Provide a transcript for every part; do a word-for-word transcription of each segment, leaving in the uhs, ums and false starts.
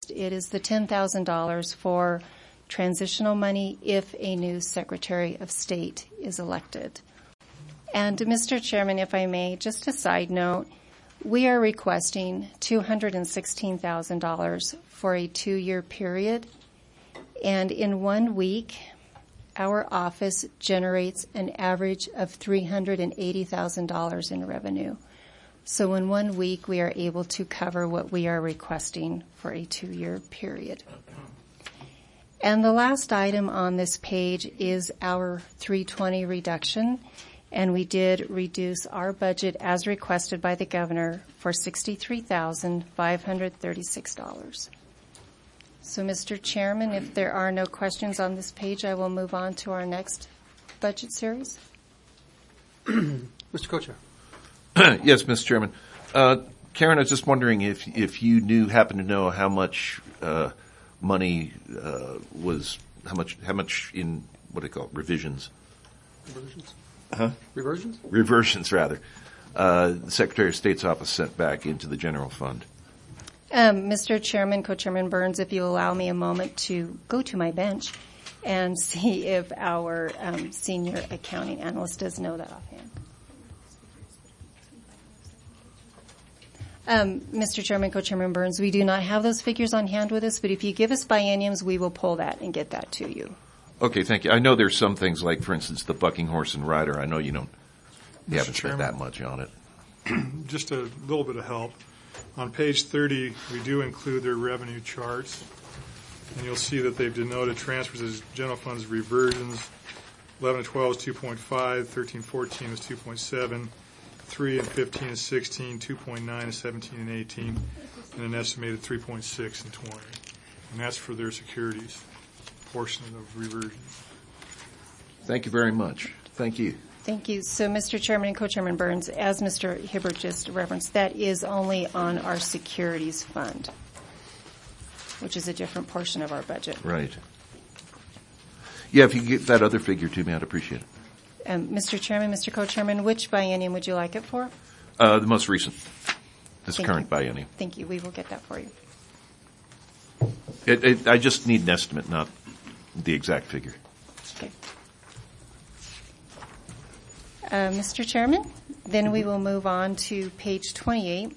It is the ten thousand dollars for transitional money if a new Secretary of State is elected. And Mister Chairman, if I may, just a side note, we are requesting two hundred sixteen thousand dollars for a two-year period. And in one week, our office generates an average of three hundred eighty thousand dollars in revenue. So in one week, we are able to cover what we are requesting for a two-year period. And the last item on this page is our three twenty reduction. And we did reduce our budget as requested by the governor for sixty-three thousand five hundred thirty-six dollars. So, Mister Chairman, if there are no questions on this page, I will move on to our next budget series. Mister Co-Chair. Yes, Mister Chairman. Uh, Karen, I was just wondering if if you knew, happen to know how much uh, money uh, was, how much, how much in, what do they call it, revisions? Reversions? Huh? Reversions? Reversions, rather. Uh, the Secretary of State's office sent back into the general fund. Um, Mister Chairman, Co-Chairman Burns, if you allow me a moment to go to my bench and see if our um, senior accounting analyst does know that offhand. Um, Mister Chairman, Co-Chairman Burns, we do not have those figures on hand with us, but if you give us bienniums, we will pull that and get that to you. Okay, thank you. I know there's some things like, for instance, the bucking horse and rider. I know you don't, you haven't spent that much on it. Just a little bit of help. On page thirty, we do include their revenue charts, and you'll see that they've denoted transfers as general funds reversions. eleven and twelve is two point five, thirteen fourteen is two point seven, three and fifteen is sixteen, two point nine is seventeen and eighteen, and an estimated three point six and twenty. And that's for their securities portion of reversion. Thank you very much. Thank you. Thank you. So, Mister Chairman and Co-Chairman Burns, as Mister Hibbert just referenced, that is only on our securities fund, which is a different portion of our budget. Right. Yeah, if you could get that other figure to me, I'd appreciate it. Um, Mister Chairman, Mister Co-Chairman, which biennium would you like it for? Uh, the most recent, this Thank current you. biennium. Thank you. We will get that for you. It, it, I just need an estimate, not the exact figure. Okay. Uh, Mister Chairman, then we will move on to page twenty-eight.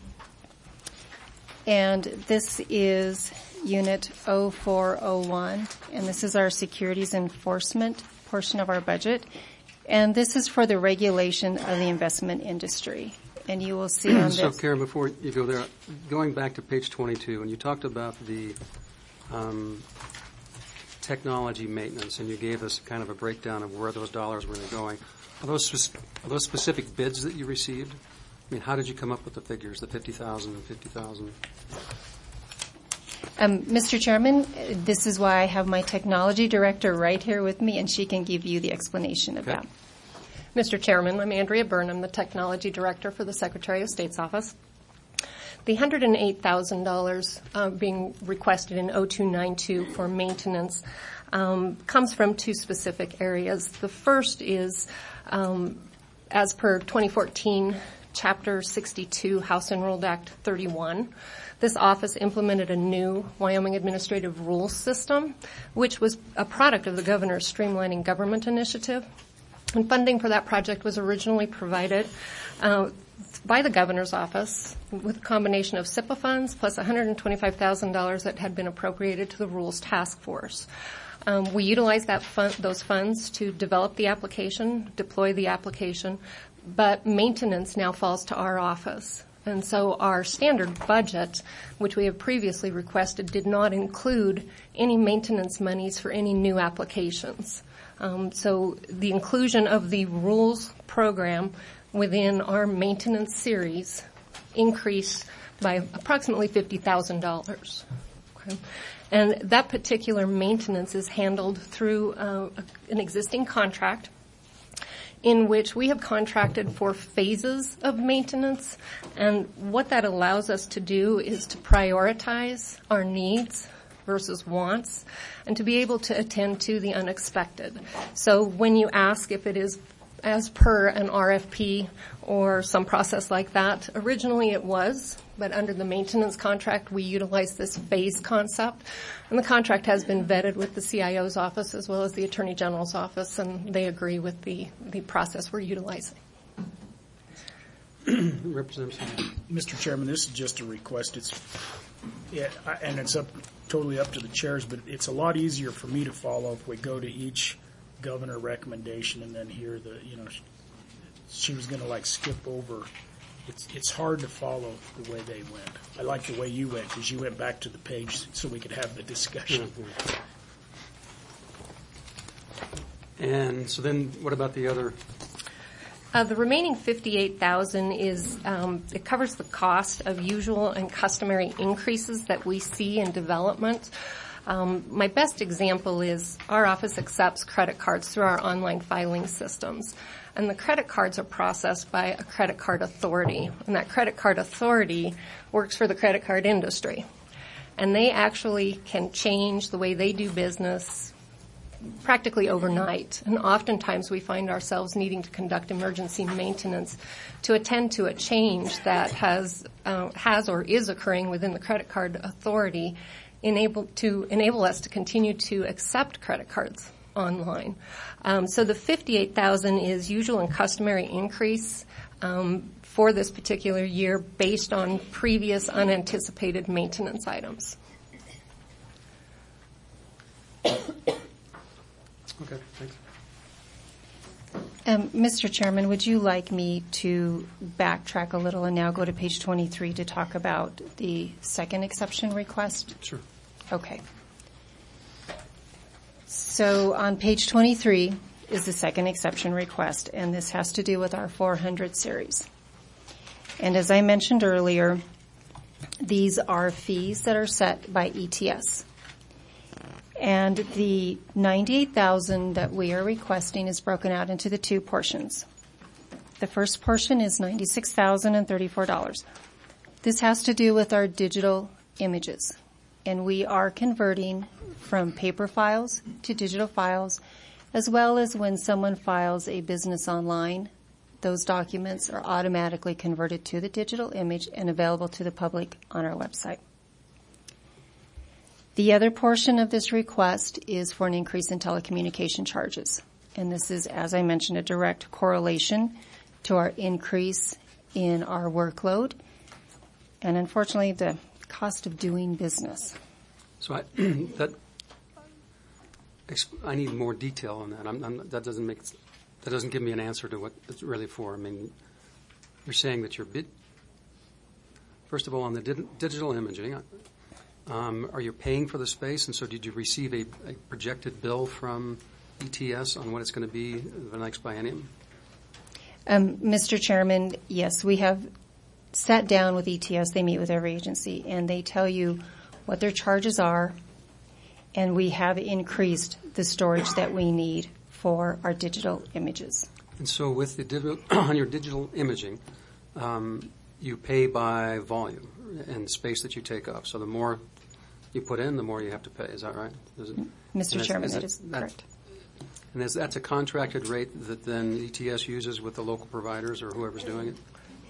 And this is Unit oh four oh one, and this is our securities enforcement portion of our budget. And this is for the regulation of the investment industry. And you will see on so, this. Karen, before you go there, going back to page twenty-two, and you talked about the um, technology maintenance, and you gave us kind of a breakdown of where those dollars were going. Are those, are those specific bids that you received? I mean, how did you come up with the figures, the fifty thousand and fifty thousand? Um, Mister Chairman, this is why I have my technology director right here with me, and she can give you the explanation of okay. that. Mister Chairman, I'm Andrea Byrne. I'm the Technology Director for the Secretary of State's office. The one hundred eight thousand dollars uh, being requested in oh two ninety-two for maintenance um, comes from two specific areas. The first is, um, as per twenty fourteen Chapter sixty-two, House Enrolled Act thirty-one, this office implemented a new Wyoming Administrative Rules System, which was a product of the Governor's Streamlining Government Initiative. And funding for that project was originally provided uh, by the Governor's office with a combination of S I P A funds plus one hundred twenty-five thousand dollars that had been appropriated to the Rules Task Force. Um, we utilized that fun- those funds to develop the application, deploy the application, but maintenance now falls to our office. And so our standard budget, which we have previously requested, did not include any maintenance monies for any new applications. Um, so the inclusion of the rules program within our maintenance series increased by approximately fifty thousand dollars. Okay. And that particular maintenance is handled through uh, an existing contract in which we have contracted for phases of maintenance. And what that allows us to do is to prioritize our needs versus wants and to be able to attend to the unexpected. So when you ask if it is as per an R F P or some process like that, originally it was, but under the maintenance contract, we utilize this phase concept. And the contract has been vetted with the C I O's office as well as the Attorney General's office, and they agree with the, the process we're utilizing. Representative. Mister Chairman, this is just a request. It's yeah, and it's up totally up to the chairs, but it's a lot easier for me to follow if we go to each governor recommendation and then hear the, you know, she, she was going to like skip over. It's it's hard to follow the way they went. I like the way you went because you went back to the page so we could have the discussion. Mm-hmm. And so then what about the other? Uh, the remaining fifty-eight thousand dollars is, um, it covers the cost of usual and customary increases that we see in development. Um, my best example is our office accepts credit cards through our online filing systems. And the credit cards are processed by a credit card authority. And that credit card authority works for the credit card industry. And they actually can change the way they do business practically overnight. And oftentimes we find ourselves needing to conduct emergency maintenance to attend to a change that has uh, has or is occurring within the credit card authority, enable to enable us to continue to accept credit cards online. Um, so the fifty-eight thousand dollars is usual and customary increase um, for this particular year based on previous unanticipated maintenance items. Okay, thanks. Um, Mister Chairman, would you like me to backtrack a little and now go to page twenty-three to talk about the second exception request? Sure. Okay. So on page twenty-three is the second exception request, and this has to do with our four hundred series. And as I mentioned earlier, these are fees that are set by E T S. And the ninety-eight thousand dollars that we are requesting is broken out into the two portions. The first portion is ninety-six thousand thirty-four dollars. This has to do with our digital images. And we are converting from paper files to digital files, as well as when someone files a business online, those documents are automatically converted to the digital image and available to the public on our website. The other portion of this request is for an increase in telecommunication charges. And this is, as I mentioned, a direct correlation to our increase in our workload and, unfortunately, the cost of doing business. So I, that, I need more detail on that. I'm, I'm, that doesn't make, that doesn't give me an answer to what it's really for. I mean, you're saying that you're bit, first of all, on the di- digital imaging, Um, are you paying for the space, and so did you receive a, a projected bill from E T S on what it's going to be the next biennium? Um, Mister Chairman, yes, we have sat down with E T S. They meet with every agency, and they tell you what their charges are, and we have increased the storage that we need for our digital images. And so with the digital, on your digital imaging, um, you pay by volume and space that you take up. So the more you put in, the more you have to pay. Is that right? Is it, Mister Chairman, is that it, is that, correct. And is, that's a contracted rate that then E T S uses with the local providers or whoever's doing it?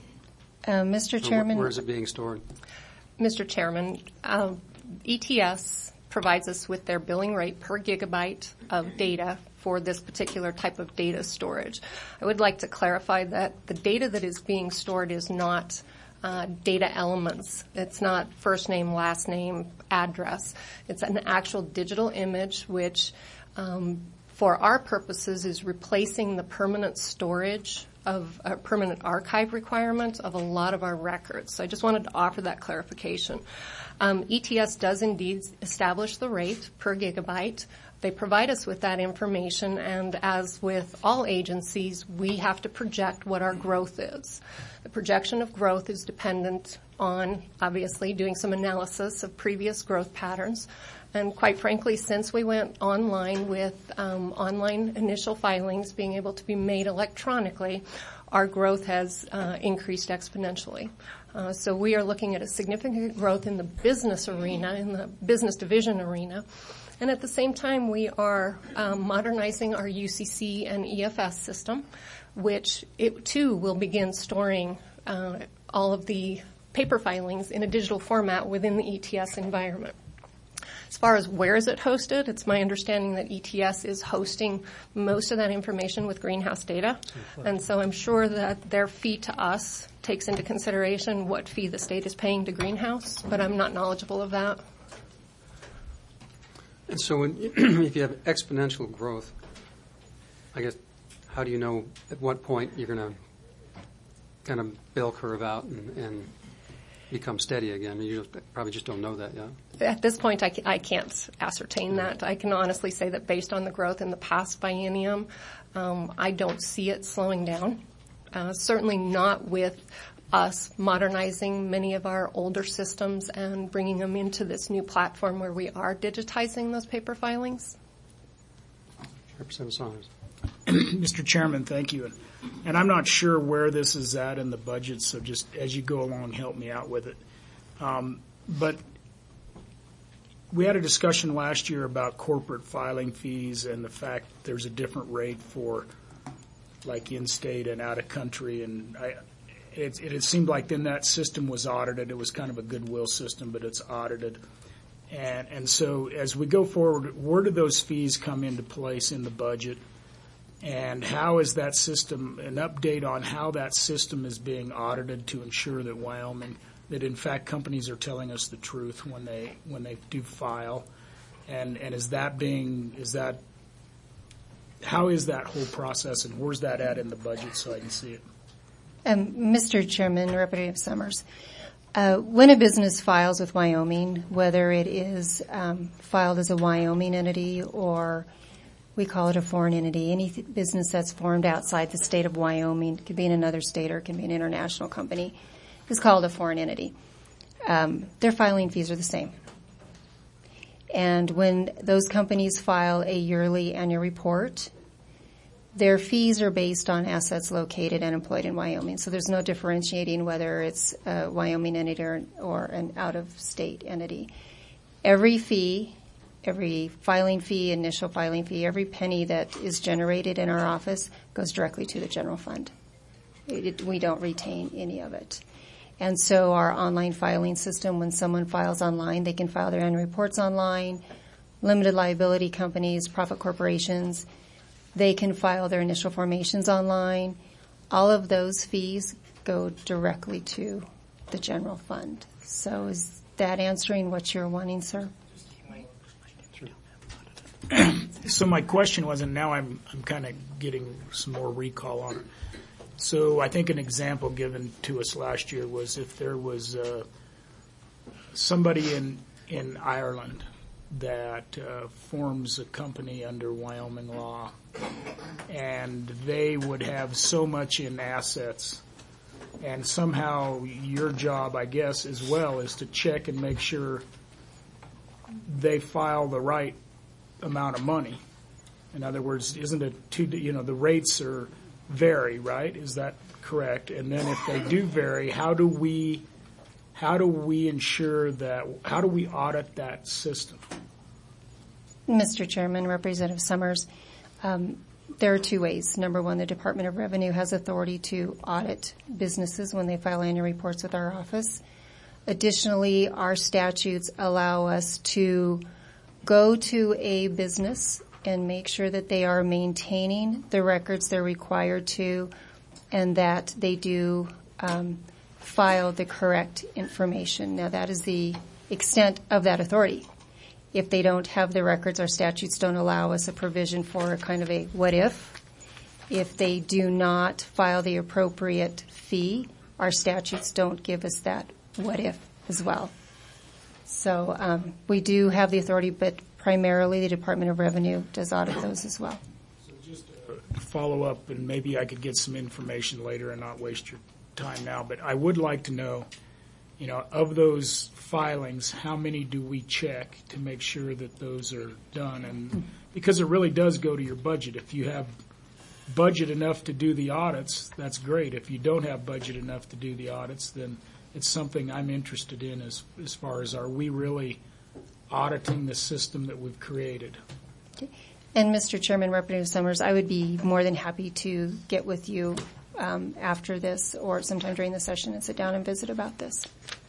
Uh, Mister So Chairman. where is it being stored? Mister Chairman, um, E T S provides us with their billing rate per gigabyte of data for this particular type of data storage. I would like to clarify that the data that is being stored is not uh, data elements. It's not first name, last name, address. It's an actual digital image which, um, for our purposes, is replacing the permanent storage of a permanent archive requirement of a lot of our records. So I just wanted to offer that clarification. Um, E T S does indeed establish the rate per gigabyte. They provide us with that information, and as with all agencies, we have to project what our growth is. The projection of growth is dependent on, obviously, doing some analysis of previous growth patterns. And quite frankly, since we went online with um, online initial filings being able to be made electronically, our growth has uh, increased exponentially. Uh, so we are looking at a significant growth in the business arena, in the business division arena. And at the same time, we are um, modernizing our U C C and E F S system, which it too will begin storing uh, all of the paper filings in a digital format within the E T S environment. As far as where is it hosted, it's my understanding that E T S is hosting most of that information with Greenhouse data. And so I'm sure that their fee to us takes into consideration what fee the state is paying to Greenhouse, but I'm not knowledgeable of that. And so when, if you have exponential growth, I guess, how do you know at what point you're going to kind of bell curve out and, and become steady again? You just, probably just don't know that yet. At this point, I, ca- I can't ascertain that. I can honestly say that based on the growth in the past biennium, um, I don't see it slowing down. Uh, certainly not with us modernizing many of our older systems and bringing them into this new platform where we are digitizing those paper filings. Representative Saunders. Mister Chairman, thank you. And I'm not sure where this is at in the budget, so just as you go along, help me out with it. Um, but we had a discussion last year about corporate filing fees and the fact there's a different rate for like in-state and out-of-country. And I, it, it, it seemed like then that system was audited. It was kind of a goodwill system, but it's audited. And, and so as we go forward, where do those fees come into place in the budget? And how is that system, an update on how that system is being audited to ensure that Wyoming, that in fact companies are telling us the truth when they when they do file, and and is that being is that how is that whole process, and where's that at in the budget so I can see it? Um, Mister Chairman, Representative Summers, uh, when a business files with Wyoming, whether it is um, filed as a Wyoming entity or we call it a foreign entity. Any th- business that's formed outside the state of Wyoming, it could be in another state or it can be an international company, is called a foreign entity. Um, their filing fees are the same. And when those companies file a yearly annual report, their fees are based on assets located and employed in Wyoming. So there's no differentiating whether it's a Wyoming entity or, or an out-of-state entity. Every fee Every filing fee, initial filing fee, every penny that is generated in our office goes directly to the general fund. It, we don't retain any of it. And so our online filing system, when someone files online, they can file their annual reports online. Limited liability companies, profit corporations, they can file their initial formations online. All of those fees go directly to the general fund. So is that answering what you're wanting, sir? So my question was, and now I'm I'm kind of getting some more recall on it. So I think an example given to us last year was if there was uh, somebody in in Ireland that uh, forms a company under Wyoming law, and they would have so much in assets, and somehow your job, I guess, as well, is to check and make sure they file the right amount of money. In other words, isn't it too, you know, the rates are vary, right? Is that correct? And then if they do vary, how do we, how do we ensure that, how do we audit that system? Mister Chairman, Representative Summers, um, there are two ways. Number one, the Department of Revenue has authority to audit businesses when they file annual reports with our office. Additionally, our statutes allow us to go to a business and make sure that they are maintaining the records they're required to and that they do um, file the correct information. Now, that is the extent of that authority. If they don't have the records, our statutes don't allow us a provision for a kind of a what if. If they do not file the appropriate fee, our statutes don't give us that what if as well. So um, we do have the authority, but primarily the Department of Revenue does audit those as well. So just to follow up, and maybe I could get some information later and not waste your time now, but I would like to know, you know, of those filings, how many do we check to make sure that those are done? And because it really does go to your budget. If you have budget enough to do the audits, that's great. If you don't have budget enough to do the audits, then it's something I'm interested in as as far as are we really auditing the system that we've created. Okay. And Mister Chairman, Representative Summers, I would be more than happy to get with you um, after this or sometime during the session and sit down and visit about this.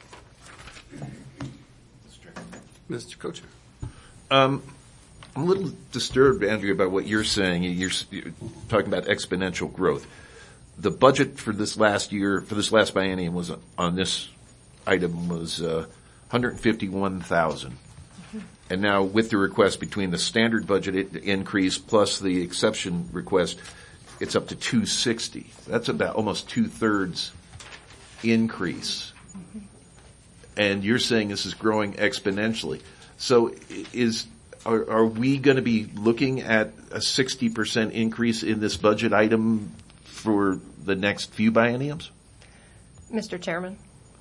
Mister Kocher. Um, I'm a little disturbed, Andrea, about what you're saying. You're, you're talking about exponential growth. The budget for this last year, for this last biennium, was on this item was uh, one hundred fifty-one thousand, mm-hmm. and now with the request between the standard budget increase plus the exception request, it's up to two hundred sixty. That's about almost two thirds increase, mm-hmm. and you're saying this is growing exponentially. So, is are, are we going to be looking at a sixty percent increase in this budget item for the next few bienniums? Mister Chairman,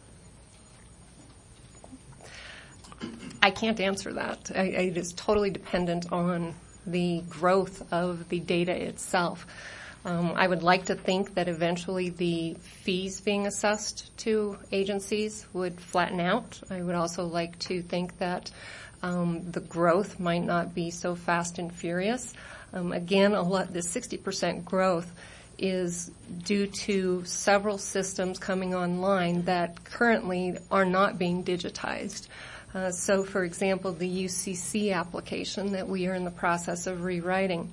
I can't answer that. I, it is totally dependent on the growth of the data itself. Um, I would like to think that eventually the fees being assessed to agencies would flatten out. I would also like to think that um, the growth might not be so fast and furious. Um, again, a lot, the sixty percent growth is due to several systems coming online that currently are not being digitized. Uh, so, for example, the U C C application that we are in the process of rewriting,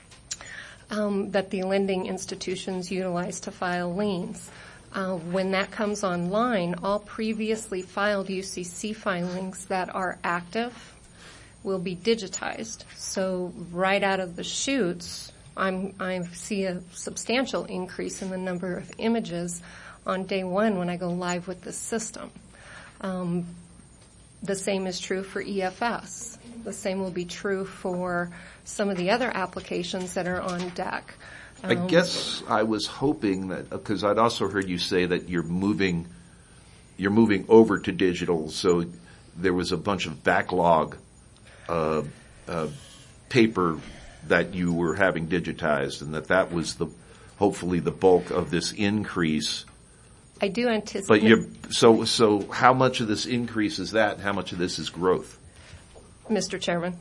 um, that the lending institutions utilize to file liens. Uh, when that comes online, all previously filed U C C filings that are active will be digitized. So right out of the chutes, I'm, I see a substantial increase in the number of images on day one when I go live with the system. Um, the same is true for E F S. The same will be true for some of the other applications that are on deck. Um, I guess I was hoping that, because I'd also heard you say that you're moving, you're moving over to digital, so there was a bunch of backlog uh, uh, paper that you were having digitized, and that that was the hopefully the bulk of this increase. I do anticipate. But you're so so. How much of this increase is that? And how much of this is growth? Mister Chairman,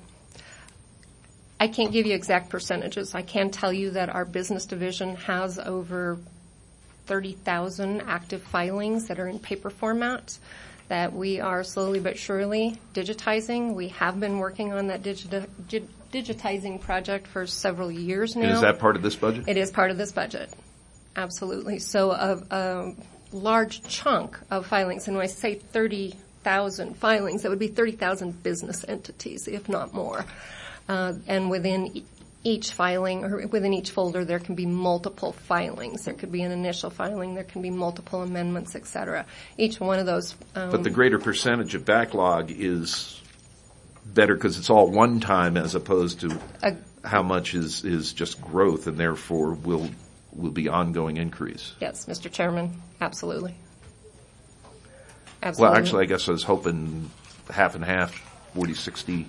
I can't give you exact percentages. I can tell you that our business division has over thirty thousand active filings that are in paper format that we are slowly but surely digitizing. We have been working on that digita- dig- digitizing project for several years now. And is that part of this budget? It is part of this budget. Absolutely. So a, a large chunk of filings, and when I say thirty thousand filings, that would be thirty thousand business entities, if not more. Uh, and within e- each filing, or within each folder, there can be multiple filings. There could be an initial filing. There can be multiple amendments, et cetera. Each one of those. Um, but the greater percentage of backlog is better because it's all one time as opposed to a, how much is, is just growth and therefore will will be ongoing increase. Yes, Mister Chairman, absolutely. Absolutely. Well, actually, I guess I was hoping half and half, forty sixty.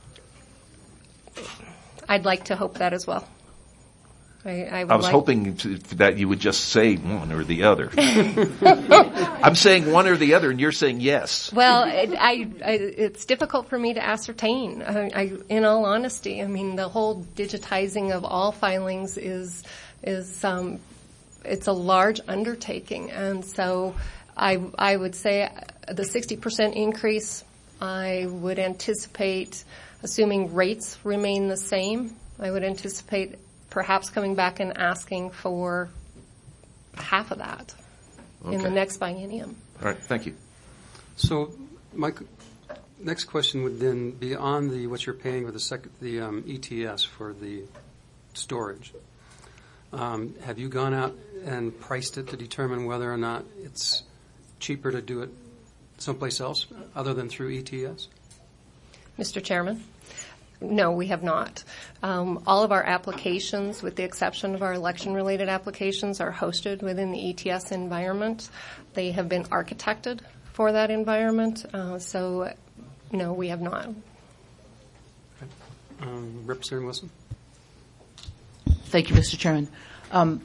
I'd like to hope that as well. I, I, would I was like hoping to, that you would just say one or the other. I'm saying one or the other, and you're saying yes. Well, it, I, I, it's difficult for me to ascertain. I, I, in all honesty, I mean, the whole digitizing of all filings is is um, it's a large undertaking, and so I I would say the sixty percent increase. I would anticipate, assuming rates remain the same, I would anticipate perhaps coming back and asking for half of that okay. in the next biennium. All right, thank you. So, my next question would then be on the what you're paying for the sec- the um, E T S for the storage. Um, have you gone out and priced it to determine whether or not it's cheaper to do it someplace else other than through E T S? Mister Chairman? No, we have not. Um, all of our applications, with the exception of our election-related applications, are hosted within the E T S environment. They have been architected for that environment, uh, so no, we have not. Okay. Um, Representative Wilson? Thank you, Mister Chairman. Um,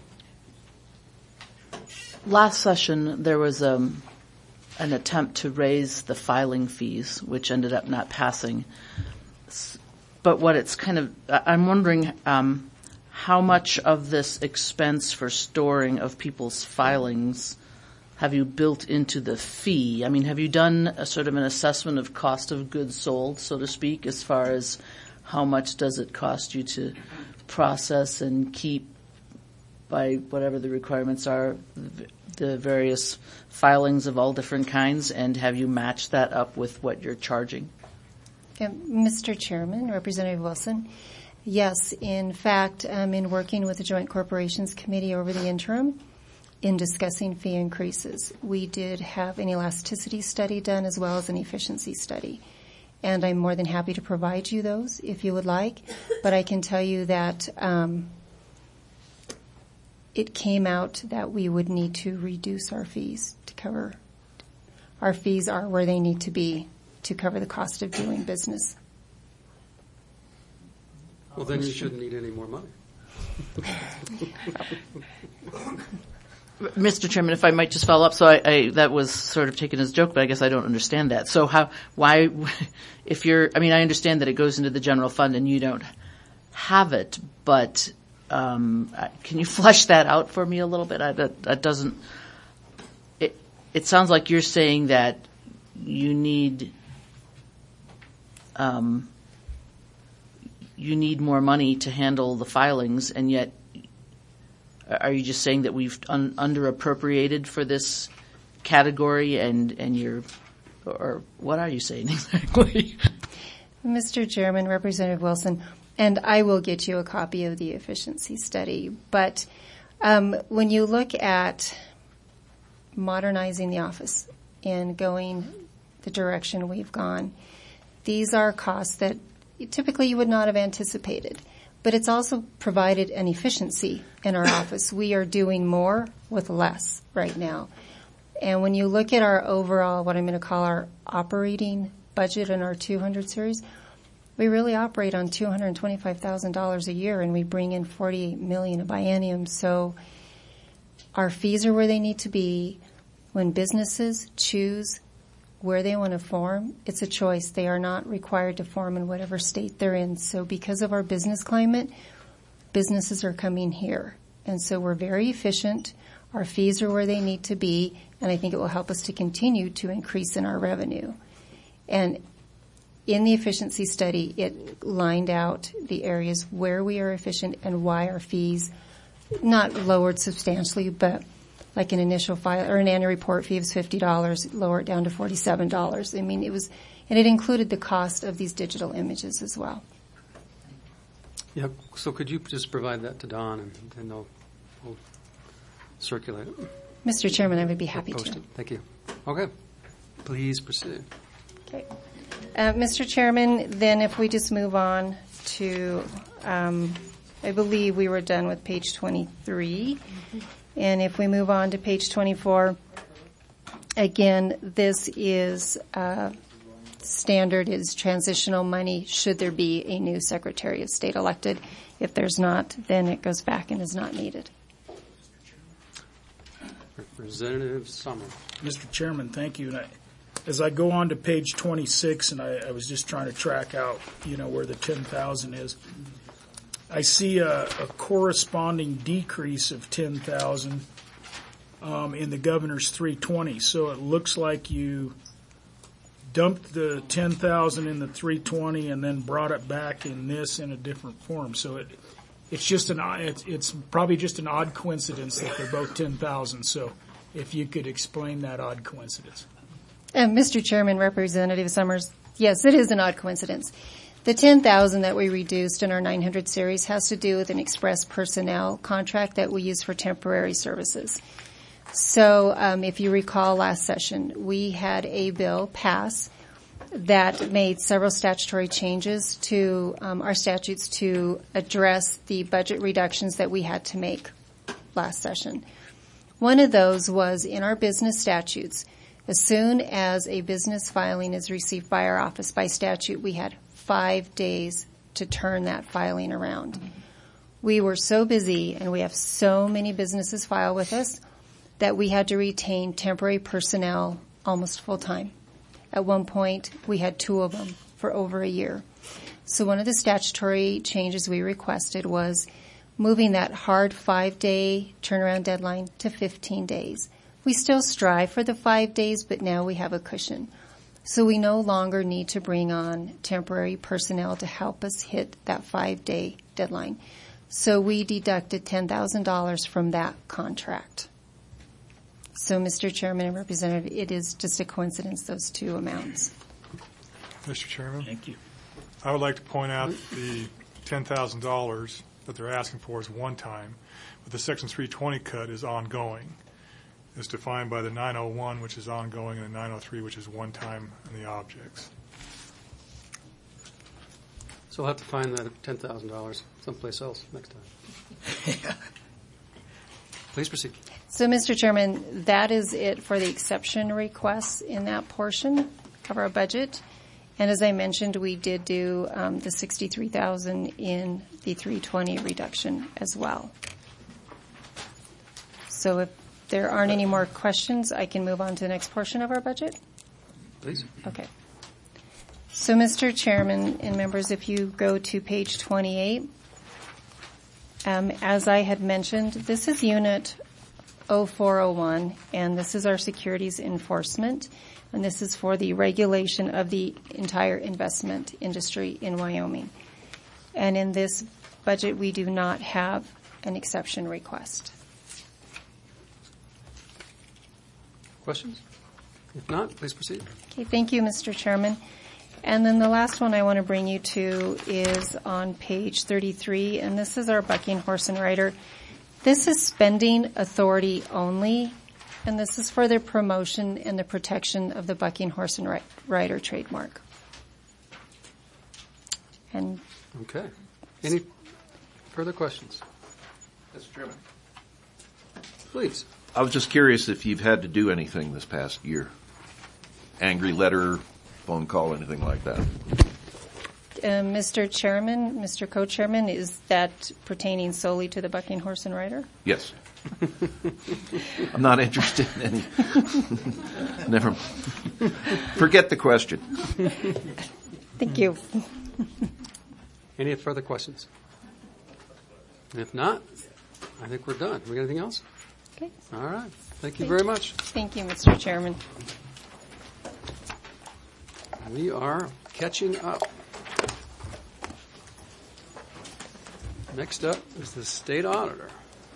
last session, there was um, an attempt to raise the filing fees, which ended up not passing. But what it's kind of, I'm wondering um, how much of this expense for storing of people's filings have you built into the fee? I mean, have you done a sort of an assessment of cost of goods sold, so to speak, as far as how much does it cost you to process and keep, by whatever the requirements are, the various filings of all different kinds, and have you matched that up with what you're charging? Yeah, Mister Chairman, Representative Wilson, yes, in fact, um, in working with the Joint Corporations Committee over the interim, in discussing fee increases, we did have an elasticity study done as well as an efficiency study. And I'm more than happy to provide you those if you would like. But I can tell you that um, it came out that we would need to reduce our fees to cover. Our fees are where they need to be to cover the cost of doing business. Well, then you shouldn't need any more money. Mister Chairman, if I might just follow up, so I, I, that was sort of taken as a joke, but I guess I don't understand that. So how, why, if you're, I mean, I understand that it goes into the general fund and you don't have it, but um, can you flesh that out for me a little bit? I, that, that doesn't, it, it sounds like you're saying that you need, um, you need more money to handle the filings, and yet are you just saying that we've un- under-appropriated for this category, and, and you're, or what are you saying exactly? Mister Chairman, Representative Wilson, and I will get you a copy of the efficiency study, but um, when you look at modernizing the office and going the direction we've gone, these are costs that typically you would not have anticipated. But it's also provided an efficiency in our office. We are doing more with less right now. And when you look at our overall, what I'm going to call our operating budget in our two hundred series, we really operate on two hundred twenty-five thousand dollars a year, and we bring in forty-eight million dollars a biennium. So our fees are where they need to be. When businesses choose where they want to form, it's a choice. They are not required to form in whatever state they're in. So because of our business climate, businesses are coming here. And so we're very efficient. Our fees are where they need to be, and I think it will help us to continue to increase in our revenue. And in the efficiency study, it lined out the areas where we are efficient and why our fees not lowered substantially, but like an initial file or an annual report fee was fifty dollars, lower it down to forty-seven dollars. I mean, it was, and it included the cost of these digital images as well. Yep. So could you just provide that to Don, and then they'll we'll circulate it? Mister Chairman, I would be happy Post to. it. Thank you. Okay. Please proceed. Okay. Uh, Mister Chairman, then if we just move on to, um, I believe we were done with page twenty-three. Mm-hmm. And if we move on to page twenty-four, again, this is uh, standard, is transitional money should there be a new Secretary of State elected. If there's not, then it goes back and is not needed. Representative Sommer. Mister Chairman, thank you. And I, as I go on to page twenty-six, and I, I was just trying to track out, you know, where the ten thousand is, I see a, a corresponding decrease of ten thousand um, in the governor's three twenty. So it looks like you dumped the ten thousand in the three twenty and then brought it back in this in a different form. So it it's just an it's, it's probably just an odd coincidence that they're both ten thousand. So if you could explain that odd coincidence. Uh, Mister Chairman, Representative Summers, yes, it is an odd coincidence. The ten thousand that we reduced in our nine hundred series has to do with an express personnel contract that we use for temporary services. So um, if you recall last session, we had a bill pass that made several statutory changes to um, our statutes to address the budget reductions that we had to make last session. One of those was in our business statutes. As soon as a business filing is received by our office by statute, we had five days to turn that filing around. We were so busy, and we have so many businesses file with us, that we had to retain temporary personnel almost full time. At one point, we had two of them for over a year. So one of the statutory changes we requested was moving that hard five-day turnaround deadline to fifteen days. We still strive for the five days, but now we have a cushion. So we no longer need to bring on temporary personnel to help us hit that five-day deadline. So we deducted ten thousand dollars from that contract. So, Mister Chairman and Representative, it is just a coincidence, those two amounts. Mister Chairman? Thank you. I would like to point out the ten thousand dollars that they're asking for is one time, but the Section three twenty cut is ongoing. It's defined by the nine oh one, which is ongoing, and the nine oh three, which is one time in the objects. So we'll have to find that ten thousand dollars someplace else next time. Please proceed. So, Mister Chairman, that is it for the exception requests in that portion of our budget. And as I mentioned, we did do um, the sixty-three thousand dollars in the three twenty reduction as well. So if there aren't any more questions, I can move on to the next portion of our budget. Please. Okay. So, Mister Chairman and members, if you go to page twenty-eight, um, as I had mentioned, this is Unit oh four oh one, and this is our securities enforcement, and this is for the regulation of the entire investment industry in Wyoming. And in this budget, we do not have an exception request. Questions? If not, please proceed. Okay, thank you, Mister Chairman. And then the last one I want to bring you to is on page thirty-three, and this is our bucking horse and rider. This is spending authority only, and this is for the promotion and the protection of the bucking horse and rider trademark. And Okay. Any further questions? Mister Chairman. Please. I was just curious if you've had to do anything this past year. Angry letter, phone call, anything like that. Uh, Mister Chairman, Mister Co-Chairman, is that pertaining solely to the bucking horse and rider? Yes. I'm not interested in any. Never. Forget the question. Thank you. Any further questions? If not, I think we're done. We got anything else? Okay. All right. Thank you Thank very you. much. Thank you, Mister Chairman. We are catching up. Next up is the state auditor.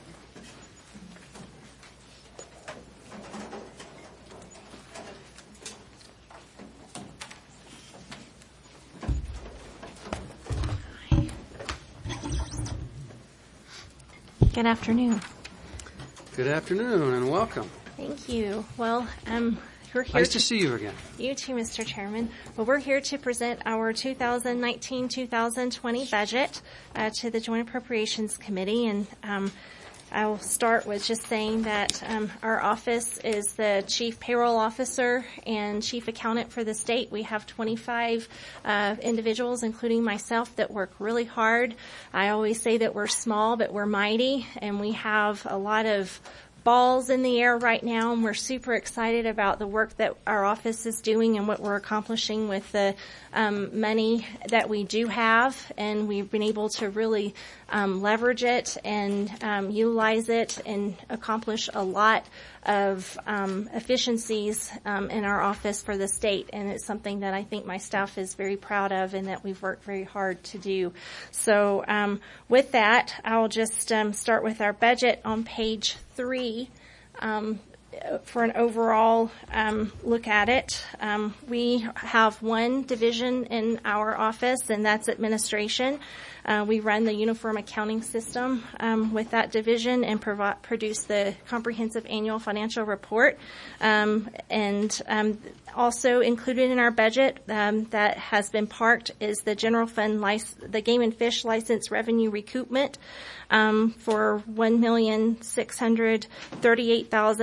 Good afternoon. Good afternoon and welcome. Thank you. Well, um, we're here Nice to see you again. You too, Mister Chairman. Well, we're here to present our two thousand nineteen to two thousand twenty budget uh, to the Joint Appropriations Committee, and um, I'll start with just saying that um, our office is the chief payroll officer and chief accountant for the state. We have twenty-five uh, individuals, including myself, that work really hard. I always say that we're small, but we're mighty, and we have a lot of balls in the air right now, and we're super excited about the work that our office is doing and what we're accomplishing with the um, money that we do have, and we've been able to really um, leverage it and um, utilize it and accomplish a lot of um, efficiencies um, in our office for the state, and it's something that I think my staff is very proud of and that we've worked very hard to do. So um, with that, I'll just um, start with our budget on page three. Um, for an overall um, look at it, um, we have one division in our office, and that's administration. Uh, we run the uniform accounting system um, with that division and provi- produce the comprehensive annual financial report. Um, and um, also included in our budget um, that has been parked is the general fund, lic- the game and fish license revenue recoupment um, for one million six hundred thirty-eight thousand one hundred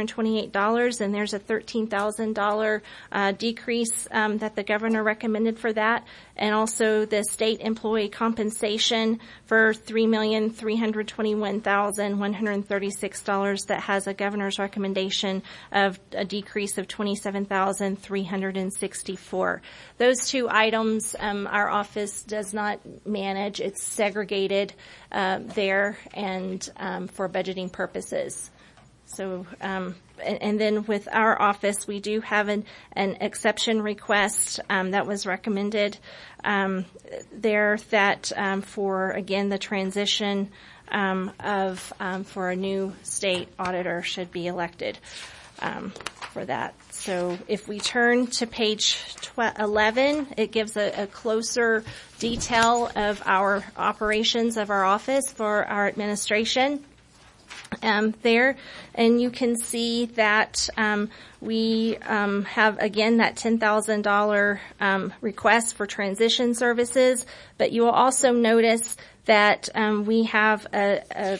hundred twenty-eight dollars, and there's a thirteen thousand dollars uh, decrease um, that the governor recommended for that, and also the state employee compensation for three million three hundred twenty-one thousand one hundred thirty-six dollars that has a governor's recommendation of a decrease of twenty-seven thousand three hundred sixty-four. Those two items um, our office does not manage. It's segregated uh, there and um, for budgeting purposes. So, um, and, and then with our office, we do have an, an exception request um, that was recommended um, there that um, for, again, the transition um, of um, for a new state auditor should be elected um, for that. So if we turn to page eleven, it gives a, a closer detail of our operations of our office for our administration. Um, there, and you can see that um, we um, have, again, that ten thousand dollars um, request for transition services, but you will also notice that um, we have a, a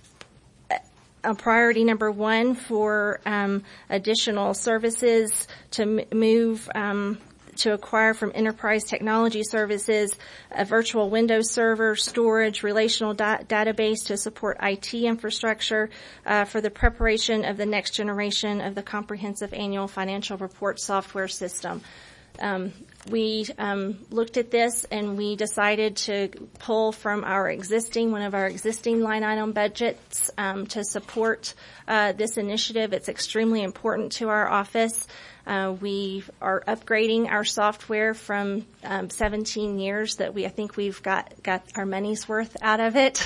a priority number one for um, additional services to m- move um, to acquire from Enterprise Technology Services a virtual Windows server, storage, relational da- database to support I T infrastructure uh, for the preparation of the next generation of the comprehensive annual financial report software system. Um, we um, looked at this and we decided to pull from our existing, one of our existing line item budgets um, to support uh, this initiative. It's extremely important to our office. Uh, we are upgrading our software from um, seventeen years that we, I think we've got, got our money's worth out of it,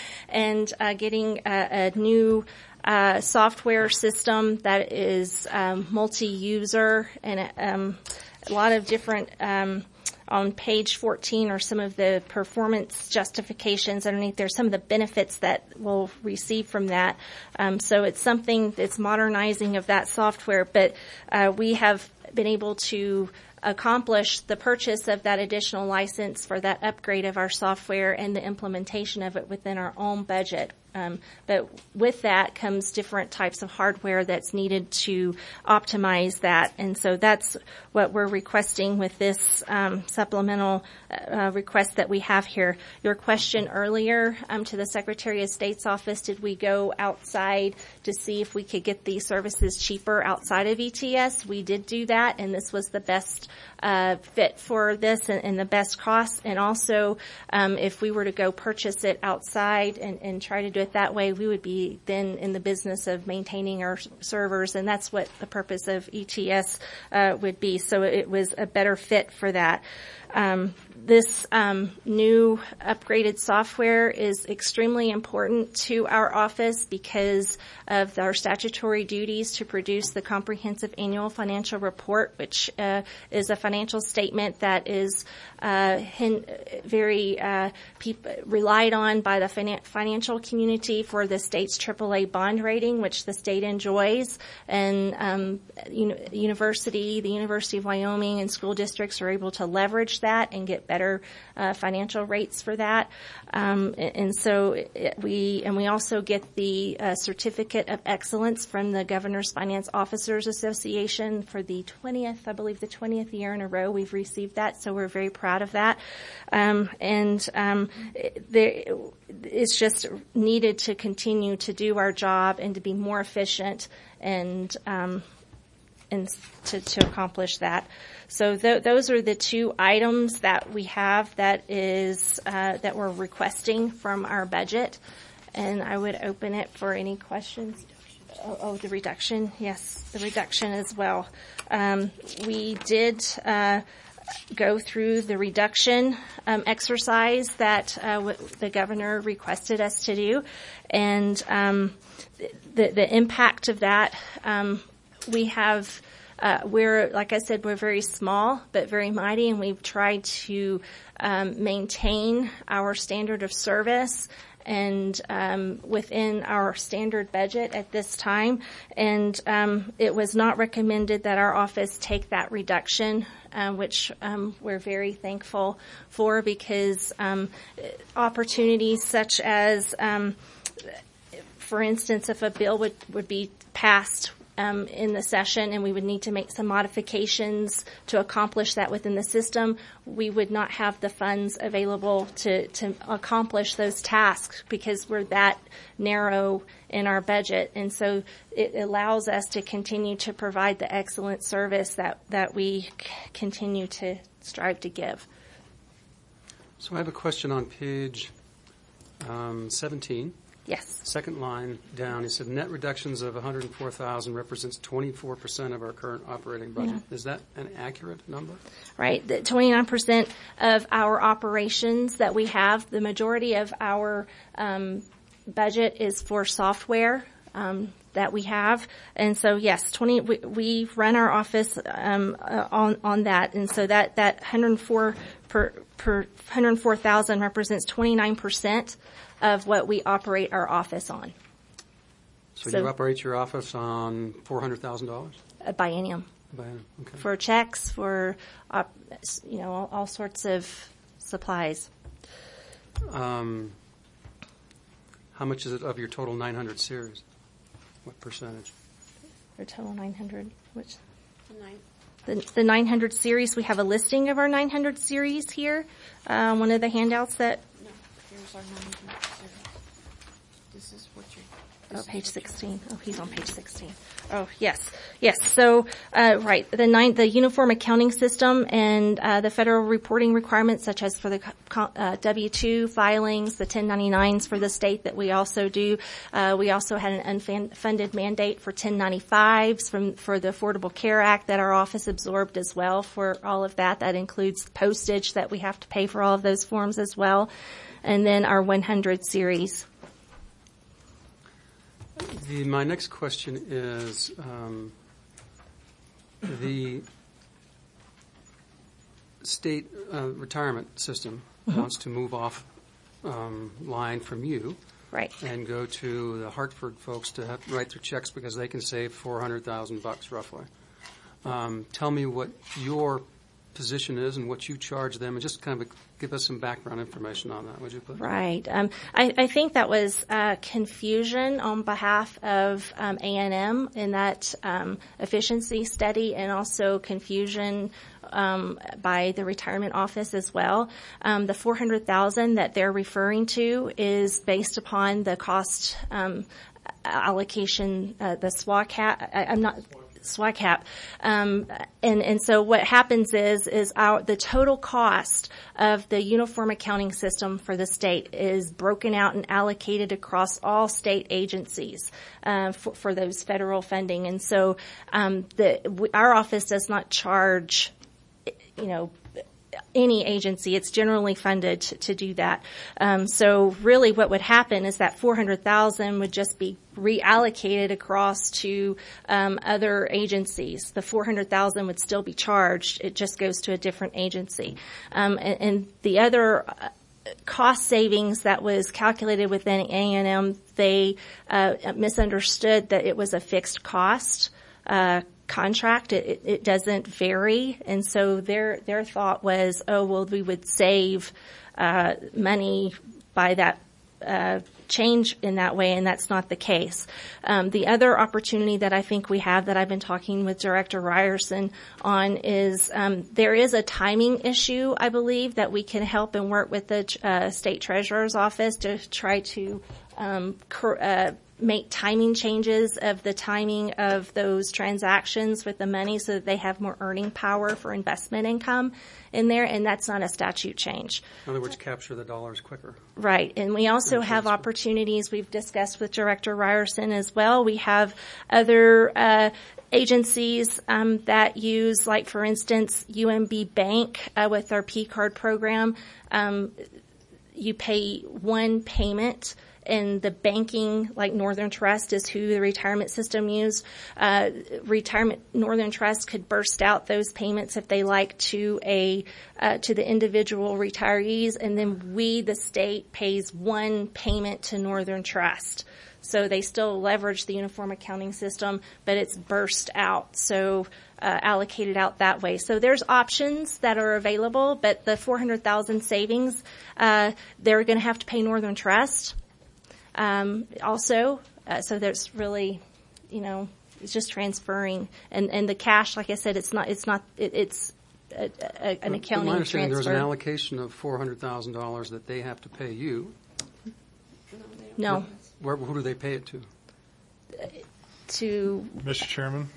and uh, getting a, a new uh, software system that is um, multi-user and um, a lot of different. Um, on page fourteen are some of the performance justifications underneath there, some of the benefits that we'll receive from that. Um, so it's something that's modernizing of that software, but uh, we have been able to accomplish the purchase of that additional license for that upgrade of our software and the implementation of it within our own budget. Um, but with that comes different types of hardware that's needed to optimize that. And so that's what we're requesting with this um, supplemental uh, request that we have here. Your question earlier um, to the Secretary of State's office, did we go outside to see if we could get these services cheaper outside of E T S? We did do that, and this was the best uh, fit for this and, and the best cost. And also, um, if we were to go purchase it outside and, and try to do it that way, we would be then in the business of maintaining our servers, and that's what the purpose of E T S uh, would be. So it was a better fit for that. Um, this um, new upgraded software is extremely important to our office because of our statutory duties to produce the comprehensive annual financial report, which uh, is a financial statement that is uh, hin- very uh, peop- relied on by the finan- financial community for the state's triple A bond rating, which the state enjoys, and um, uni- university, the University of Wyoming and school districts are able to leverage that and get better uh, financial rates for that. Um, and, and so it, we and we also get the uh, certificate of excellence from the Governor's Finance Officers Association for the twentieth, I believe, the twentieth year in a row we've received that. So we're very proud of that. Um, and um, there, it's just needed to continue to do our job and to be more efficient and um, and to, to accomplish that. So th- those are the two items that we have that is uh, that we're requesting from our budget, and I would open it for any questions. Oh, oh the reduction, yes, the reduction as well. Um, we did uh, go through the reduction um, exercise that uh, w- the governor requested us to do, and um, the the impact of that. Um, we have. Uh, we're, like I said, we're very small but very mighty, and we've tried to um, maintain our standard of service and um, within our standard budget at this time. And um, it was not recommended that our office take that reduction, uh, which um, we're very thankful for, because um, opportunities such as, um, for instance, if a bill would, would be passed um, in the session and we would need to make some modifications to accomplish that within the system, we would not have the funds available to, to accomplish those tasks because we're that narrow in our budget. And so it allows us to continue to provide the excellent service that, that we c- continue to strive to give. So I have a question on page um, seventeen. Yes. Second line down, you said net reductions of one hundred four thousand represents twenty-four percent of our current operating budget. Yeah. Is that an accurate number? Right. The twenty-nine percent of our operations that we have, the majority of our um, budget is for software um, that we have. And so, yes, twenty. We, we run our office um, uh, on on that, and so that that one hundred four per per one hundred four thousand represents twenty-nine percent of what we operate our office on. So, So- you operate your office on four hundred thousand dollars? A biennium Okay. for checks, for op, you know all, all sorts of supplies. Um, how much is it of your total nine hundred series? What percentage? For total nine hundred, which the, the nine hundred series, we have a listing of our nine hundred series here. Uh, one of the handouts that No, here's our nine hundred series. This is what you're. Oh, page sixteen. Oh, he's on page sixteen. Oh, yes. Yes. So, uh, right. The nine, the uniform accounting system and, uh, the federal reporting requirements such as for the, uh, W two filings, the ten ninety-nines for the state that we also do. Uh, we also had an unfunded mandate for ten ninety-fives from, for the Affordable Care Act that our office absorbed as well for all of that. That includes postage that we have to pay for all of those forms as well. And then our one hundred series. The, my next question is um, the state uh, retirement system Mm-hmm. wants to move off um, line from you Right. and go to the Hartford folks to have, write their checks because they can save four hundred thousand bucks roughly. Um, tell me what your position is and what you charge them, and just kind of give us some background information on that, would you please? Right. Um, I, I think that was uh, confusion on behalf of um, A and M in that um, efficiency study, and also confusion um, by the retirement office as well. Um, the four hundred thousand that they're referring to is based upon the cost um, allocation, uh, the S W A C A. I, I'm not. S W A C A P. Um, and, and so what happens is, is our, the total cost of the uniform accounting system for the state is broken out and allocated across all state agencies, uh, for, for those federal funding. And so, um, the, we, our office does not charge, you know, any agency. It's generally funded to, to do that. Um, so really what would happen is that four hundred thousand would just be reallocated across to um, other agencies. The four hundred thousand would still be charged. It just goes to a different agency. Um, and, and the other uh, cost savings that was calculated within A and M, they uh, misunderstood that it was a fixed cost uh contract. It, it doesn't vary, and so their their thought was, oh well, we would save uh, money by that uh, change in that way, and that's not the case. Um, the other opportunity that I think we have that I've been talking with Director Ryerson on is um, there is a timing issue, I believe, that we can help and work with the uh, State Treasurer's Office to try to um, cor- uh, make timing changes of the timing of those transactions with the money so that they have more earning power for investment income in there, and that's not a statute change. In other words, capture the dollars quicker. Right. And we also have opportunities we've discussed with Director Ryerson as well. We have other uh, agencies um, that use, like, for instance, U M B Bank uh, with our P-card program. Um, you pay one payment, and the banking, like Northern Trust, is who the retirement system used. Uh, retirement Northern Trust could burst out those payments if they like to a uh, to the individual retirees, and then we, the state, pays one payment to Northern Trust. So they still leverage the uniform accounting system, but it's burst out, so uh, allocated out that way. So there's options that are available, but the four hundred thousand savings, uh, they're going to have to pay Northern Trust. Um, also, uh, so there's really, you know, it's just transferring, and and the cash, like I said, it's not it's not it, it's a, a, an But accounting my understanding, transfer. there's an allocation of four hundred thousand dollars that they have to pay you. No, Where, who do they pay it to? to Mister Chairman,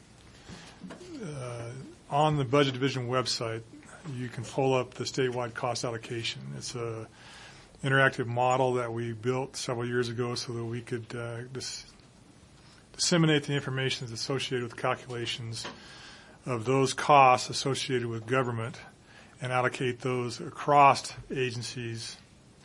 uh, on the Budget Division website, you can pull up the statewide cost allocation. It's a interactive model that we built several years ago so that we could uh, dis- disseminate the information that's associated with calculations of those costs associated with government and allocate those across agencies.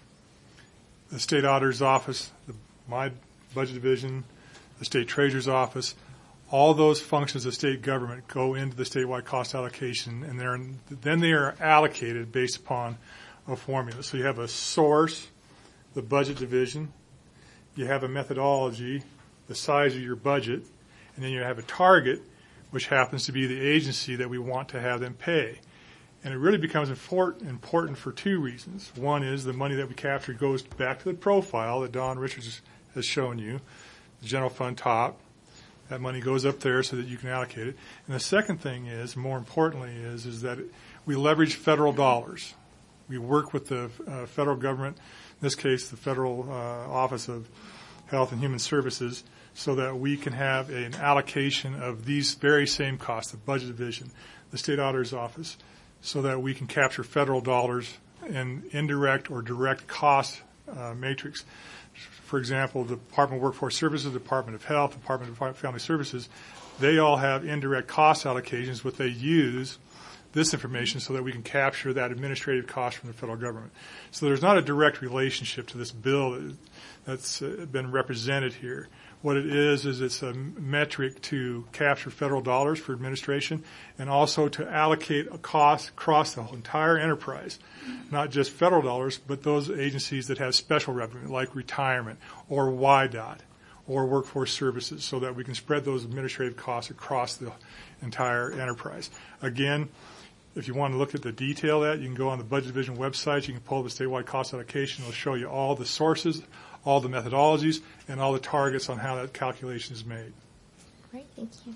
The State Auditor's Office, the, my Budget Division, the State Treasurer's Office, all those functions of state government go into the statewide cost allocation, and they're, then they are allocated based upon a formula. So you have a source, the Budget Division, you have a methodology, the size of your budget, and then you have a target, which happens to be the agency that we want to have them pay. And it really becomes important for two reasons. One is the money that we capture goes back to the profile that Don Richards has shown you, the general fund top. That money goes up there so that you can allocate it. And the second thing is, more importantly, is, is that we leverage federal dollars. We work with the uh, federal government, in this case the Federal uh, Office of Health and Human Services, so that we can have an allocation of these very same costs, the Budget Division, the State Auditor's Office, so that we can capture federal dollars in indirect or direct cost uh, matrix. For example, the Department of Workforce Services, Department of Health, Department of Family Services, they all have indirect cost allocations, but they use this information so that we can capture that administrative cost from the federal government. So there's not a direct relationship to this bill that's been represented here. What it is, is it's a metric to capture federal dollars for administration and also to allocate a cost across the whole entire enterprise, not just federal dollars, but those agencies that have special revenue, like retirement or Y DOT or workforce services, so that we can spread those administrative costs across the entire enterprise. Again, if you want to look at the detail of that, you can go on the Budget Division website. You can pull the statewide cost allocation. It'll show you all the sources, all the methodologies, and all the targets on how that calculation is made. Great, thank you.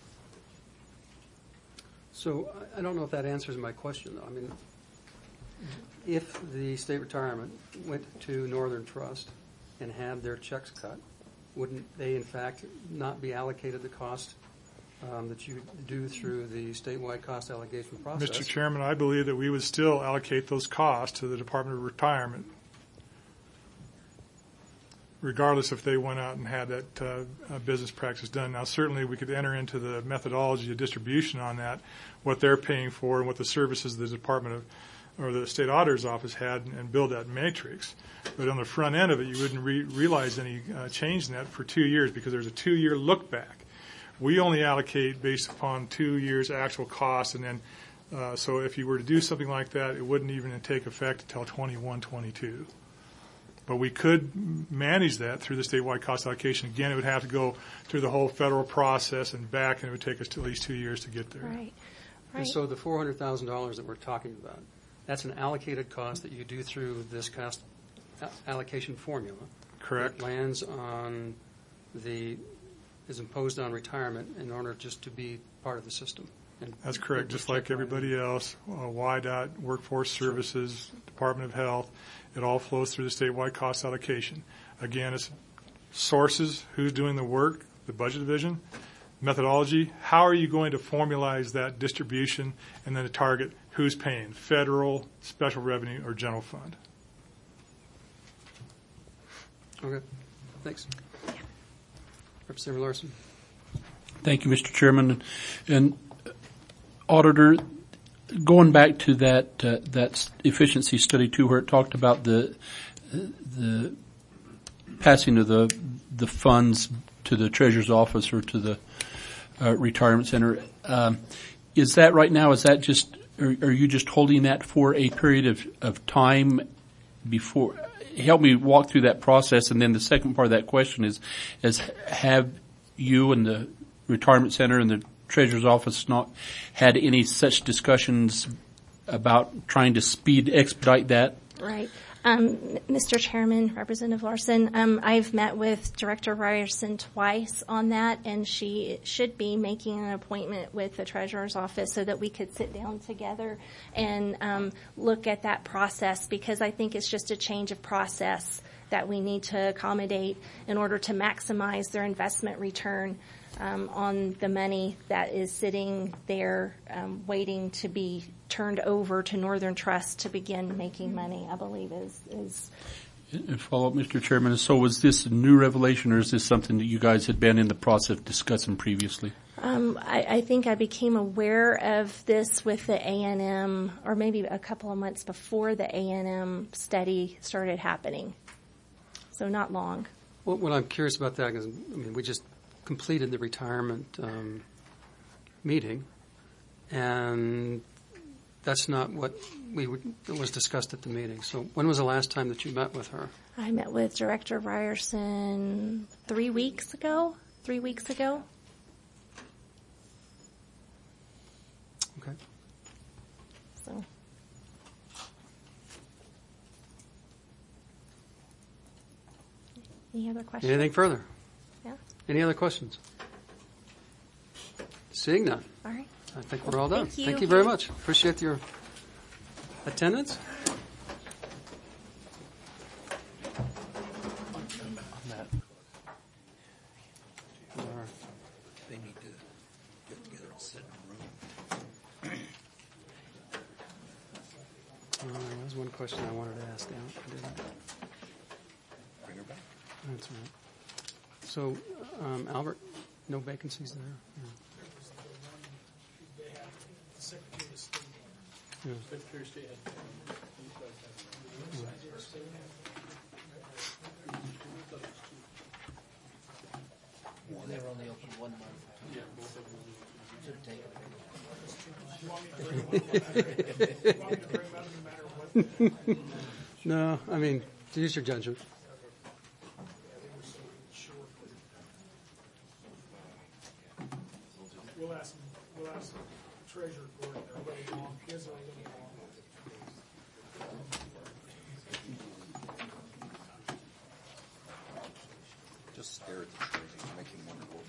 So I- I don't know if that answers my question, though. I mean, if the state retirement went to Northern Trust and had their checks cut, wouldn't they, in fact, not be allocated the cost um, that you do through the statewide cost allocation process? Mister Chairman, I believe that we would still allocate those costs to the Department of Retirement, regardless if they went out and had that uh, uh, business practice done. Now, certainly we could enter into the methodology of distribution on that, what they're paying for and what the services the Department of or the State Auditor's Office had, and, and build that matrix. But on the front end of it, you wouldn't re- realize any uh, change in that for two years because there's a two-year look back. We only allocate based upon two years' actual costs, and then uh, so if you were to do something like that, it wouldn't even take effect until twenty-one twenty-two. But we could manage that through the statewide cost allocation. Again, it would have to go through the whole federal process and back, and it would take us to at least two years to get there. Right, And right. so the four hundred thousand dollars that we're talking about, that's an allocated cost that you do through this cost a- allocation formula. Correct. It lands on the, is imposed on retirement in order just to be part of the system. And That's correct. Just like everybody else, uh, Y DOT, Workforce Services, Department of Health, it all flows through the statewide cost allocation. Again, it's sources, who's doing the work, the Budget Division, methodology, how are you going to formalize that distribution, and then the target, who's paying, federal, special revenue, or general fund. Okay, thanks. Representative Larson. Thank you, Mister Chairman. And Auditor, going back to that uh, that efficiency study too, where it talked about the the passing of the the funds to the Treasurer's Office or to the uh, retirement center, um, is that right now? Is that just are, are you just holding that for a period of of time before? Help me walk through that process, and then the second part of that question is: is have you and the retirement center and the Treasurer's Office not had any such discussions about trying to speed expedite that? Right. Um, Mister Chairman, Representative Larson, um, I've met with Director Ryerson twice on that, and she should be making an appointment with the Treasurer's Office so that we could sit down together and um, look at that process, because I think it's just a change of process that we need to accommodate in order to maximize their investment return um, on the money that is sitting there um, waiting to be turned over to Northern Trust to begin making money, I believe is, is And follow up, Mister Chairman. So was this a new revelation, or is this something that you guys had been in the process of discussing previously? Um, I, I think I became aware of this with the A and M, or maybe a couple of months before the A and M study started happening. So not long. Well, what I'm curious about that is, I mean, we just completed the retirement um, meeting, and that's not what we would, was discussed at the meeting. So when was the last time that you met with her? I met with Director Ryerson three weeks ago. Three weeks ago. Okay. So. Any other questions? Anything further? Yeah. Any other questions? Seeing none. All right. I think we're all done. Thank you. Thank you very much. Appreciate your attendance. They need to get together and sit in a room. Uh, there was one question I wanted to ask now. I didn't. Bring her back. That's right. So, um, Albert, no vacancies there? Yeah. Yeah. They were only open one month. Yeah, both of them. No, I mean, to use your judgment. We'll ask, we'll ask Treasurer Gordon, they're a little long, his are a little long. Just stare at the treasure, make him wonder what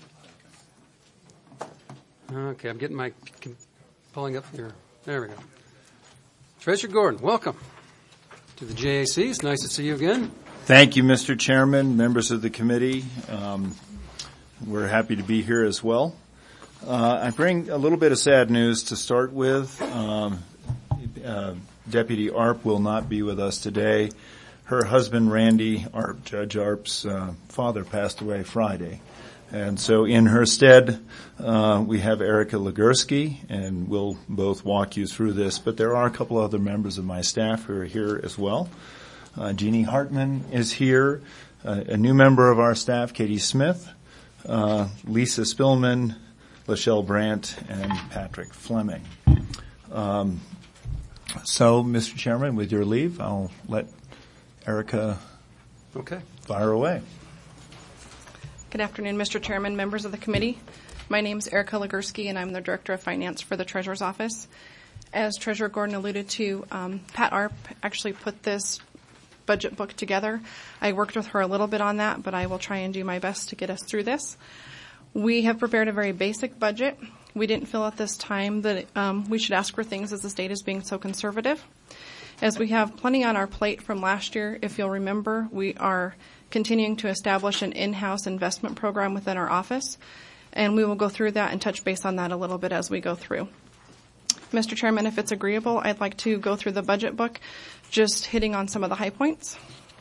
we're thinking. Okay, I'm getting my, pulling up here. There we go. Treasurer Gordon, welcome to the J A C. It's nice to see you again. Thank you, Mister Chairman, members of the committee. Um, we're happy to be here as well. Uh, I bring a little bit of sad news to start with. Um, uh, Deputy Arp will not be with us today. Her husband, Randy Arp, Judge Arp's uh, father, passed away Friday. And so in her stead, uh, we have Erica Legursky, and we'll both walk you through this. But there are a couple other members of my staff who are here as well. Uh, Jeannie Hartman is here, uh, a new member of our staff, Katie Smith, uh, Lisa Spillman, Lachelle Brandt, and Patrick Fleming. Um, so, Mister Chairman, with your leave, I'll let Erica okay. fire away. Good afternoon, Mister Chairman, members of the committee. My name is Erica Legursky, and I'm the Director of Finance for the Treasurer's Office. As Treasurer Gordon alluded to, um, Pat Arp actually put this budget book together. I worked with her a little bit on that, but I will try and do my best to get us through this. We have prepared a very basic budget. We didn't feel at this time that um, we should ask for things as the state is being so conservative. As we have plenty on our plate from last year, if you'll remember, we are continuing to establish an in-house investment program within our office, and we will go through that and touch base on that a little bit as we go through. Mister Chairman, if it's agreeable, I'd like to go through the budget book, just hitting on some of the high points.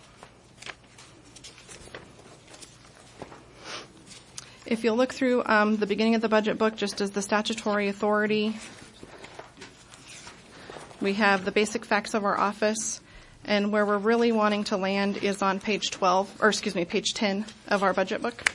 If you'll look through um, the beginning of the budget book, just as the statutory authority, we have the basic facts of our office, and where we're really wanting to land is on page twelve, or excuse me, page ten of our budget book.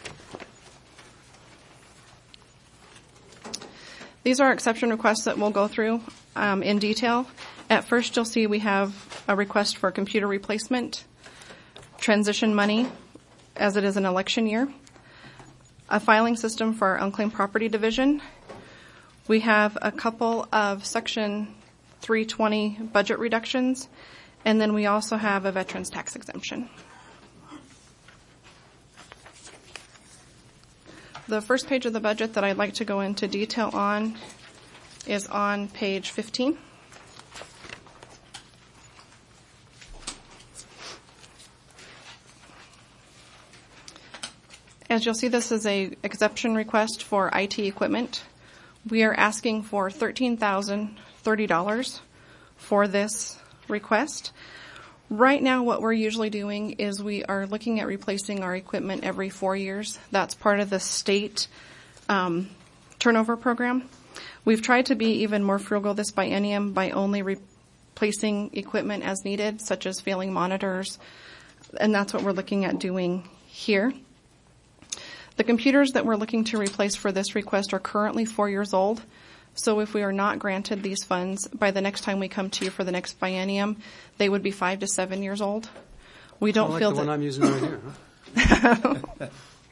These are exception requests that we'll go through um, in detail. At first, you'll see we have a request for computer replacement, transition money, as it is an election year, a filing system for our unclaimed property division. We have a couple of Section three twenty budget reductions, And then we also have a veterans tax exemption. The first page of the budget that I'd like to go into detail on is on page fifteen. As you'll see, this is a exception request for I T equipment. We are asking for thirteen thousand thirty dollars for this request. Right now, what we're usually doing is we are looking at replacing our equipment every four years. That's part of the state um, turnover program. We've tried to be even more frugal this biennium by only replacing equipment as needed, such as failing monitors, and that's what we're looking at doing here. The computers that we're looking to replace for this request are currently four years old. So if we are not granted these funds, by the next time we come to you for the next biennium, they would be five to seven years old. We don't like feel the that one I'm using right here. Huh?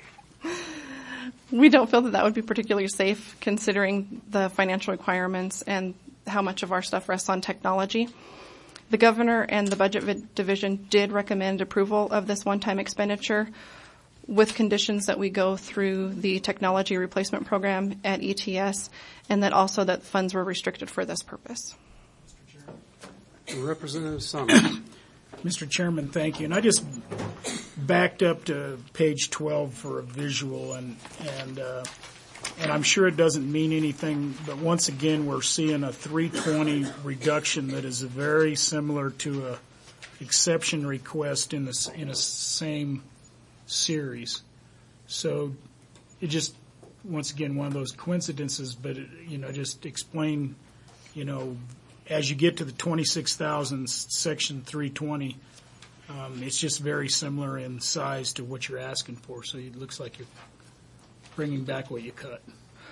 We don't feel that that would be particularly safe, considering the financial requirements and how much of our stuff rests on technology. The governor and the budget division did recommend approval of this one-time expenditure, with conditions that we go through the technology replacement program at E T S, and that also that funds were restricted for this purpose. Representative Summers. Mister Chairman, thank you. And I just backed up to page twelve for a visual, and and uh, and I'm sure it doesn't mean anything, but once again, we're seeing a three twenty reduction that is very similar to a exception request in the in a same series. So it just, once again, one of those coincidences, but it, you know, just explain, you know, as you get to the twenty-six thousand section three twenty, um, it's just very similar in size to what you're asking for. So it looks like you're bringing back what you cut.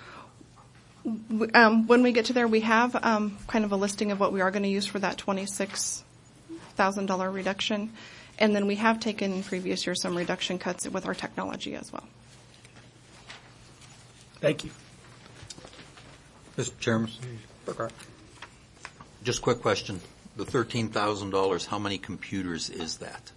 Um, when we get to there, we have um, kind of a listing of what we are going to use for that twenty-six thousand dollars reduction. And then we have taken in previous years some reduction cuts with our technology as well. Thank you. Mister Chairman, just a quick question. The thirteen thousand dollars, how many computers is that?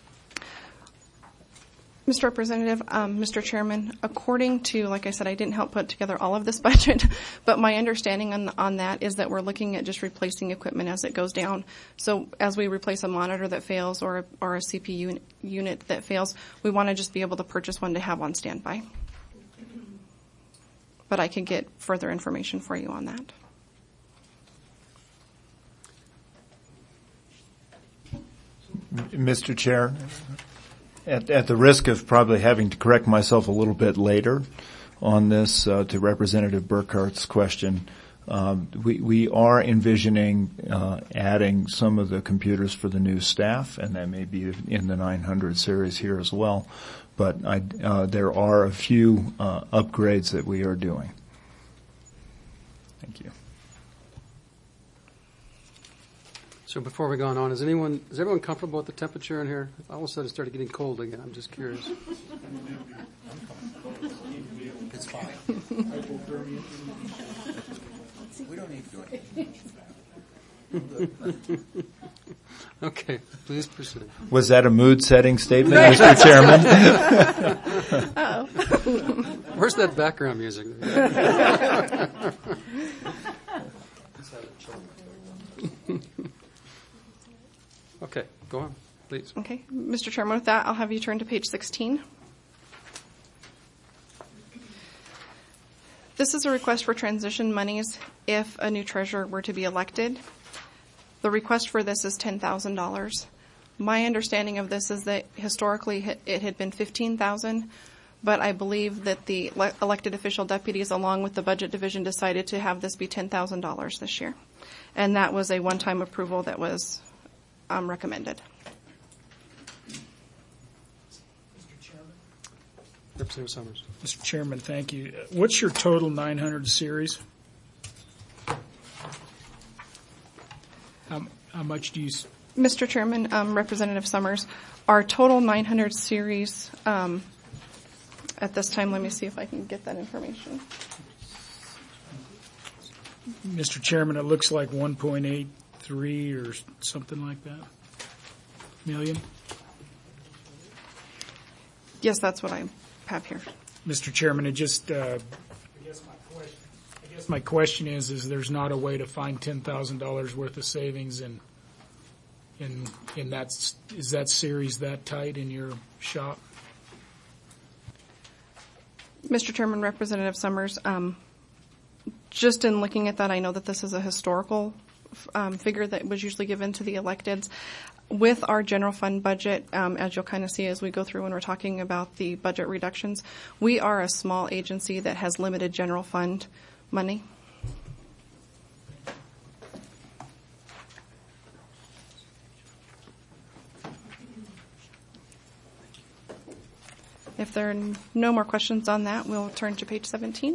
Mister Representative, um, Mister Chairman, according to, like I said, I didn't help put together all of this budget, but my understanding on, on that is that we're looking at just replacing equipment as it goes down. So as we replace a monitor that fails or, or a C P U unit that fails, we want to just be able to purchase one to have on standby. But I can get further information for you on that. Mister Chair, at, at the risk of probably having to correct myself a little bit later on this uh, to Representative Burkhart's question, um, we, we are envisioning uh, adding some of the computers for the new staff, and that may be in the nine hundred series here as well. But I, uh, there are a few uh, upgrades that we are doing. Thank you. So before we go on, is anyone is everyone comfortable with the temperature in here? All of a sudden it started getting cold again. I'm just curious. It's fine. We don't need to do anything. Okay, please proceed. Was that a mood-setting statement, Mister Chairman? Uh-oh. Where's that background music? Okay, go on, please. Okay, Mister Chairman, with that, I'll have you turn to page sixteen. This is a request for transition monies if a new treasurer were to be elected. The request for this is ten thousand dollars. My understanding of this is that historically it had been fifteen thousand dollars, but I believe that the elected official deputies along with the budget division decided to have this be ten thousand dollars this year. And that was a one-time approval that was um, recommended. Representative Summers. Mister Chairman, thank you. What's your total nine hundred series? How, how much do you... S- Mister Chairman, um, Representative Summers, our total nine hundred series, um, at this time, let me see if I can get that information. Mister Chairman, it looks like one point eight three or something like that. million? Yes, that's what I have here. Mister Chairman, it just, uh, I guess my question, I guess my question is, is there's not a way to find ten thousand dollars worth of savings in, in, in that, is that series that tight in your shop? Mister Chairman, Representative Summers, um, just in looking at that, I know that this is a historical um, figure that was usually given to the electeds. With our general fund budget, um, as you'll kind of see as we go through when we're talking about the budget reductions, we are a small agency that has limited general fund money. If there are no more questions on that, we'll turn to page seventeen.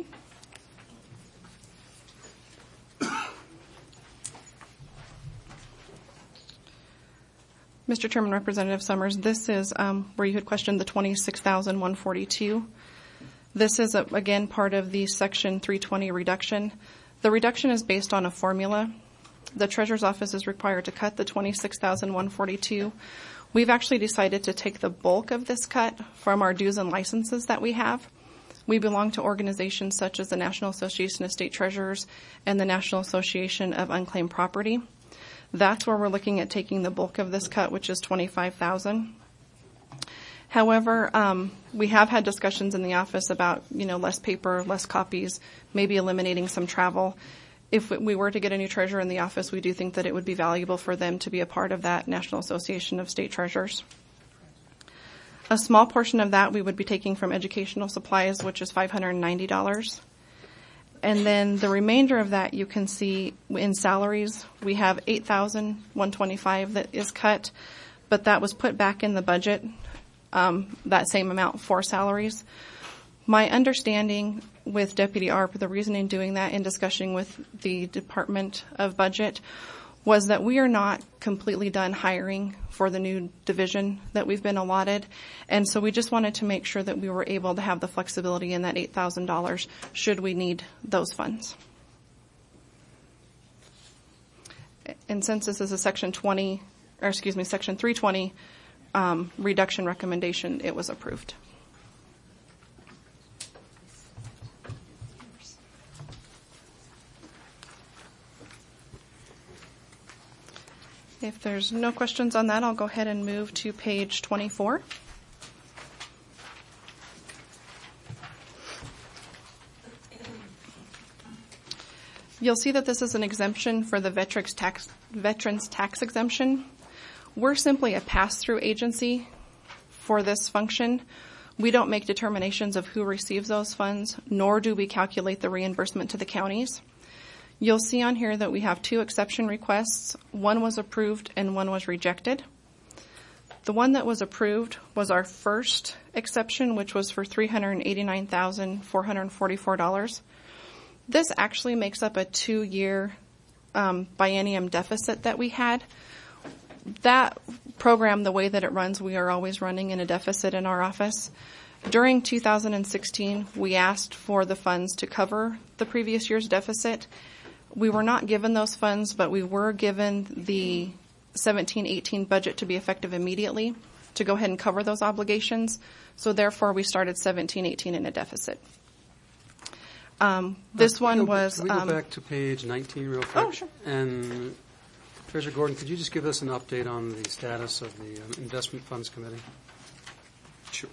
Mister Chairman, Representative Summers, this is um, where you had questioned the twenty-six thousand one hundred forty-two. This is, a, again, part of the Section three twenty reduction. The reduction is based on a formula. The Treasurer's Office is required to cut the twenty-six thousand one hundred forty-two. We've actually decided to take the bulk of this cut from our dues and licenses that we have. We belong to organizations such as the National Association of State Treasurers and the National Association of Unclaimed Property. That's where we're looking at taking the bulk of this cut, which is twenty-five thousand dollars. However, um, we have had discussions in the office about, you know, less paper, less copies, maybe eliminating some travel. If we were to get a new treasurer in the office, we do think that it would be valuable for them to be a part of that National Association of State Treasurers. A small portion of that we would be taking from educational supplies, which is five hundred ninety dollars. And then the remainder of that you can see in salaries. We have eight thousand one hundred twenty-five dollars that is cut, but that was put back in the budget, um, that same amount for salaries. My understanding with Deputy Arp, the reason in doing that in discussion with the Department of Budget was that we are not completely done hiring for the new division that we've been allotted. And so we just wanted to make sure that we were able to have the flexibility in that eight thousand dollars should we need those funds. And since this is a Section twenty, or excuse me, Section three twenty um, reduction recommendation, it was approved. If there's no questions on that, I'll go ahead and move to page twenty-four. You'll see that this is an exemption for the veterans tax, veterans tax exemption. We're simply a pass-through agency for this function. We don't make determinations of who receives those funds, nor do we calculate the reimbursement to the counties. You'll see on here that we have two exception requests. One was approved and one was rejected. The one that was approved was our first exception, which was for three hundred eighty-nine thousand four hundred forty-four dollars. This actually makes up a two-year um, biennium deficit that we had. That program, the way that it runs, we are always running in a deficit in our office. During two thousand sixteen, we asked for the funds to cover the previous year's deficit. We were not given those funds, but we were given the seventeen eighteen budget to be effective immediately to go ahead and cover those obligations. So therefore, we started seventeen eighteen in a deficit. Um, this uh, one go, was... Can we go um, back to page nineteen real quick? Oh, sure. And Treasurer Gordon, could you just give us an update on the status of the um, Investment Funds Committee? Sure.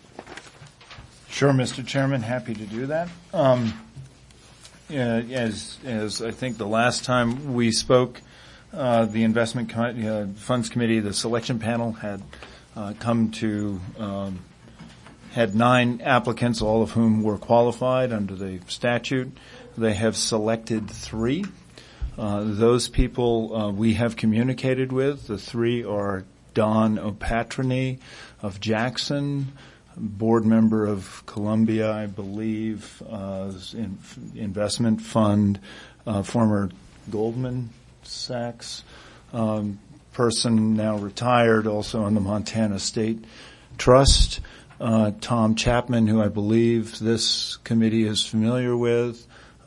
Sure, Mister Chairman, happy to do that. Um, yeah, as as I think the last time we spoke, uh, the Investment Com- uh, Funds Committee, the selection panel had uh, come to um, had nine applicants, all of whom were qualified under the statute. They have selected three. Uh, those people uh, we have communicated with. The three are Don O'Patrony of Jackson, board member of Columbia, I believe, uh, in, investment fund, uh, former Goldman Sachs um, person, now retired, also on the Montana State Trust. Uh, Tom Chapman, who I believe this committee is familiar with,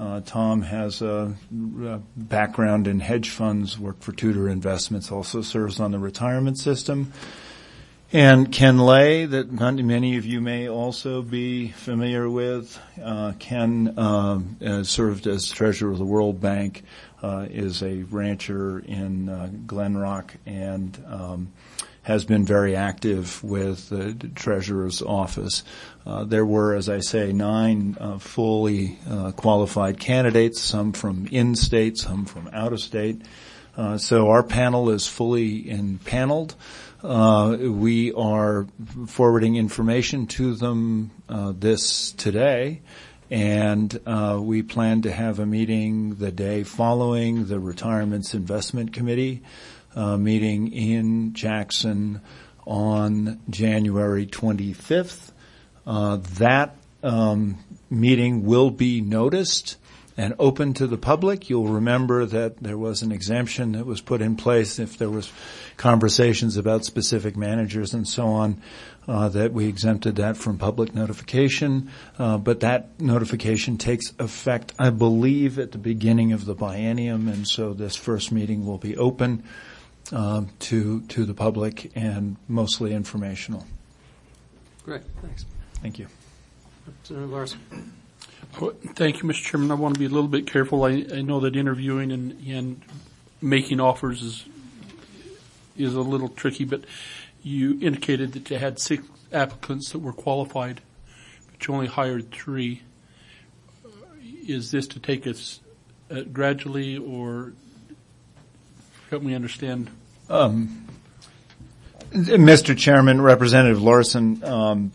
Uh, Tom has a, a background in hedge funds, worked for Tudor Investments, also serves on the retirement system. And Ken Lay, that many of you may also be familiar with. Uh, Ken uh, has served as treasurer of the World Bank, uh, is a rancher in uh, Glen Rock, and um, has been very active with the treasurer's office. Uh, there were, as I say, nine uh, fully uh, qualified candidates, some from in-state, some from out-of-state. Uh, so our panel is fully impaneled. Uh, we are forwarding information to them uh, this today, and uh, we plan to have a meeting the day following the Retirements Investment Committee uh, meeting in Jackson on January twenty-fifth. Uh, that um, meeting will be noticed and open to the public. You'll remember that there was an exemption that was put in place if there was conversations about specific managers and so on, uh, that we exempted that from public notification. Uh, but that notification takes effect, I believe, at the beginning of the biennium, and so this first meeting will be open uh, to to the public and mostly informational. Great, thanks. Thank you. Senator Larson. Thank you, Mister Chairman. I want to be a little bit careful. I, I know that interviewing and, and making offers is is a little tricky, but you indicated that you had six applicants that were qualified, but you only hired three. Is this to take us uh, gradually, or help me understand? Um, Mister Chairman, Representative Larson, um,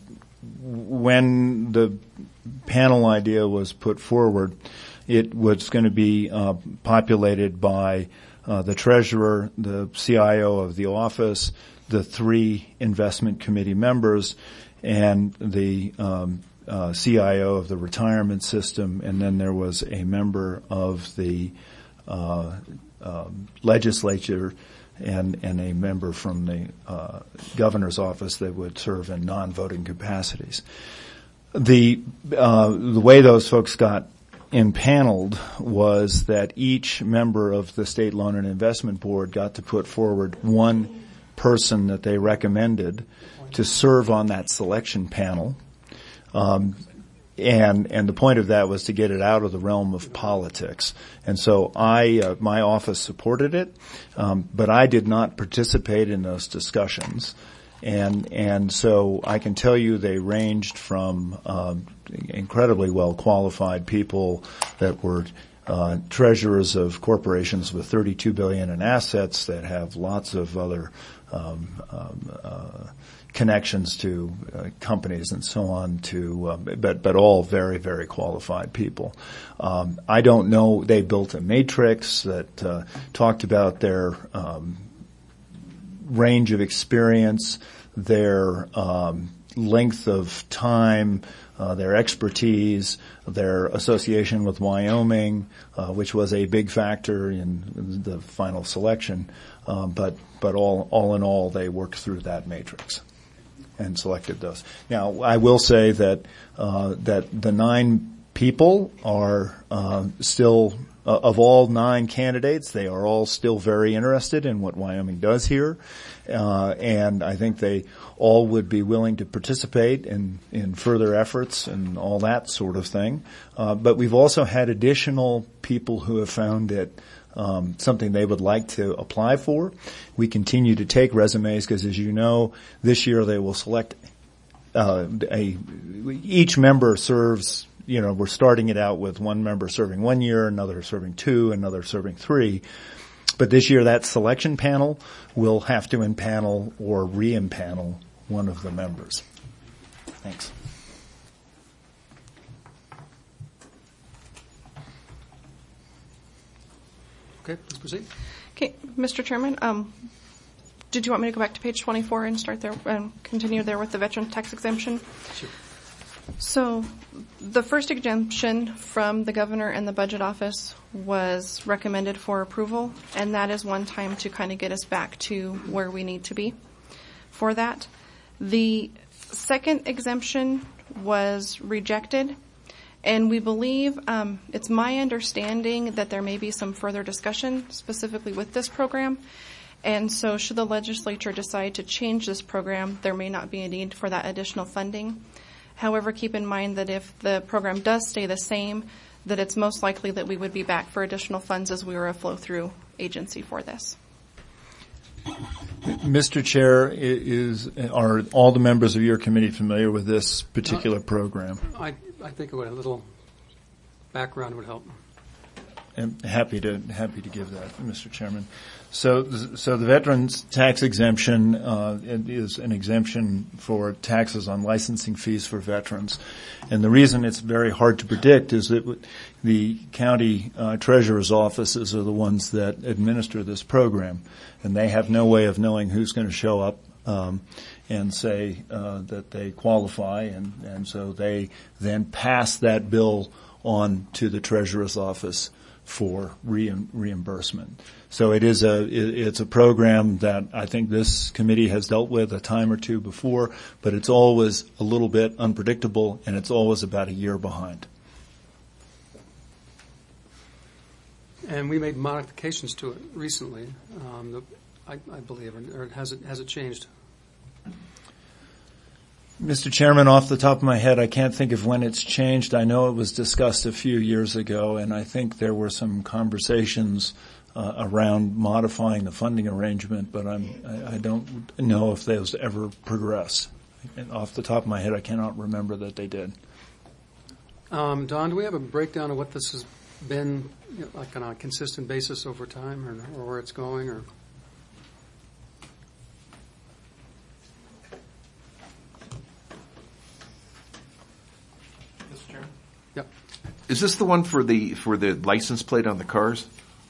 when the panel idea was put forward, it was going to be uh, populated by uh, the treasurer, the C I O of the office, the three investment committee members, and the um, uh, C I O of the retirement system, and then there was a member of the uh, uh, legislature and, and a member from the uh, governor's office that would serve in non-voting capacities. The uh, the way those folks got impaneled was that each member of the State Loan and Investment Board got to put forward one person that they recommended to serve on that selection panel. Um, and and the point of that was to get it out of the realm of politics. And so I, uh, my office supported it, um, but I did not participate in those discussions. And and so I can tell you they ranged from um, incredibly well qualified people that were uh, treasurers of corporations with thirty-two billion dollars in assets that have lots of other um, um, uh, connections to uh, companies and so on. To uh, but but all very very qualified people. Um, I don't know. They built a matrix that uh, talked about their Um, range of experience, their um, length of time, uh, their expertise, their association with Wyoming, uh, which was a big factor in the final selection. Um, but but all all in all, they worked through that matrix and selected those. Now, I will say that uh, that the nine people are uh, still. Uh, of all nine candidates, they are all still very interested in what Wyoming does here, uh, and I think they all would be willing to participate in, in further efforts and all that sort of thing. Uh, but we've also had additional people who have found it um, something they would like to apply for. We continue to take resumes because, as you know, this year they will select uh, a. Each member serves. You know, we're starting it out with one member serving one year, another serving two, another serving three. But this year, that selection panel will have to impanel or re-impanel one of the members. Thanks. Okay, let's proceed. Okay, Mister Chairman, um, did you want me to go back to page twenty-four and start there and continue there with the veteran tax exemption? Sure. So the first exemption from the governor and the budget office was recommended for approval, and that is one time to kind of get us back to where we need to be for that. The second exemption was rejected, And we believe, um, it's my understanding that there may be some further discussion specifically with this program. And so should the legislature decide to change this program, there may not be a need for that additional funding. However, keep in mind that if the program does stay the same, that it's most likely that we would be back for additional funds as we were a flow-through agency for this. Mister Chair, is are all the members of your committee familiar with this particular program? I, I think a little background would help. I'm happy to happy to give that, Mister Chairman. So, so the veterans tax exemption uh, is an exemption for taxes on licensing fees for veterans, and the reason it's very hard to predict is that the county uh, treasurer's offices are the ones that administer this program, and they have no way of knowing who's going to show up um, and say uh, that they qualify, and, and so they then pass that bill on to the treasurer's office for reimbursement. So it is a it's a program that I think this committee has dealt with a time or two before, but it's always a little bit unpredictable, and it's always about a year behind. And we made modifications to it recently, um, the, I, I believe, or has it has it changed? Mister Chairman, off the top of my head, I can't think of when it's changed. I know it was discussed a few years ago, and I think there were some conversations uh, around modifying the funding arrangement, but I'm, I, I don't know if those ever progressed. And off the top of my head, I cannot remember that they did. Um, Don, do we have a breakdown of what this has been, you know, like on a consistent basis over time, or, or where it's going, or? Yep. Is this the one for the for the license plate on the cars?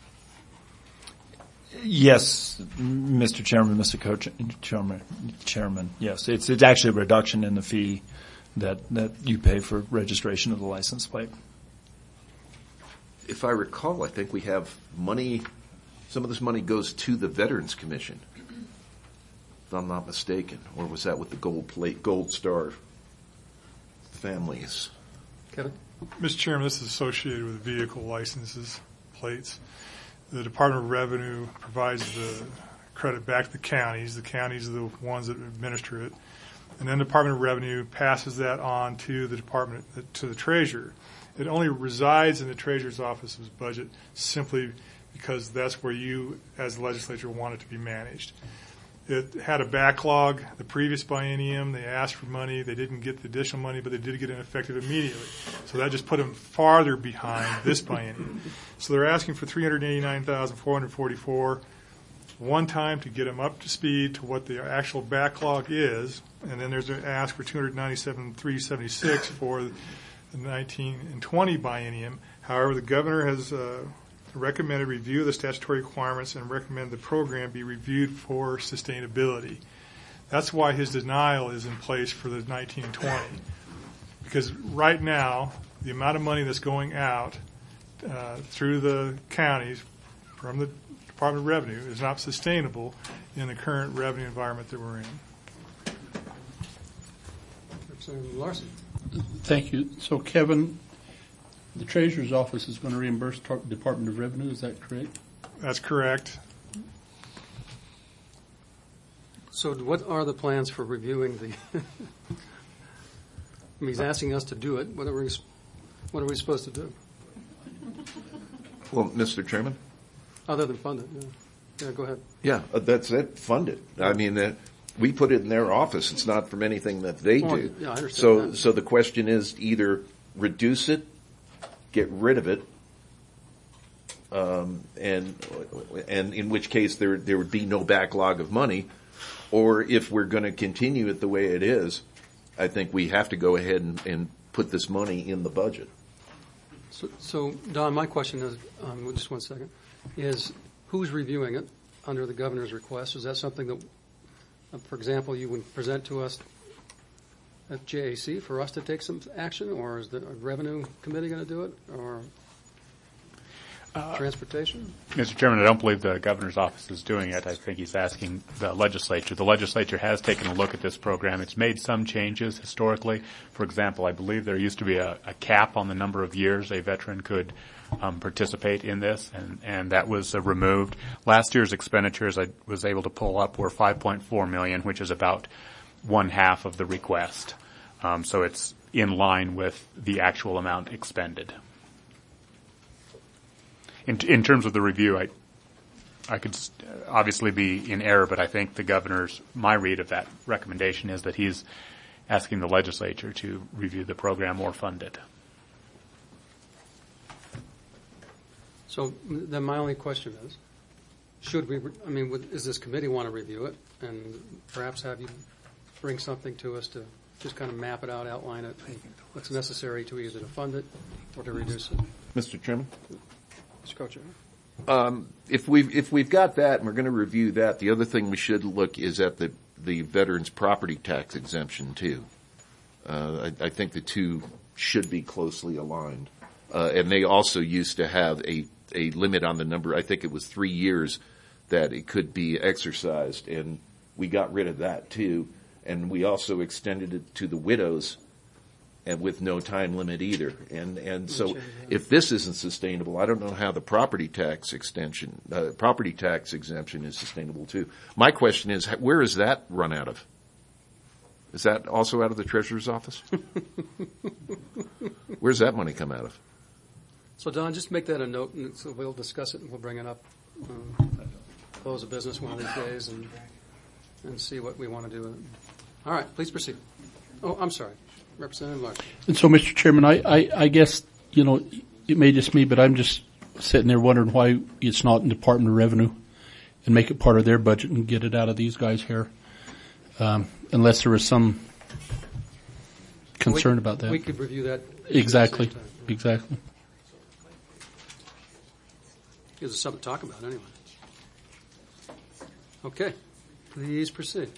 Yes, Mister Chairman, Mister Coach, Chairman, Chairman. Yes, it's it's actually a reduction in the fee that that you pay for registration of the license plate. If I recall, I think we have money. Some of this money goes to the Veterans Commission, if I'm not mistaken, or was that with the Gold Plate, Gold Star families? Kevin? Mister Chairman, this is associated with vehicle licenses, plates. The Department of Revenue provides the credit back to the counties. The counties are the ones that administer it. And then the Department of Revenue passes that on to the department, to the treasurer. It only resides in the treasurer's office's budget simply because that's where you, as the legislature, want it to be managed. It had a backlog the previous biennium. They asked for money. They didn't get the additional money, but they did get it effective immediately. So that just put them farther behind this biennium. So they're asking for three hundred eighty-nine thousand four hundred forty-four dollars one time to get them up to speed to what the actual backlog is, and then there's an ask for two hundred ninety-seven thousand three hundred seventy-six dollars for the nineteen and twenty biennium. However, the governor has uh, recommended review of the statutory requirements and recommend the program be reviewed for sustainability. That's why his denial is in place for the nineteen and twenty. Because right now, the amount of money that's going out uh, through the counties from the Department of Revenue is not sustainable in the current revenue environment that we're in. Representative Larson. Thank you. So, Kevin, the Treasurer's Office is going to reimburse the Department of Revenue, is that correct? That's correct. So what are the plans for reviewing the, I mean, he's asking us to do it. What are we, what are we supposed to do? Well, Mister Chairman? Other than fund it, yeah. Yeah, go ahead. Yeah, uh, that's it, fund it. I mean, uh, we put it in their office. It's not from anything that they Oh, do. yeah, I understand So, that. so the question is either reduce it, get rid of it, um, and and in which case there there would be no backlog of money, or if we're going to continue it the way it is, I think we have to go ahead and, and put this money in the budget. So, so Don, my question is, um, just one second, is who's reviewing it under the governor's request? Is that something that, uh, for example, you would present to us at J A C for us to take some action, or is the revenue committee going to do it? Or Transportation? Mister Chairman, I don't believe the governor's office is doing it. I think he's asking the legislature. The legislature has taken a look at this program. It's made some changes historically. For example, I believe there used to be a, a cap on the number of years a veteran could um, participate in this, and, and that was uh, removed. Last year's expenditures I was able to pull up were five point four million dollars, which is about one half of the request. Um, so it's in line with the actual amount expended. In, in terms of the review, I, I could obviously be in error, but I think the governor's, my read of that recommendation is that he's asking the legislature to review the program or fund it. So then my only question is, should we, I mean, would, does this committee want to review it and perhaps have you bring something to us to just kind of map it out, outline it, what's necessary to either to fund it or to reduce it? Mister Chairman? Mister Co-Chair. Um, if we've if we've got that and we're going to review that, the other thing we should look is at the the veterans' property tax exemption too. Uh, I, I think the two should be closely aligned, uh, and they also used to have a a limit on the number. I think it was three years that it could be exercised, and we got rid of that too. And we also extended it to the widows, and with no time limit either. And and so, if this isn't sustainable, I don't know how the property tax extension, uh, property tax exemption is sustainable too. My question is, where is that run out of? Is that also out of the Treasurer's office? Where's that money come out of? So Don, just make that a note, and so we'll discuss it and we'll bring it up. Um, close of business one of these days and and see what we want to do with it. All right, please proceed. Oh, I'm sorry. Representative Larson. And so, Mister Chairman, I, I, I guess, you know, it may just me, but I'm just sitting there wondering why it's not in Department of Revenue and make it part of their budget and get it out of these guys here, um, unless there was some concern we, about that. We could review that. Exactly, exactly. Gives us something to talk about anyway. Okay, please proceed.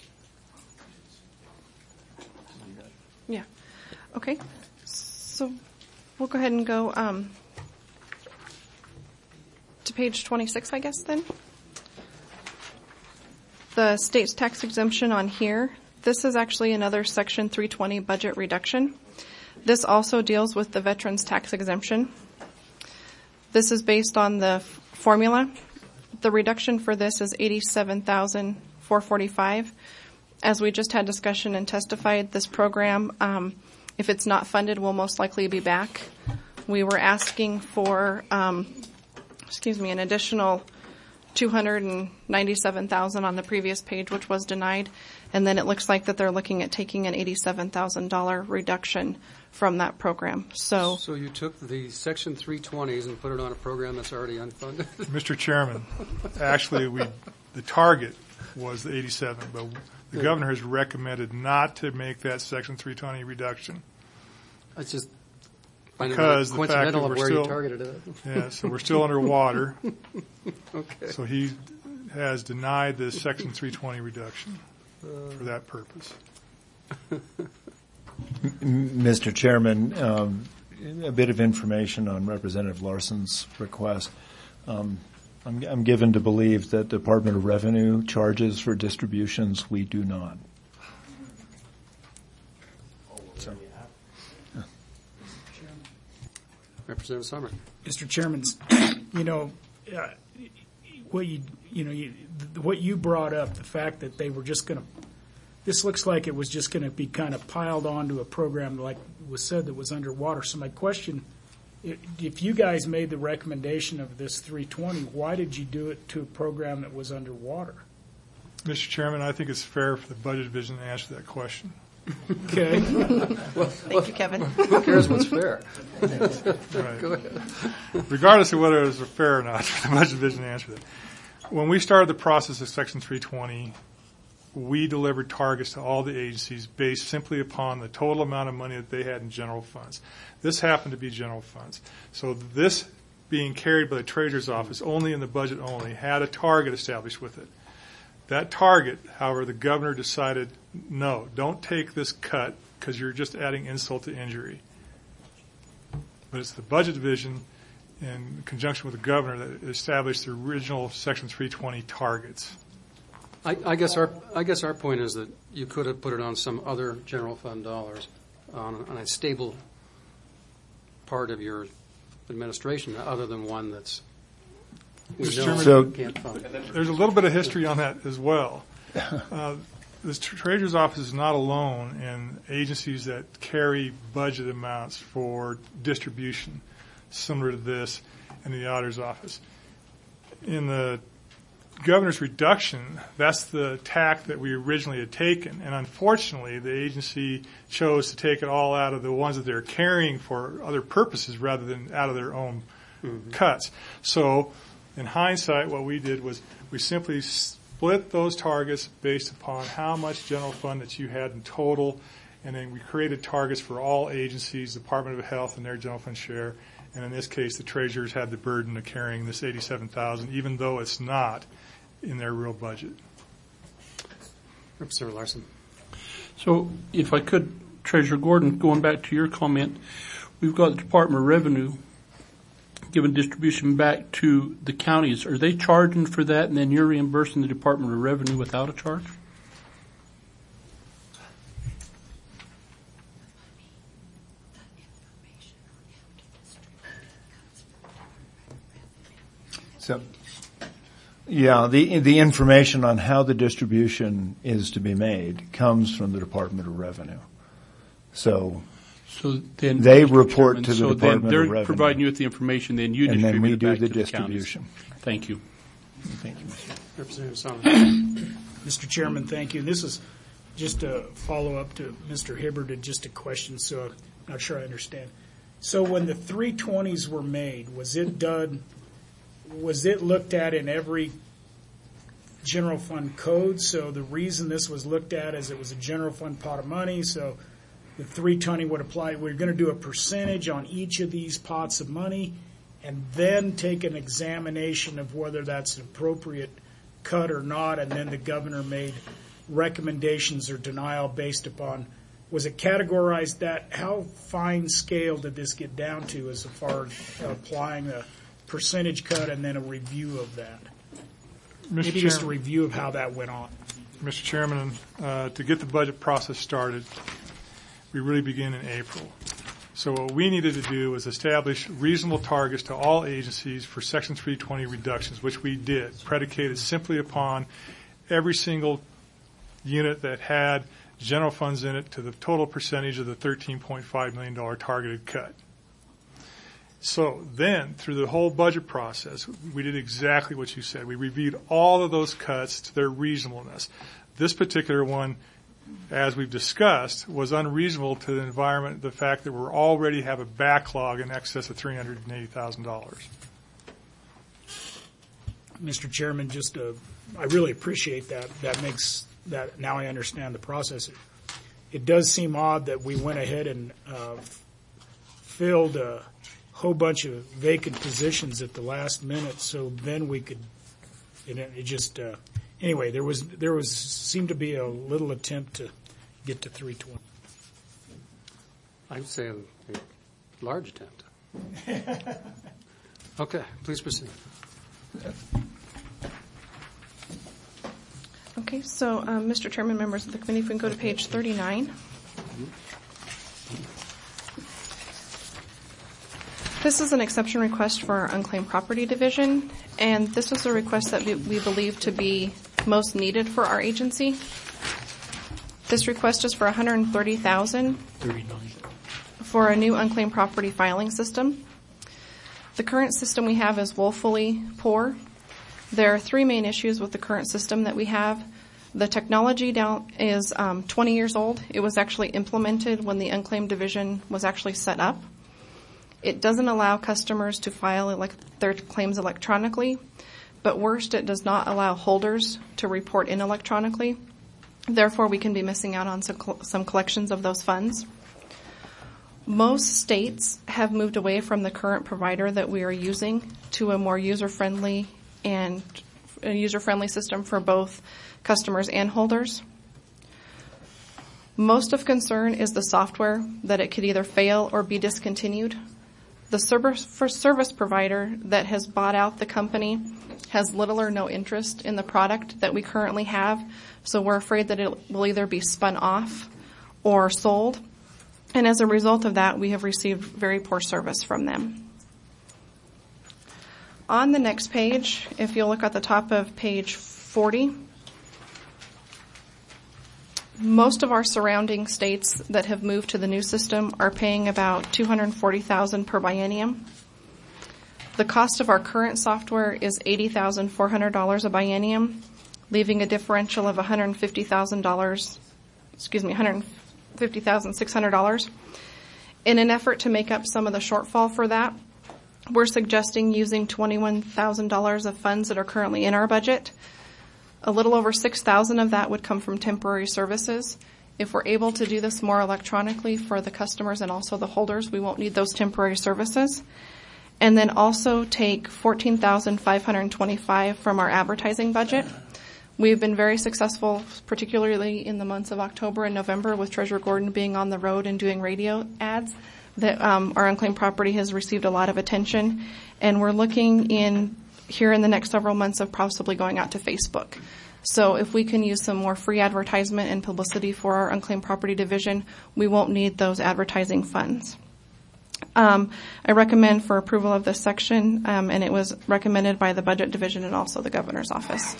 Yeah. Okay. So we'll go ahead and go um, to page twenty-six, I guess, then. The state's tax exemption on here. This is actually another Section three twenty budget reduction. This also deals with the veterans tax exemption. This is based on the f- formula. The reduction for this is eighty-seven thousand four hundred forty-five dollars. As we just had discussion and testified, this program, um, if it's not funded, will most likely be back. We were asking for, um, excuse me, an additional two hundred ninety-seven thousand dollars on the previous page, which was denied. And then it looks like that they're looking at taking an eighty-seven thousand dollars reduction from that program. So, so you took the Section three twenties and put it on a program that's already unfunded? Mister Chairman, actually, we the target was the eighty-seven, but the Good. governor has recommended not to make that Section three twenty reduction. It's just because the fact that of we're where still, you targeted it. Yeah, so we're still underwater. Okay. So he has denied the Section three twenty reduction uh, for that purpose. Mister Chairman, um, a bit of information on Representative Larson's request. Um, I'm, I'm given to believe that Department of Revenue charges for distributions. We do not. So. Yeah. Representative Sommer. Mister Chairman, you know, uh, what you you know you, what you brought up, the fact that they were just going to. This looks like it was just going to be kind of piled onto a program, like was said, that was underwater. So my question. If you guys made the recommendation of this three twenty, why did you do it to a program that was underwater? Mister Chairman, I think it's fair for the Budget Division to answer that question. Okay. well, Thank well, you, Kevin. Who cares what's fair? Right. Go ahead. Regardless of whether it was fair or not, for the Budget Division to answer that. When we started the process of Section three twenty, we delivered targets to all the agencies based simply upon the total amount of money that they had in general funds. This happened to be general funds. So this being carried by the Treasurer's Office only in the budget only had a target established with it. That target, however, the governor decided, no, don't take this cut because you're just adding insult to injury. But it's the Budget Division in conjunction with the governor that established the original Section three twenty targets. I, I guess our I guess our point is that you could have put it on some other general fund dollars on, on a stable part of your administration, other than one that's we Mister know Chairman, you can't fund. There's a little bit of history on that as well. Uh, the Treasurer's Office is not alone in agencies that carry budget amounts for distribution, similar to this, and the Auditor's Office. In the Governor's reduction, that's the tack that we originally had taken, and unfortunately, the agency chose to take it all out of the ones that they're carrying for other purposes rather than out of their own mm-hmm. cuts. So, in hindsight, what we did was we simply split those targets based upon how much general fund that you had in total, and then we created targets for all agencies, Department of Health and their general fund share, and in this case, the treasurers had the burden of carrying this eighty-seven thousand dollars, even though it's not in their real budget. Representative Larson. So, if I could, Treasurer Gordon, going back to your comment, we've got the Department of Revenue giving distribution back to the counties. Are they charging for that, and then you're reimbursing the Department of Revenue without a charge? So, yeah, the the information on how the distribution is to be made comes from the Department of Revenue. So, so then they report to the so Department then they're of Revenue. providing you with the information, then you and distribute then we it do back the to distribution. The counties. Thank you. Thank you, Mister Representative Solomon. Mister Chairman, thank you. This is just a follow-up to Mister Hibbard and just a question, so I'm not sure I understand. So when the three twenties were made, was it done, was it looked at in every general fund code? So the reason this was looked at is it was a general fund pot of money, so the three twenty would apply. We're going to do a percentage on each of these pots of money and then take an examination of whether that's an appropriate cut or not, and then the governor made recommendations or denial based upon, was it categorized that, how fine scale did this get down to as far as applying a percentage cut and then a review of that? Mister Maybe just a Chairman, review of how that went on. Mister Chairman, uh, to get the budget process started, we really begin in April. So what we needed to do was establish reasonable targets to all agencies for Section three twenty reductions, which we did, predicated simply upon every single unit that had general funds in it to the total percentage of the thirteen point five million dollars targeted cut. So then, through the whole budget process, we did exactly what you said. We reviewed all of those cuts to their reasonableness. This particular one, as we've discussed, was unreasonable to the environment, the fact that we already have a backlog in excess of three hundred eighty thousand dollars. Mister Chairman, just uh, I really appreciate that. That makes that, now I understand the process. It, it does seem odd that we went ahead and uh, f- filled a whole bunch of vacant positions at the last minute, so then we could, it, it just, uh, anyway, there was, there was, seemed to be a little attempt to get to three twenty. I would say a, a large attempt. Okay, please proceed. Okay, so um, Mister Chairman, members of the committee, if we can go to page thirty-nine. This is an exception request for our unclaimed property division, and this is a request that we, we believe to be most needed for our agency. This request is for one hundred thirty thousand dollars for a new unclaimed property filing system. The current system we have is woefully poor. There are three main issues with the current system that we have. The technology down is um, twenty years old. It was actually implemented when the unclaimed division was actually set up. It doesn't allow customers to file elect- their claims electronically, but worst, it does not allow holders to report in electronically. Therefore, we can be missing out on some, col- some collections of those funds. Most states have moved away from the current provider that we are using to a more user-friendly and a user-friendly system for both customers and holders. Most of concern is the software, that it could either fail or be discontinued. The service, for service provider that has bought out the company has little or no interest in the product that we currently have, so we're afraid that it will either be spun off or sold. And as a result of that, we have received very poor service from them. On the next page, if you'll look at the top of page forty, most of our surrounding states that have moved to the new system are paying about two hundred forty thousand dollars per biennium. The cost of our current software is eighty thousand four hundred dollars a biennium, leaving a differential of one hundred fifty thousand dollars, excuse me, one hundred fifty thousand six hundred dollars. In an effort to make up some of the shortfall for that, we're suggesting using twenty-one thousand dollars of funds that are currently in our budget. A little over six thousand dollars of that would come from temporary services. If we're able to do this more electronically for the customers and also the holders, we won't need those temporary services. And then also take fourteen thousand five hundred twenty-five dollars from our advertising budget. We've been very successful, particularly in the months of October and November, with Treasurer Gordon being on the road and doing radio ads. That um, our unclaimed property has received a lot of attention, and we're looking in here in the next several months of possibly going out to Facebook. So if we can use some more free advertisement and publicity for our unclaimed property division, we won't need those advertising funds. Um, I recommend for approval of this section, um, and it was recommended by the Budget Division and also the Governor's Office.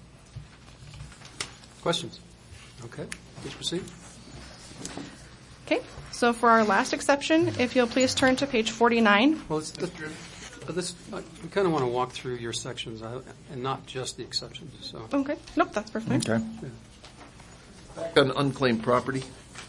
Questions? Okay, please proceed. Okay, so for our last exception, if you'll please turn to page forty-nine. Well, it's, this, this, we kind of want to walk through your sections uh, and not just the exceptions. So. Okay, nope, that's perfect. Okay. Yeah. On unclaimed property.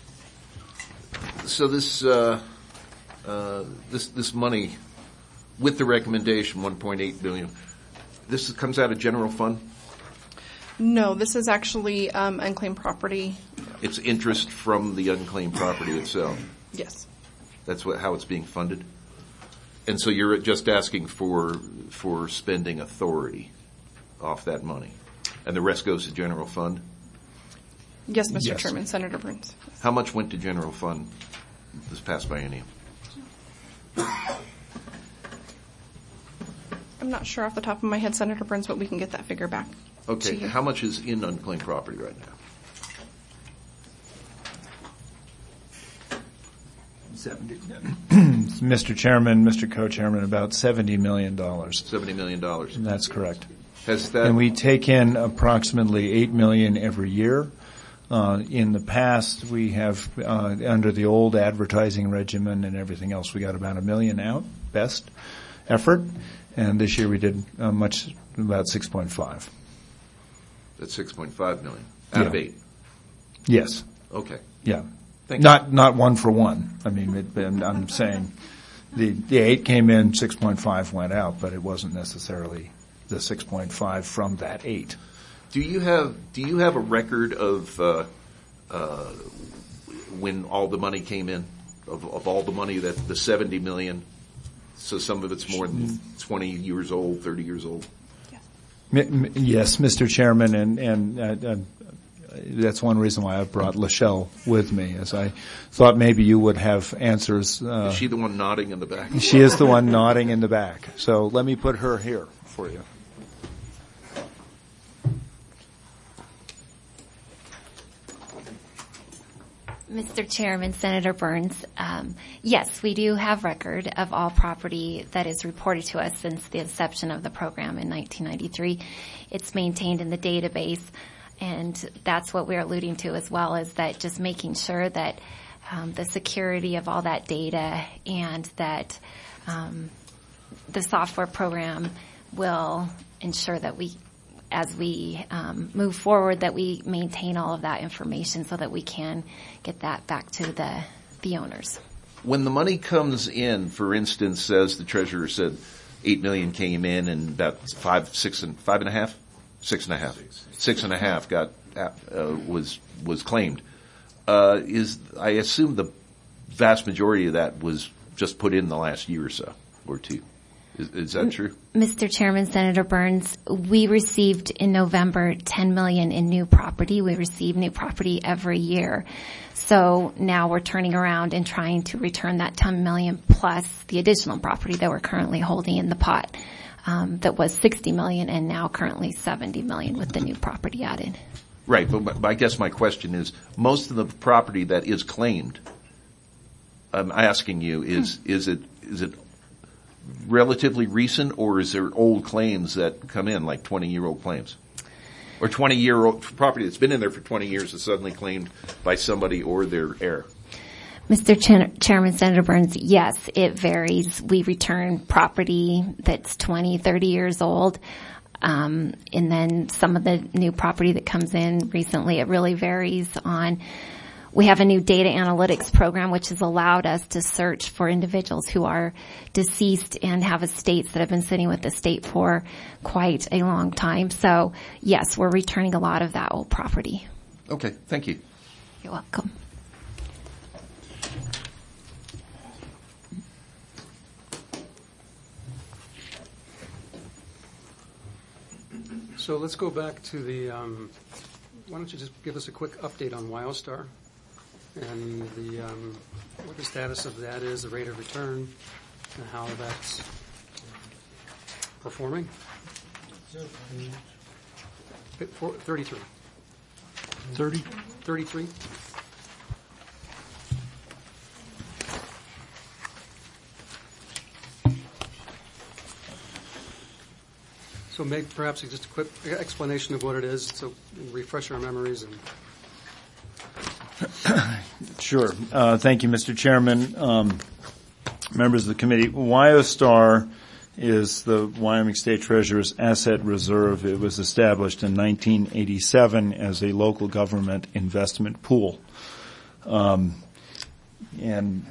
So this uh, uh, this this money, with the recommendation, one point eight billion dollars, this comes out of general fund? No, this is actually um, unclaimed property. It's interest from the unclaimed property itself. Yes. That's what, how it's being funded? And so you're just asking for for spending authority off that money, and the rest goes to general fund? Yes, Mister Yes. Chairman, Senator Burns. How much went to general fund this past biennium? I'm not sure off the top of my head, Senator Burns, but we can get that figure back. Okay, to you. how much is in unclaimed property right now? Mister Chairman, Mister Co-Chairman, about seventy million dollars. seventy million dollars. That's correct. Has that? And we take in approximately eight million dollars every year. Uh, in the past, we have, uh, under the old advertising regimen and everything else, we got about a million out, best effort. And this year we did uh, much, about six point five. That's six point five million out Yeah. of eight. Yes. Okay. Yeah. Thank not you. not one for one. I mean, it, I'm, I'm saying the the eight came in, six point five went out, but it wasn't necessarily the six point five from that eight. Do you have Do you have a record of uh, uh, when all the money came in, of, of all the money that the seventy million? So some of it's more than twenty years old, thirty years old. M- m- yes, Mister Chairman, and and uh, uh, that's one reason why I brought Lachelle with me, as I thought maybe you would have answers. Uh, Is she the one nodding in the back? She is the one nodding in the back. So let me put her here for you. Mister Chairman, Senator Burns, um, yes, we do have record of all property that is reported to us since the inception of the program in nineteen ninety-three. It's maintained in the database, and that's what we're alluding to as well, is that just making sure that um, the security of all that data and that um, the software program will ensure that we, as we um, move forward, that we maintain all of that information so that we can get that back to the, the owners. When the money comes in, for instance, as the treasurer said, eight million came in, and about five, six, and five and a half, six and a half, six and a half got uh, was was claimed. Uh, is I assume the vast majority of that was just put in the last year or so, or two. Is, is that true? Mister Chairman, Senator Burns, we received in November ten million dollars in new property. We receive new property every year. So now we're turning around and trying to return that ten million dollars plus the additional property that we're currently holding in the pot. Um, that was sixty million dollars and now currently seventy million dollars with the new property added. Right, but, but I guess my question is, most of the property that is claimed, I'm asking you, is hmm. is it is it relatively recent, or is there old claims that come in, like twenty-year-old claims? Or twenty-year-old property that's been in there for twenty years is suddenly claimed by somebody or their heir? Mister Ch- Chairman, Senator Burns, yes, it varies. We return property that's twenty, thirty years old. Um, and then some of the new property that comes in recently, it really varies on. We have a new data analytics program which has allowed us to search for individuals who are deceased and have estates that have been sitting with the state for quite a long time. So, yes, we're returning a lot of that old property. Okay, thank you. You're welcome. So let's go back to the, um, why don't you just give us a quick update on WyoStar and the, um, what the status of that is, the rate of return, and how that's performing? thirty-three. thirty? thirty-three. So make perhaps just a quick explanation of what it is, so refresh our memories. And Sure. Uh, thank you, Mister Chairman. Um, members of the committee, WyoStar is the Wyoming State Treasurer's asset reserve. It was established in nineteen eighty-seven as a local government investment pool. Um, and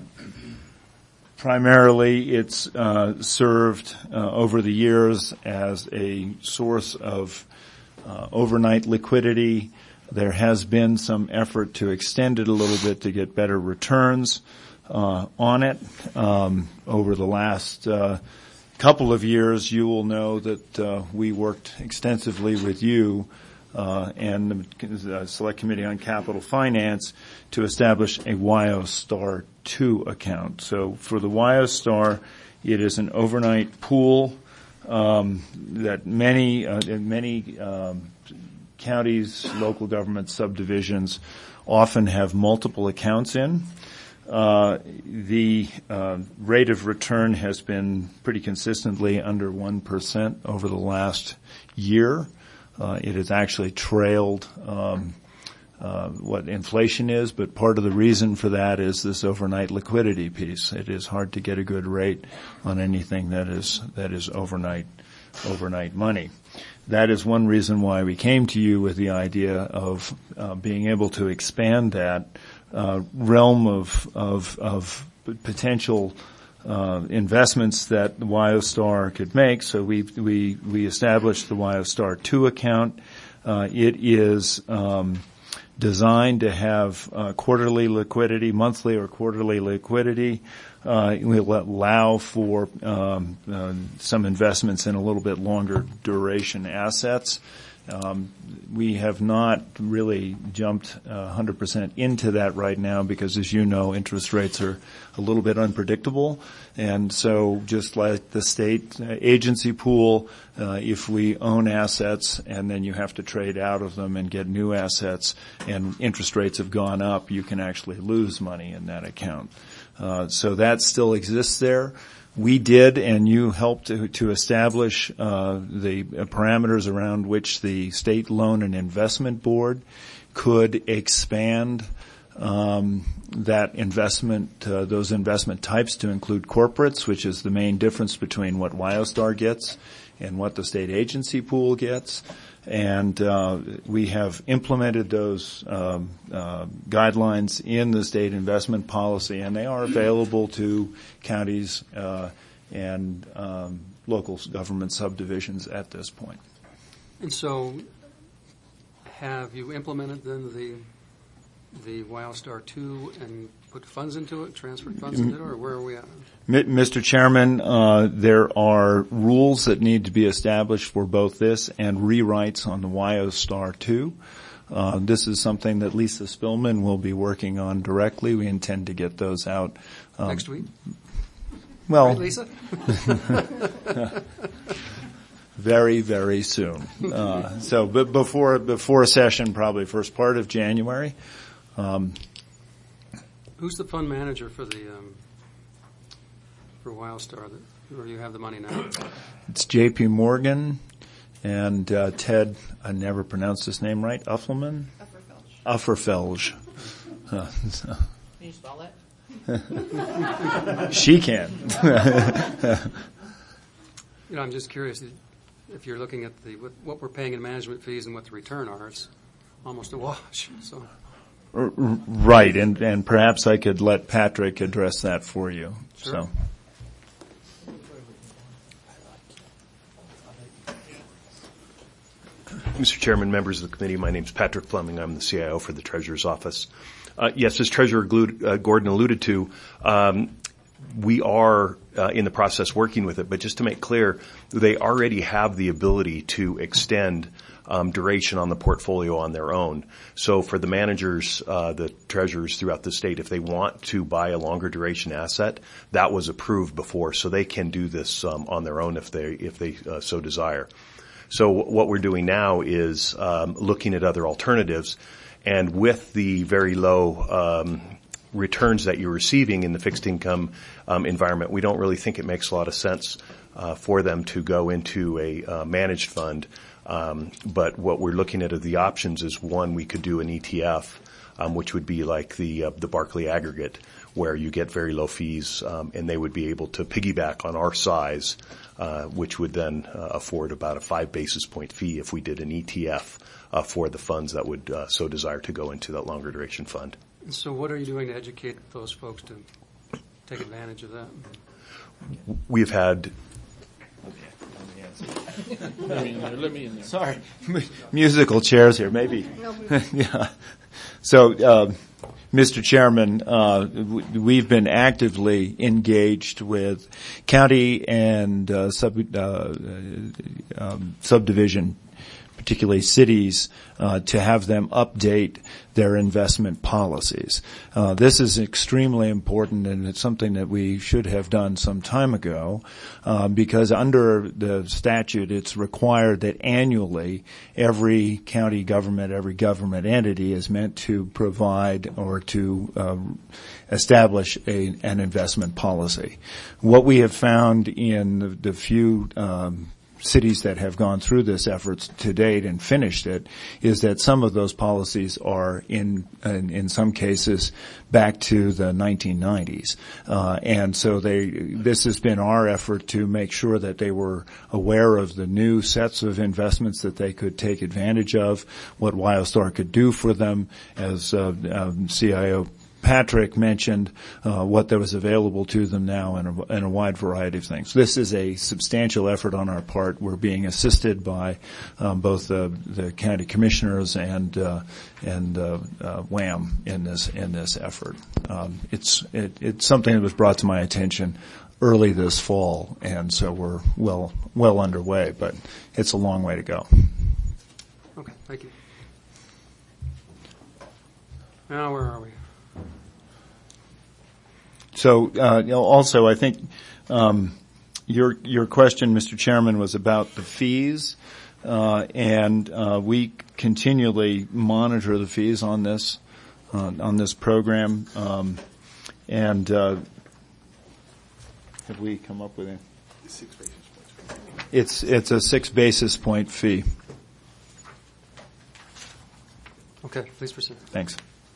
primarily it's uh, served uh, over the years as a source of uh, overnight liquidity. There has been some effort to extend it a little bit to get better returns uh, on it. Um, over the last uh, couple of years, you will know that uh, we worked extensively with you uh, and the Select Committee on Capital Finance to establish a WyoStar two account. So for the WyoStar, it is an overnight pool um, that many uh, many um, counties, local government subdivisions often have multiple accounts in. Uh, the uh, rate of return has been pretty consistently under one percent over the last year. Uh, it has actually trailed um, uh, what inflation is, but part of the reason for that is this overnight liquidity piece. It is hard to get a good rate on anything that is that is overnight overnight money. That is one reason why we came to you with the idea of uh, being able to expand that uh, realm of of, of potential uh, investments that the WyoStar could make. So we we we established the WyoStar two account. Uh, it is um, designed to have uh, quarterly liquidity, monthly or quarterly liquidity. Uh, we'll allow for um, uh, some investments in a little bit longer duration assets. Um, we have not really jumped uh, one hundred percent into that right now because, as you know, interest rates are a little bit unpredictable. And so just like the state agency pool, uh, if we own assets and then you have to trade out of them and get new assets and interest rates have gone up, you can actually lose money in that account. Uh, so that still exists there. We did, and you helped to, to establish uh, the parameters around which the State Loan and Investment Board could expand um, that investment, uh, those investment types to include corporates, which is the main difference between what WyoStar gets and what the state agency pool gets. And uh, we have implemented those um, uh, guidelines in the state investment policy, and they are available to counties uh, and um, local government subdivisions at this point. And so have you implemented then the the WildStar two and put funds into it, transferred funds into it, or where are we at? Mister Chairman, uh, there are rules that need to be established for both this and rewrites on the WildStar two. Uh, this is something that Lisa Spillman will be working on directly. We intend to get those out um, next week. Well, right, Lisa? very, very soon. Uh, so, but before before a session, probably first part of January. Um, Who's the fund manager for the um, for WildStar? That, or you have the money now? It's J P Morgan and uh, Ted. I never pronounced his name right. Uffelman. Ufferfelge. Uh, so. Can you spell it? She can. You know, I'm just curious if you're looking at the what, what we're paying in management fees and what the return are. It's almost a wash. So. Right, and and perhaps I could let Patrick address that for you. Sure. So. Mister Chairman, members of the committee, my name is Patrick Fleming. I'm the C I O for the Treasurer's Office. Uh, yes, as Treasurer Glu- uh, Gordon alluded to, um, we are uh, in the process working with it. But just to make clear, they already have the ability to extend um, duration on the portfolio on their own. So for the managers, uh, the treasurers throughout the state, if they want to buy a longer duration asset, that was approved before, so they can do this um, on their own if they if they uh, so desire. So what we're doing now is um, looking at other alternatives, and with the very low um, returns that you're receiving in the fixed income um, environment, we don't really think it makes a lot of sense uh, for them to go into a uh, managed fund. Um, but what we're looking at are the options is, one, we could do an E T F, um, which would be like the uh, the Barclay Aggregate, where you get very low fees, um, and they would be able to piggyback on our size, uh, which would then uh, afford about a five basis point fee if we did an E T F uh, for the funds that would uh, so desire to go into that longer duration fund. So what are you doing to educate those folks to take advantage of that? We've had... Let me in there. Let me in there. Sorry. Musical chairs here, maybe. Yeah. So, uh, Mister Chairman, uh, we've been actively engaged with county and uh, sub, uh, um, subdivision, particularly cities, uh, to have them update their investment policies. Uh, this is extremely important, and it's something that we should have done some time ago, uh, because under the statute, it's required that annually every county government, every government entity is meant to provide or to uh, establish a, an investment policy. What we have found in the, the few um, cities that have gone through this effort to date and finished it is that some of those policies are in in, in some cases back to the nineteen nineties, uh, and so they this has been our effort to make sure that they were aware of the new sets of investments that they could take advantage of, what WildStar could do for them, as uh, um, C I O Patrick mentioned uh, what there was available to them now and a, and a wide variety of things. This is a substantial effort on our part. We're being assisted by um, both the, the county commissioners and uh, and uh, uh, W A M in this in this effort. Um, it's it, it's something that was brought to my attention early this fall, and so we're well well underway. But it's a long way to go. Okay, thank you. Now where are we? So, uh, you know, also, I think um, your your question, Mister Chairman, was about the fees, uh, and uh, we continually monitor the fees on this uh, on this program. Um, and uh, have we come up with a six basis points? It's it's a six basis point fee. Okay, please proceed. Thanks.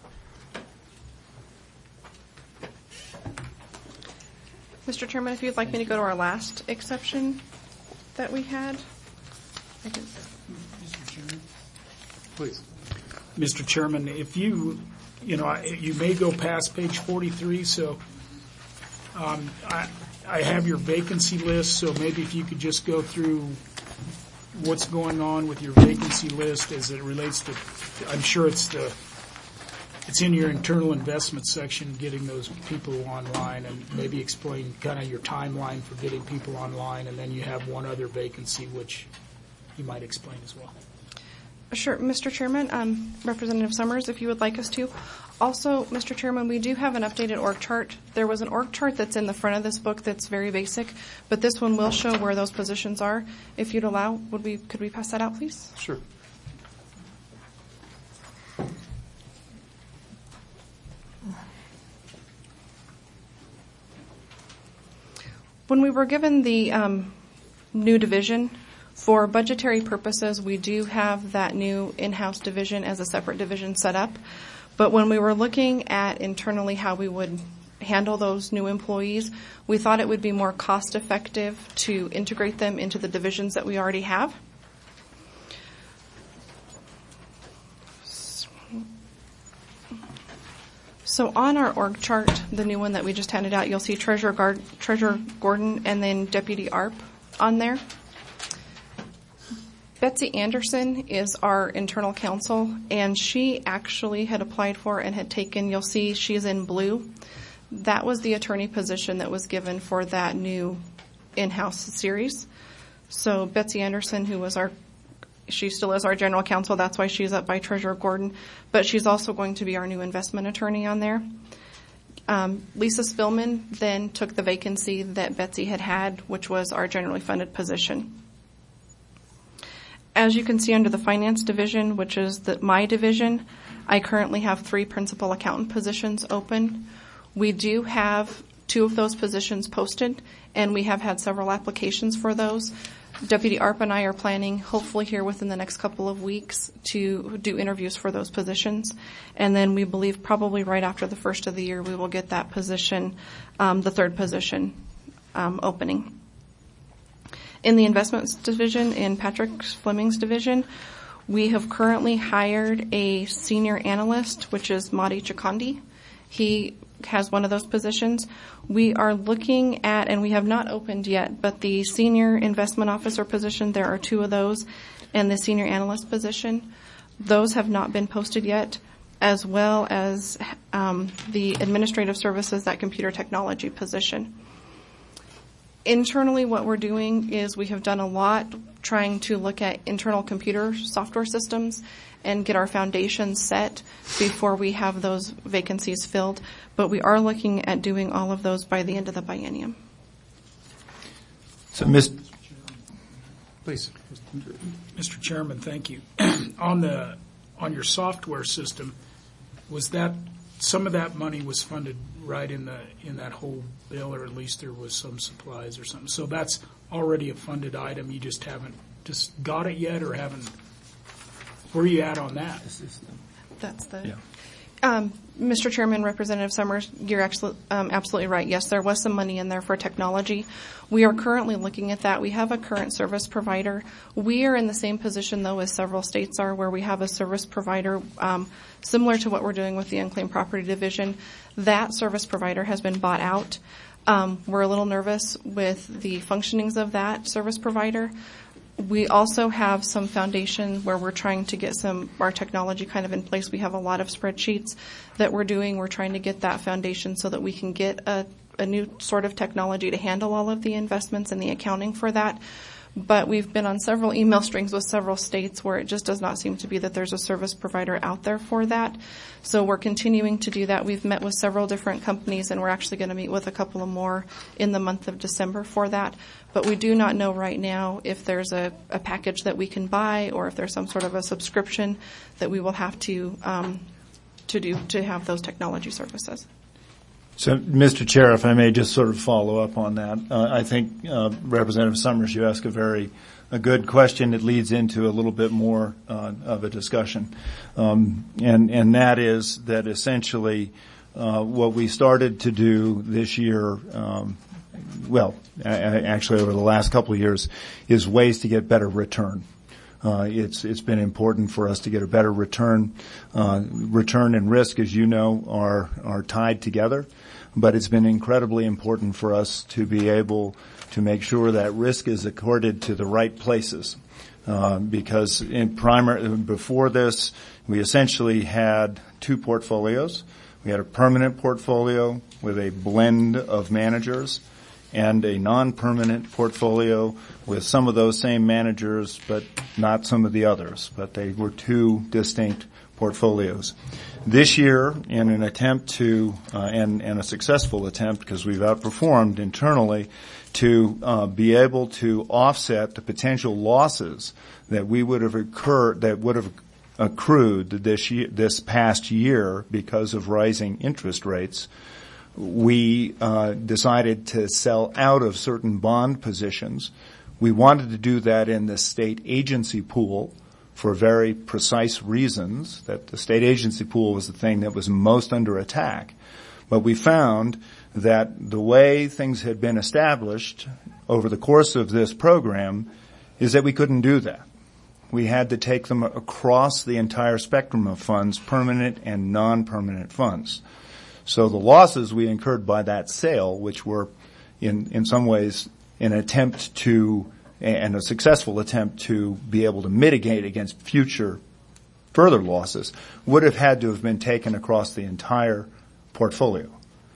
Mister Chairman, if you'd like me to go to our last exception that we had. I can. Mister Chairman? Please. Mister Chairman, if you, you know, you may go past page forty-three, so um, I, I have your vacancy list, so maybe if you could just go through what's going on with your vacancy list as it relates to, I'm sure it's the it's in your internal investment section, getting those people online, and maybe explain kind of your timeline for getting people online, and then you have one other vacancy, which you might explain as well. Sure, Mister Chairman, um, Representative Summers, if you would like us to. Also, Mister Chairman, we do have an updated org chart. There was an org chart that's in the front of this book that's very basic, but this one will show where those positions are. If you'd allow, would we could we pass that out, please? Sure. When we were given the um, new division, for budgetary purposes, we do have that new in-house division as a separate division set up. But when we were looking at internally how we would handle those new employees, we thought it would be more cost-effective to integrate them into the divisions that we already have. So on our org chart, the new one that we just handed out, you'll see Treasurer, Guard, Treasurer Gordon and then Deputy A R P on there. Betsy Anderson is our internal counsel, and she actually had applied for and had taken, you'll see she's in blue. That was the attorney position that was given for that new in-house series. So Betsy Anderson, who was our She still is our general counsel. That's why she's up by Treasurer Gordon. But she's also going to be our new investment attorney on there. Um, Lisa Spillman then took the vacancy that Betsy had had, which was our generally funded position. As you can see under the finance division, which is the, my division, I currently have three principal accountant positions open. We do have two of those positions posted, and we have had several applications for those. Deputy A R P and I are planning, hopefully here within the next couple of weeks, to do interviews for those positions. And then we believe probably right after the first of the year we will get that position, um, the third position, um, opening. In the investments division, in Patrick Fleming's division, we have currently hired a senior analyst, which is Madi Chikondi. He has one of those positions. We are looking at, and we have not opened yet, but the senior investment officer position, there are two of those, and the senior analyst position. Those have not been posted yet, as well as um, the administrative services, that computer technology position. Internally, what we're doing is we have done a lot trying to look at internal computer software systems and get our foundation set before we have those vacancies filled. But we are looking at doing all of those by the end of the biennium. So, Miz Please. Mister Chairman, thank you. on the on your software system, was that some of that money was funded right in the in that whole bill, or at least there was some supplies or something? So that's already a funded item. You just haven't just got it yet, or haven't. Where are you at on that? That's the. Yeah. Um, Mister Chairman, Representative Summers, you're absolutely, um, absolutely right. Yes, there was some money in there for technology. We are currently looking at that. We have a current service provider. We are in the same position, though, as several states are, where we have a service provider um, similar to what we're doing with the Unclaimed Property Division. That service provider has been bought out. Um, we're a little nervous with the functionings of that service provider. We also have some foundation where we're trying to get some our technology kind of in place. We have a lot of spreadsheets that we're doing. We're trying to get that foundation so that we can get a, a new sort of technology to handle all of the investments and the accounting for that. But we've been on several email strings with several states where it just does not seem to be that there's a service provider out there for that. So we're continuing to do that. We've met with several different companies, and we're actually going to meet with a couple of more in the month of December for that. But we do not know right now if there's a, a package that we can buy or if there's some sort of a subscription that we will have to um, to do to have those technology services. So, Mister Chair, if I may just sort of follow up on that, uh, I think uh, Representative Summers, you ask a very a good question that leads into a little bit more uh, of a discussion, um, and and that is that essentially uh, what we started to do this year, um, well, actually over the last couple of years, is ways to get better return. Uh, it's it's been important for us to get a better return. Uh, return and risk, as you know, are are tied together. But it's been incredibly important for us to be able to make sure that risk is accorded to the right places. Uh, because in primer, before this, we essentially had two portfolios. We had a permanent portfolio with a blend of managers and a non-permanent portfolio with some of those same managers but not some of the others. But they were two distinct portfolios. This year, in an attempt to, uh, and, and a successful attempt because we've outperformed internally, to uh, be able to offset the potential losses that we would have occurred, that would have accrued this year, this past year because of rising interest rates, we uh, decided to sell out of certain bond positions. We wanted to do that in the state agency pool for very precise reasons, that the state agency pool was the thing that was most under attack. But we found that the way things had been established over the course of this program is that we couldn't do that. We had to take them across the entire spectrum of funds, permanent and non-permanent funds. So the losses we incurred by that sale, which were in, in some ways an attempt to, and a successful attempt to be able to mitigate against future further losses, would have had to have been taken across the entire portfolio.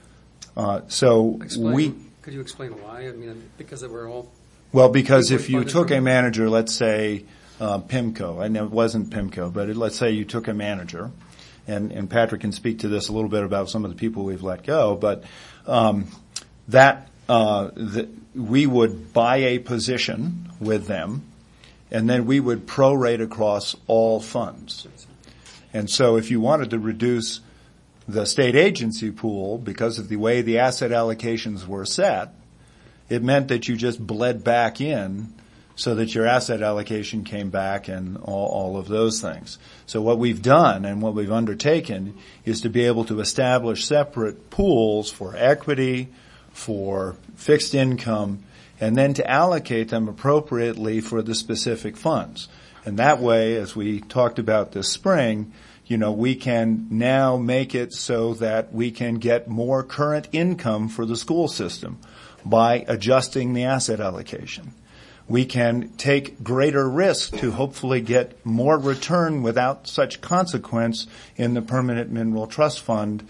Uh, so explain, we... Could you explain why? I mean, because they were all... Well, because if you took a manager, let's say uh, PIMCO, and it wasn't PIMCO, but it, let's say you took a manager, and, and Patrick can speak to this a little bit about some of the people we've let go, but um, that uh, the, we would buy a position with them, and then we would prorate across all funds. And so if you wanted to reduce the state agency pool because of the way the asset allocations were set, it meant that you just bled back in so that your asset allocation came back and all, all of those things. So what we've done and what we've undertaken is to be able to establish separate pools for equity, for fixed income, and then to allocate them appropriately for the specific funds. And that way, as we talked about this spring, you know, we can now make it so that we can get more current income for the school system by adjusting the asset allocation. We can take greater risk to hopefully get more return without such consequence in the permanent mineral trust fund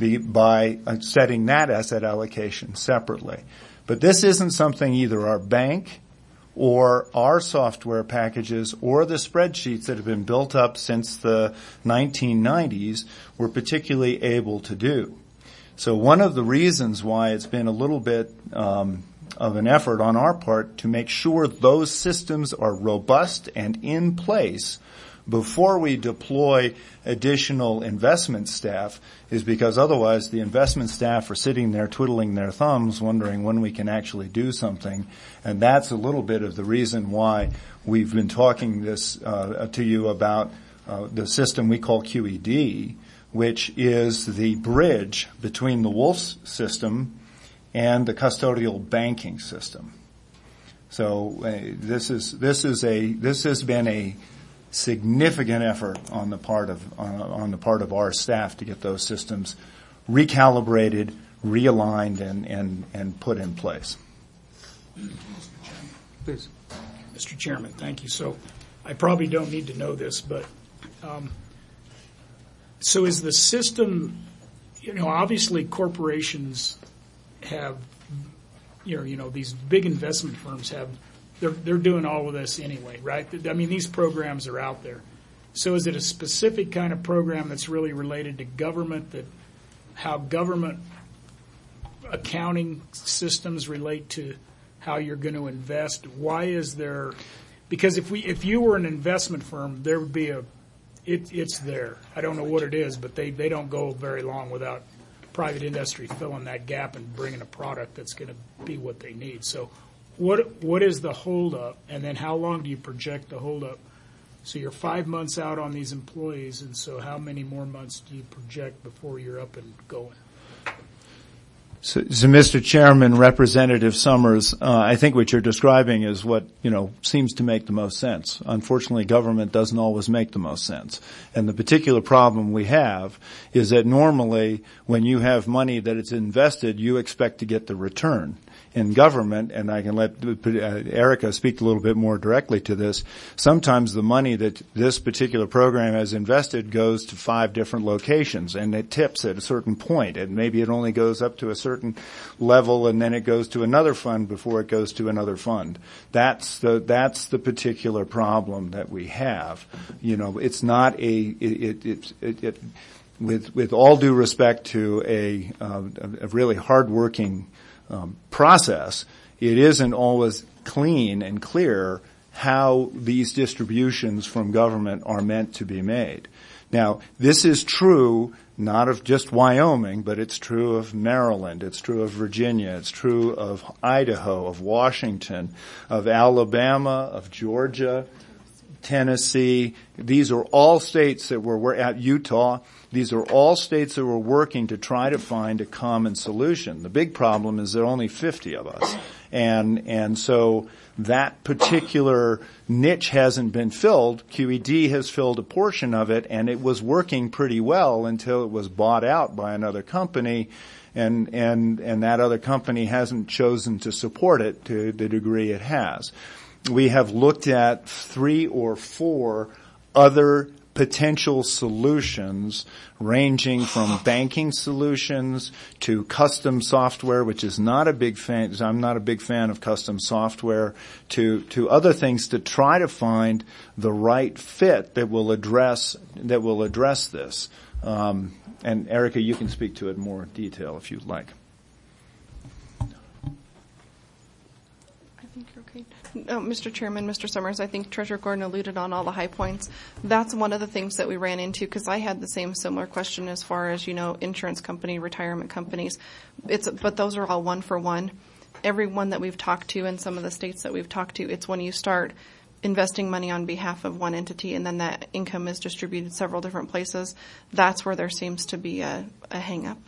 by setting that asset allocation separately. But this isn't something either our bank or our software packages or the spreadsheets that have been built up since the nineteen nineties were particularly able to do. So one of the reasons why it's been a little bit um, of an effort on our part to make sure those systems are robust and in place before we deploy additional investment staff is because otherwise the investment staff are sitting there twiddling their thumbs wondering when we can actually do something. And that's a little bit of the reason why we've been talking this uh, to you about uh, the system we call Q E D, which is the bridge between the Wolf's system and the custodial banking system. So uh, this is this is a this has been a significant effort on the part of on, on the part of our staff to get those systems recalibrated, realigned, and and, and put in place. Please, Mister Chairman, thank you. So, I probably don't need to know this, but um, so is the system? You know, obviously corporations have, you know, you know, these big investment firms have. They're, they're doing all of this anyway, right? I mean, these programs are out there. So is it a specific kind of program that's really related to government, that how government accounting systems relate to how you're going to invest? Why is there – because if we if you were an investment firm, there would be a it, – it's there. I don't know what it is, but they, they don't go very long without private industry filling that gap and bringing a product that's going to be what they need. So – What what is the holdup, and then how long do you project the holdup? So you're five months out on these employees, and so how many more months do you project before you're up and going? So, so, Mister Chairman, Representative Summers, uh, I think what you're describing is what, you know, seems to make the most sense. Unfortunately, government doesn't always make the most sense. And the particular problem we have is that normally when you have money that is invested, you expect to get the return. In government, and I can let uh, Erica speak a little bit more directly to this, sometimes the money that this particular program has invested goes to five different locations, and it tips at a certain point, and maybe it only goes up to a certain level, and then it goes to another fund before it goes to another fund. That's the that's the particular problem that we have. You know, it's not a it it it. it with with all due respect to a uh, a really hardworking Um, process, it isn't always clean and clear how these distributions from government are meant to be made. Now, this is true not of just Wyoming, but it's true of Maryland, it's true of Virginia, it's true of Idaho, of Washington, of Alabama, of Georgia, Tennessee. These are all states that were, we're at Utah. These are all states that were working to try to find a common solution. The big problem is there are only fifty of us. And, and so that particular niche hasn't been filled. Q E D has filled a portion of it, and it was working pretty well until it was bought out by another company, and, and, and that other company hasn't chosen to support it to the degree it has. We have looked at three or four other potential solutions ranging from banking solutions to custom software, which is not a big fan, I'm not a big fan of custom software, to, to other things to try to find the right fit that will address, that will address this. Um, and Erica, you can speak to it in more detail if you'd like. Uh, Mister Chairman, Mister Summers, I think Treasurer Gordon alluded on all the high points. That's one of the things that we ran into, because I had the same similar question as far as, you know, insurance company, retirement companies. It's, but those are all one for one. Every one that we've talked to in some of the states that we've talked to, it's when you start investing money on behalf of one entity and then that income is distributed several different places, that's where there seems to be a, a hang-up.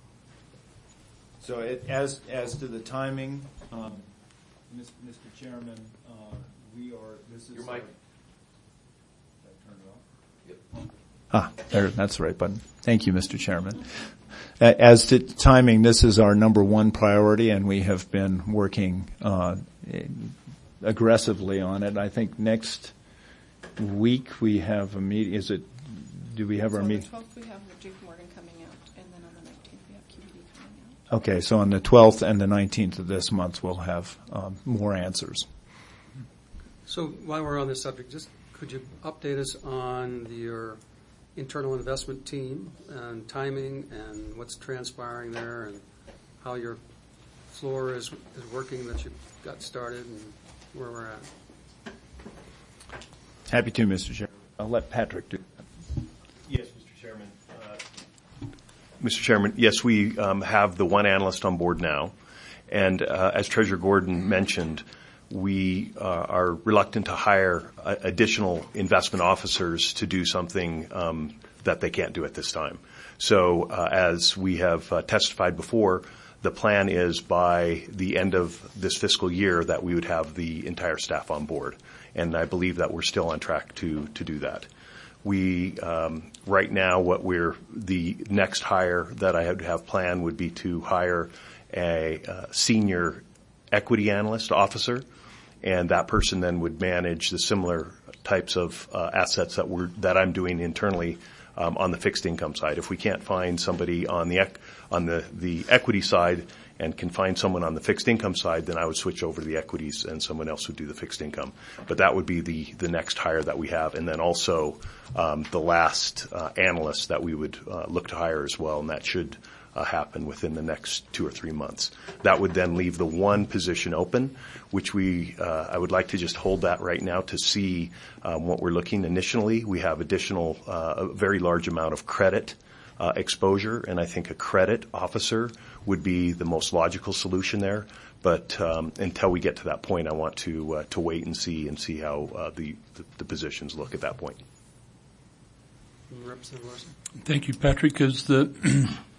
So it, as, as to the timing, um, Mister Chairman, uh, we are, this is... Your mic. Did I turn it off? Yep. Ah, there, that's the right button. Thank you, Mister Chairman. As to timing, this is our number one priority, and we have been working uh, aggressively on it. I think next week we have a meeting. Is it, do we have so our meeting? On the twelfth we have J P Morgan coming out, and then on the nineteenth we have Q E D coming out. Okay, so on the twelfth and the nineteenth of this month, we'll have um, more answers. So while we're on this subject, just could you update us on your internal investment team and timing and what's transpiring there and how your floor is, is working that you got started and where we're at? Happy to, Mister Chairman. I'll let Patrick do that. Yes, Mister Chairman. Uh, Mister Chairman, yes, we um, have the one analyst on board now. And uh, as Treasurer Gordon mentioned, we uh, are reluctant to hire uh, additional investment officers to do something um, that they can't do at this time. So uh, as we have uh, testified before, the plan is by the end of this fiscal year that we would have the entire staff on board. And I believe that we're still on track to, to do that. We, um, right now, what we're, the next hire that I would have planned would be to hire a uh, senior equity analyst officer, and that person then would manage the similar types of uh, assets that we're, that I'm doing internally um, on the fixed income side. If we can't find somebody on the ec- on the, the equity side and can find someone on the fixed income side, then I would switch over to the equities and someone else would do the fixed income. But that would be the, the next hire that we have, and then also um, the last uh, analyst that we would uh, look to hire as well, and that should uh, happen within the next two or three months. That would then leave the one position open, which we uh, I would like to just hold that right now to see um, what we're looking initially. We have additional, uh, a very large amount of credit uh, exposure, and I think a credit officer would be the most logical solution there. But um, until we get to that point, I want to uh, to wait and see and see how uh, the, the the positions look at that point. Representative Larson. Thank you, Patrick. As the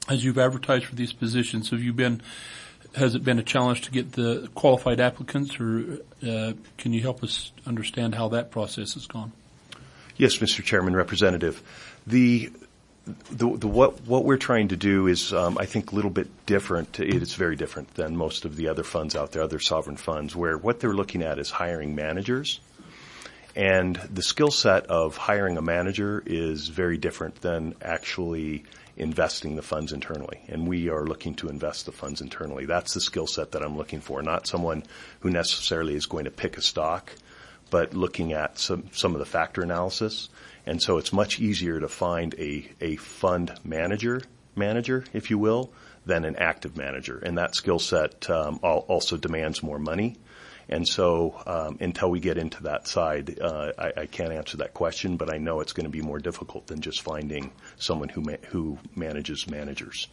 as you've advertised for these positions, have you been, has it been a challenge to get the qualified applicants, or uh, can you help us understand how that process has gone? Yes, Mister Chairman, Representative. The The, the, what, what we're trying to do is, um, I think, a little bit different. It is very different than most of the other funds out there, other sovereign funds, where what they're looking at is hiring managers. And the skill set of hiring a manager is very different than actually investing the funds internally. And we are looking to invest the funds internally. That's the skill set that I'm looking for, not someone who necessarily is going to pick a stock, but looking at some, some of the factor analysis. And so it's much easier to find a, a fund manager, manager, if you will, than an active manager. And that skill set um, also demands more money. And so um, until we get into that side, uh, I, I can't answer that question, but I know it's going to be more difficult than just finding someone who ma- who manages managers.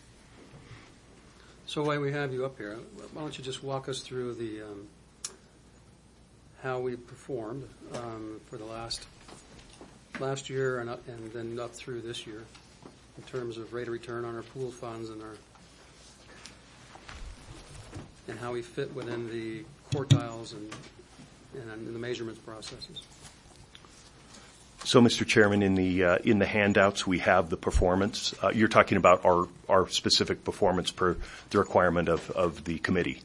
So while we have you up here, why don't you just walk us through the um, how we performed um, for the last last year and, up, and then up through this year in terms of rate of return on our pool funds and our and how we fit within the quartiles and, and in the measurements processes. So, Mister Chairman, in the uh, in the handouts we have the performance. Uh, you're talking about our, our specific performance per the requirement of, of the committee.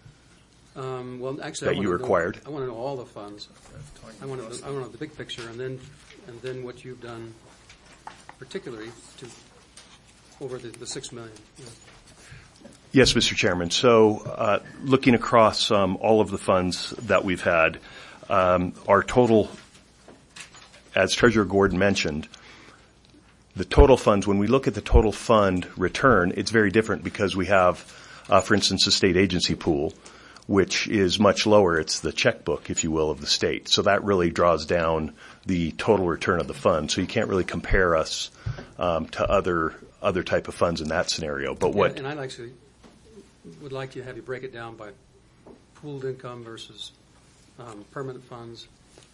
Um, well, actually, that I you know, required. I want to know all the funds. I want to. I want to know the big picture, and then and then what you've done, particularly to over the, the six million. Yeah. Yes, Mister Chairman. So, uh, looking across um, all of the funds that we've had, um, our total, as Treasurer Gordon mentioned, the total funds. When we look at the total fund return, it's very different because we have, uh, for instance, the state agency pool, which is much lower. It's the checkbook, if you will, of the state. So that really draws down the total return of the fund. So you can't really compare us um, to other other type of funds in that scenario. But Yeah, what? and I'd actually would like to have you break it down by pooled income versus um, permanent funds,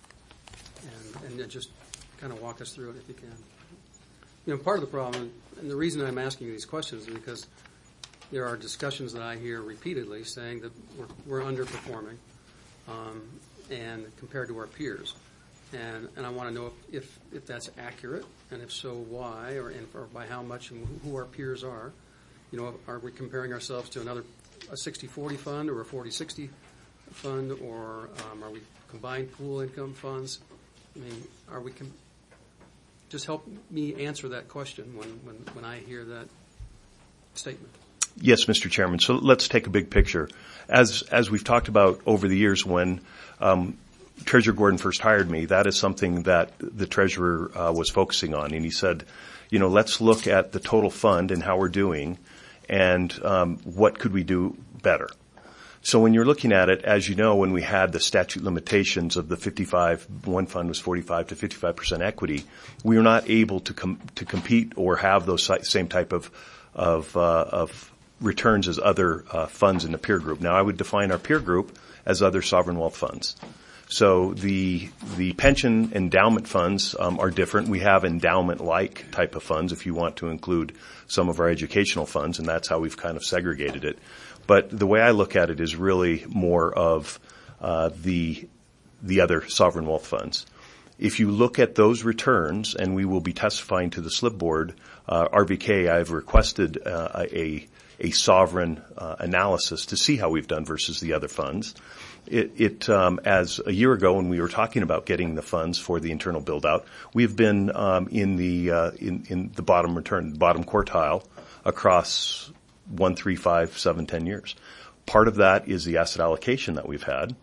and, and then just kind of walk us through it if you can. You know, part of the problem, and the reason I'm asking you these questions is because there are discussions that I hear repeatedly saying that we're, we're underperforming, um, and compared to our peers, and and I want to know if, if if that's accurate, and if so, why, or, and, or by how much, and who our peers are. You know, are we comparing ourselves to another a sixty forty fund or a forty sixty fund, or um, are we combined pool income funds? I mean, are we com- just help me answer that question when, when, when I hear that statement. Yes, Mister Chairman. So let's take a big picture. As as we've talked about over the years, when um, Treasurer Gordon first hired me, that is something that the Treasurer uh, was focusing on, and he said, you know, let's look at the total fund and how we're doing, and um, what could we do better. So when you're looking at it, as you know, when we had the statute limitations of the fifty-five, one fund was forty-five to fifty-five percent equity, we were not able to com- to compete or have those same type of of uh, of returns as other uh, funds in the peer group. Now, I would define our peer group as other sovereign wealth funds. So the the pension endowment funds um, are different. We have endowment-like type of funds if you want to include some of our educational funds, and that's how we've kind of segregated it. But the way I look at it is really more of uh, the the other sovereign wealth funds. If you look at those returns, and we will be testifying to the SLIB board, uh, R V K, I've requested uh, a a sovereign uh, analysis to see how we've done versus the other funds. It, it um, as a year ago when we were talking about getting the funds for the internal build-out, we've been um, in the uh, in, in the bottom return, bottom quartile across one, three, five, seven, ten years. Part of that is the asset allocation that we've had,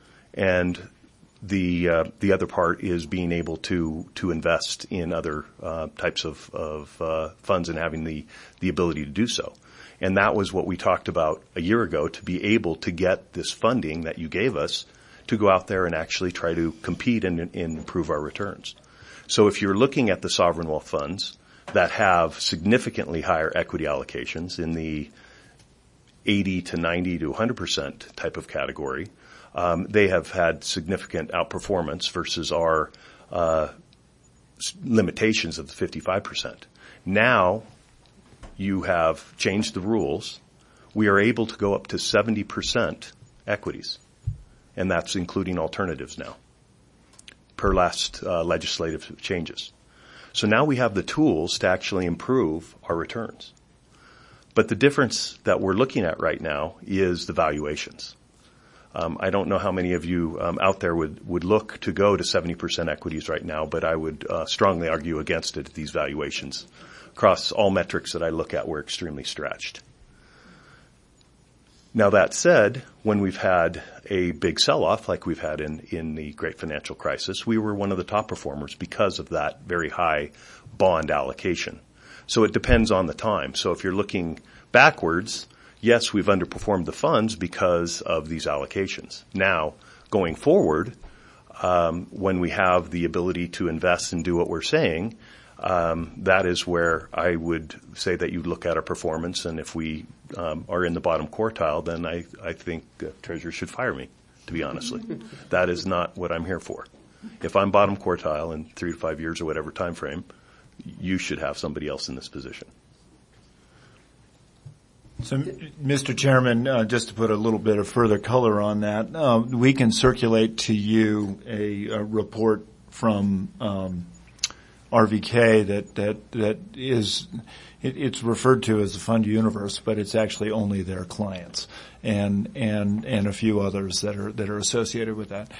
and the uh, the other part is being able to to invest in other uh, types of, of uh, funds and having the the ability to do so. And that was what we talked about a year ago, to be able to get this funding that you gave us to go out there and actually try to compete and, and improve our returns. So if you're looking at the sovereign wealth funds that have significantly higher equity allocations in the eighty to ninety to one hundred percent type of category, um, they have had significant outperformance versus our uh, limitations of the fifty-five percent. Now, you have changed the rules, we are able to go up to seventy percent equities. And that's including alternatives now, per last uh, legislative changes. So now we have the tools to actually improve our returns. But the difference that we're looking at right now is the valuations. Um, I don't know how many of you um, out there would, would look to go to seventy percent equities right now, but I would uh, strongly argue against it at these valuations. Across all metrics that I look at, we're extremely stretched. Now that said, when we've had a big sell-off like we've had in, in the great financial crisis, we were one of the top performers because of that very high bond allocation. So it depends on the time. So if you're looking backwards, yes, we've underperformed the funds because of these allocations. Now, going forward, um, when we have the ability to invest and do what we're saying, um, that is where I would say that you look at our performance, and if we um, are in the bottom quartile, then I, I think uh, Treasurer should fire me, to be honestly. That is not what I'm here for. If I'm bottom quartile in three to five years or whatever time frame, you should have somebody else in this position. So, Mister Chairman, uh, just to put a little bit of further color on that, uh, we can circulate to you a, a report from um, R V K that that that is it, it's referred to as the fund universe, but it's actually only their clients and and and a few others that are that are associated with that.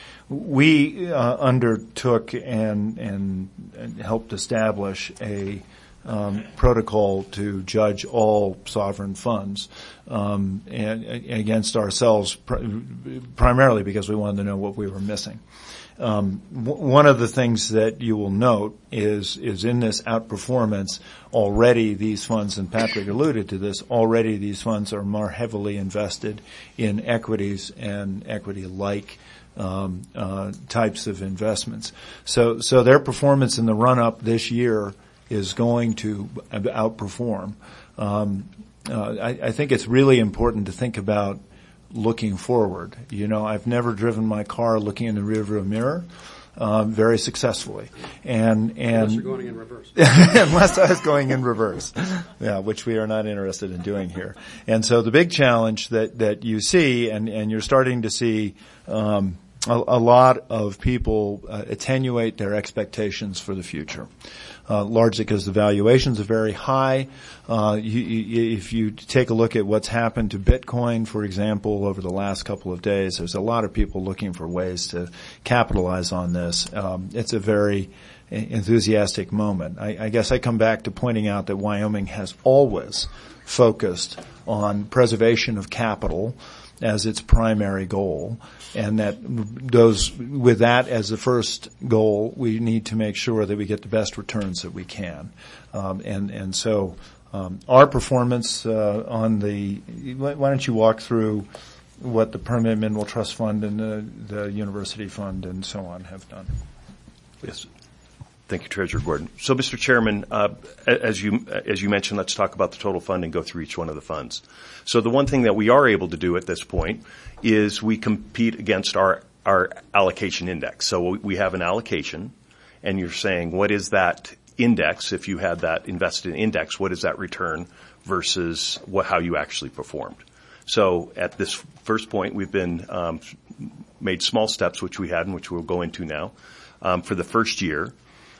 We uh, undertook and, and and helped establish a Um, protocol to judge all sovereign funds um, and, and against ourselves, pr- primarily because we wanted to know what we were missing. Um, w- one of the things that you will note is is in this outperformance already these funds, and Patrick alluded to this, already these funds are more heavily invested in equities and equity-like um, uh, types of investments. So, so their performance in the run-up this year is going to outperform. Um, uh, I, I think it's really important to think about looking forward. You know, I've never driven my car looking in the rearview mirror um, very successfully, and and unless you're going in reverse. Unless I was going in reverse, yeah, which we are not interested in doing here. And so the big challenge that that you see, and and you're starting to see. Um, a, a lot of people uh, attenuate their expectations for the future. Uh, largely because the valuations are very high. Uh, you, you, if you take a look at what's happened to Bitcoin, for example, over the last couple of days, there's a lot of people looking for ways to capitalize on this. Um, it's a very enthusiastic moment. I, I guess I come back to pointing out that Wyoming has always focused on preservation of capital as its primary goal, and that those with that as the first goal, we need to make sure that we get the best returns that we can. Um, and and so um, our performance uh, on the why don't you walk through what the Permanent Mineral Trust Fund and the, the University Fund and so on have done? Yes. Thank you, Treasurer Gordon. So, Mister Chairman, uh, as you as you mentioned, let's talk about the total fund and go through each one of the funds. So the one thing that we are able to do at this point is we compete against our, our allocation index. So we have an allocation, and you're saying, what is that index, if you had that invested index, what is that return versus what, how you actually performed? So at this first point, we've been um, made small steps, which we had and which we'll go into now. Um, for the first year,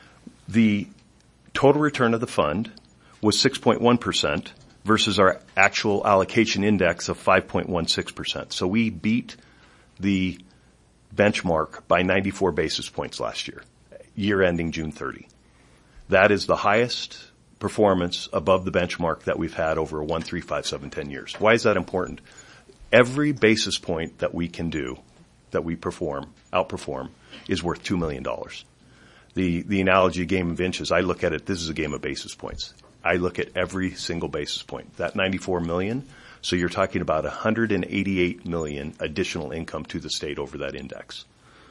the total return of the fund was six point one percent versus our actual allocation index of five point one six percent. So we beat the benchmark by ninety-four basis points last year, year ending June thirtieth. That is the highest performance above the benchmark that we've had over a one, three, five, seven, ten years. Why is that important? Every basis point that we can do, that we perform, outperform, is worth two million dollars. The, the analogy game of inches, I look at it, this is a game of basis points. I look at every single basis point. That ninety-four million, so you're talking about one hundred eighty-eight million additional income to the state over that index.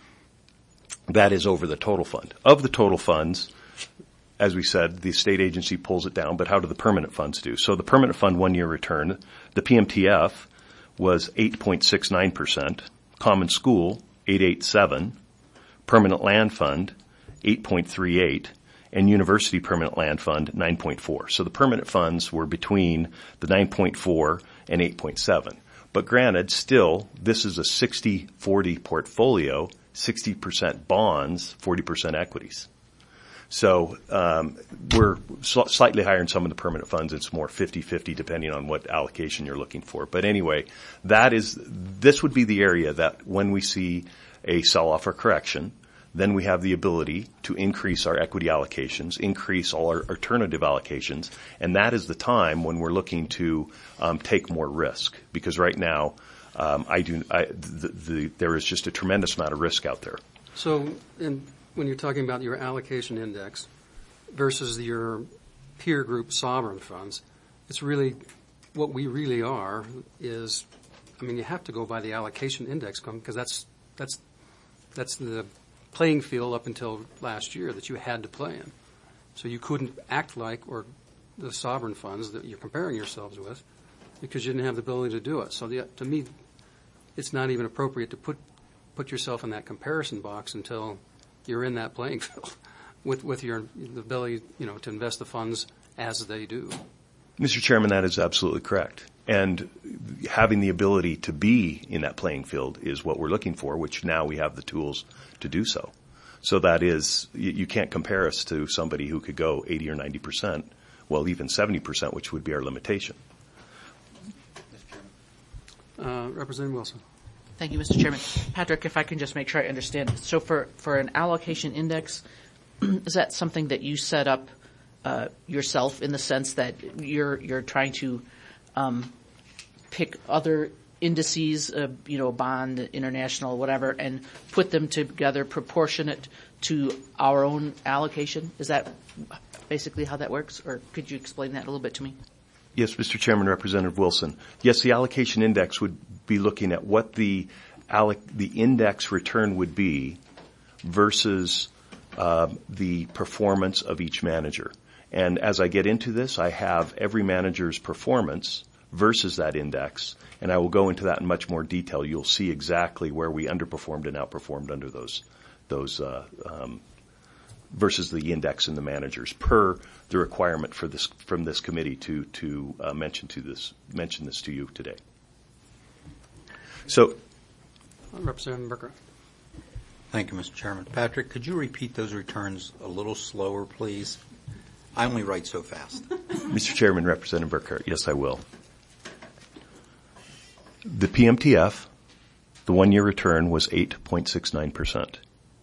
That is over the total fund. Of the total funds, as we said, the state agency pulls it down, but how do the permanent funds do? So the permanent fund one-year return, the P M T F was eight point six nine percent, Common School eight point eight seven, Permanent Land Fund eight point three eight, and University Permanent Land Fund, nine point four. So the permanent funds were between the nine point four and eight point seven. But granted, still, this is a sixty forty portfolio, sixty percent bonds, forty percent equities. So um, we're sl- slightly higher in some of the permanent funds. It's more fifty fifty depending on what allocation you're looking for. But anyway, that is this would be the area that when we see a sell-off or correction, then we have the ability to increase our equity allocations, increase all our alternative allocations, and that is the time when we're looking to um, take more risk. Because right now, um, I do I, the, the, there is just a tremendous amount of risk out there. So, in, when you're talking about your allocation index versus your peer group sovereign funds, it's really what we really are is, I mean, you have to go by the allocation index because that's that's that's the playing field up until last year that you had to play in. So you couldn't act like or the sovereign funds that you're comparing yourselves with because you didn't have the ability to do it. So the, to me, it's not even appropriate to put put yourself in that comparison box until you're in that playing field with with your the ability, you know, to invest the funds as they do. Mister Chairman, that is absolutely correct. And having the ability to be in that playing field is what we're looking for, which now we have the tools to do so. So that is, you, you can't compare us to somebody who could go eighty or ninety percent, well, even seventy percent, which would be our limitation. Uh, Representative Wilson. Thank you, Mister Chairman. Patrick, if I can just make sure I understand. So for, for an allocation index, is that something that you set up uh, yourself in the sense that you're you're trying to um, pick other indices, uh, you know, bond, international, whatever, and put them together proportionate to our own allocation? Is that basically how that works? Or could you explain that a little bit to me? Yes, Mister Chairman, Representative Wilson. Yes, the allocation index would be looking at what the alloc- the index return would be versus uh, the performance of each manager. And as I get into this, I have every manager's performance versus that index, and I will go into that in much more detail. You'll see exactly where we underperformed and outperformed under those those uh, um, versus the index and the managers per the requirement for this from this committee to to uh, mention to this mention this to you today. So, Representative Burker. Thank you, Mister Chairman. Patrick, could you repeat those returns a little slower, please? I only write so fast. Mister Chairman, Representative Burkhart, yes, I will. The P M T F, the one-year return was eight point six nine percent.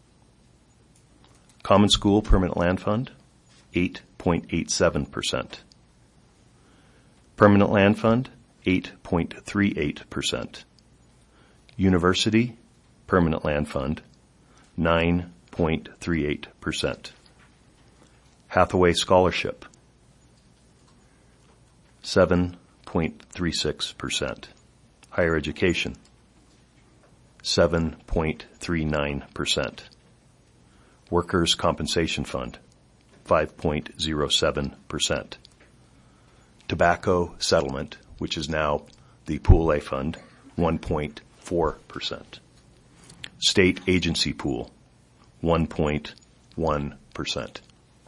Common School Permanent Land Fund, eight point eight seven percent. Permanent Land Fund, eight point three eight percent. University Permanent Land Fund, nine point three eight percent. Hathaway Scholarship, seven point three six percent. Higher Education, seven point three nine percent. Workers' Compensation Fund, five point zero seven percent. Tobacco Settlement, which is now the Pool A Fund, one point four percent. State Agency Pool, one point one percent.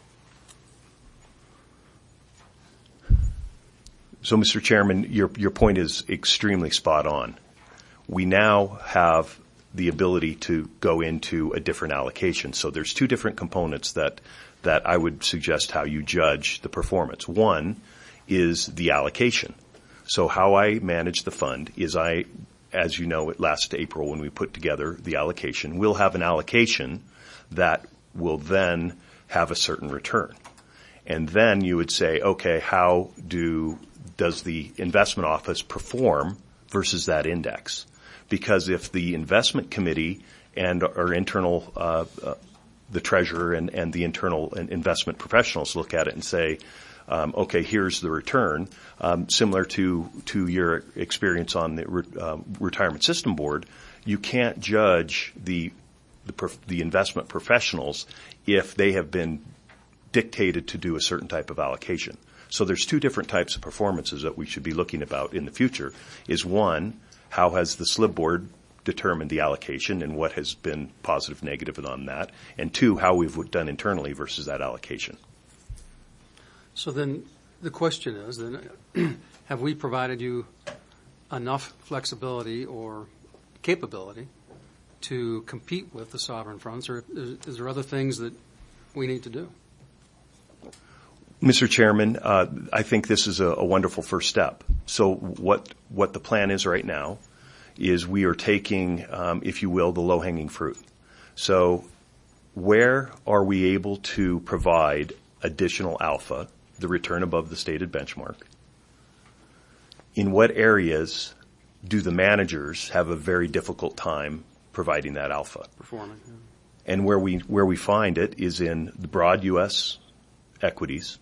So, Mister Chairman, your your point is extremely spot on. We now have the ability to go into a different allocation. So there's two different components that that I would suggest how you judge the performance. One is the allocation. So how I manage the fund is I, as you know, last April when we put together the allocation, we'll have an allocation that will then have a certain return. And then you would say, okay, how do does the investment office perform versus that index? Because if the investment committee and our internal, uh, uh, the treasurer and, and the internal investment professionals look at it and say, um, okay, here's the return, um, similar to to your experience on the re, uh, retirement system board, you can't judge the the, prof, the investment professionals if they have been dictated to do a certain type of allocation. So there's two different types of performances that we should be looking about in the future. Is one, how has the S L I B board determined the allocation and what has been positive, negative on that, and two, how we've done internally versus that allocation. So then the question is, then, have we provided you enough flexibility or capability to compete with the sovereign funds, or is, is there other things that we need to do? Mister Chairman, uh, I think this is a, a wonderful first step. So what what the plan is right now is we are taking, um, if you will, the low-hanging fruit. So where are we able to provide additional alpha, the return above the stated benchmark? In what areas do the managers have a very difficult time providing that alpha? Performing. Yeah. And where we where we find it is in the broad U S equities,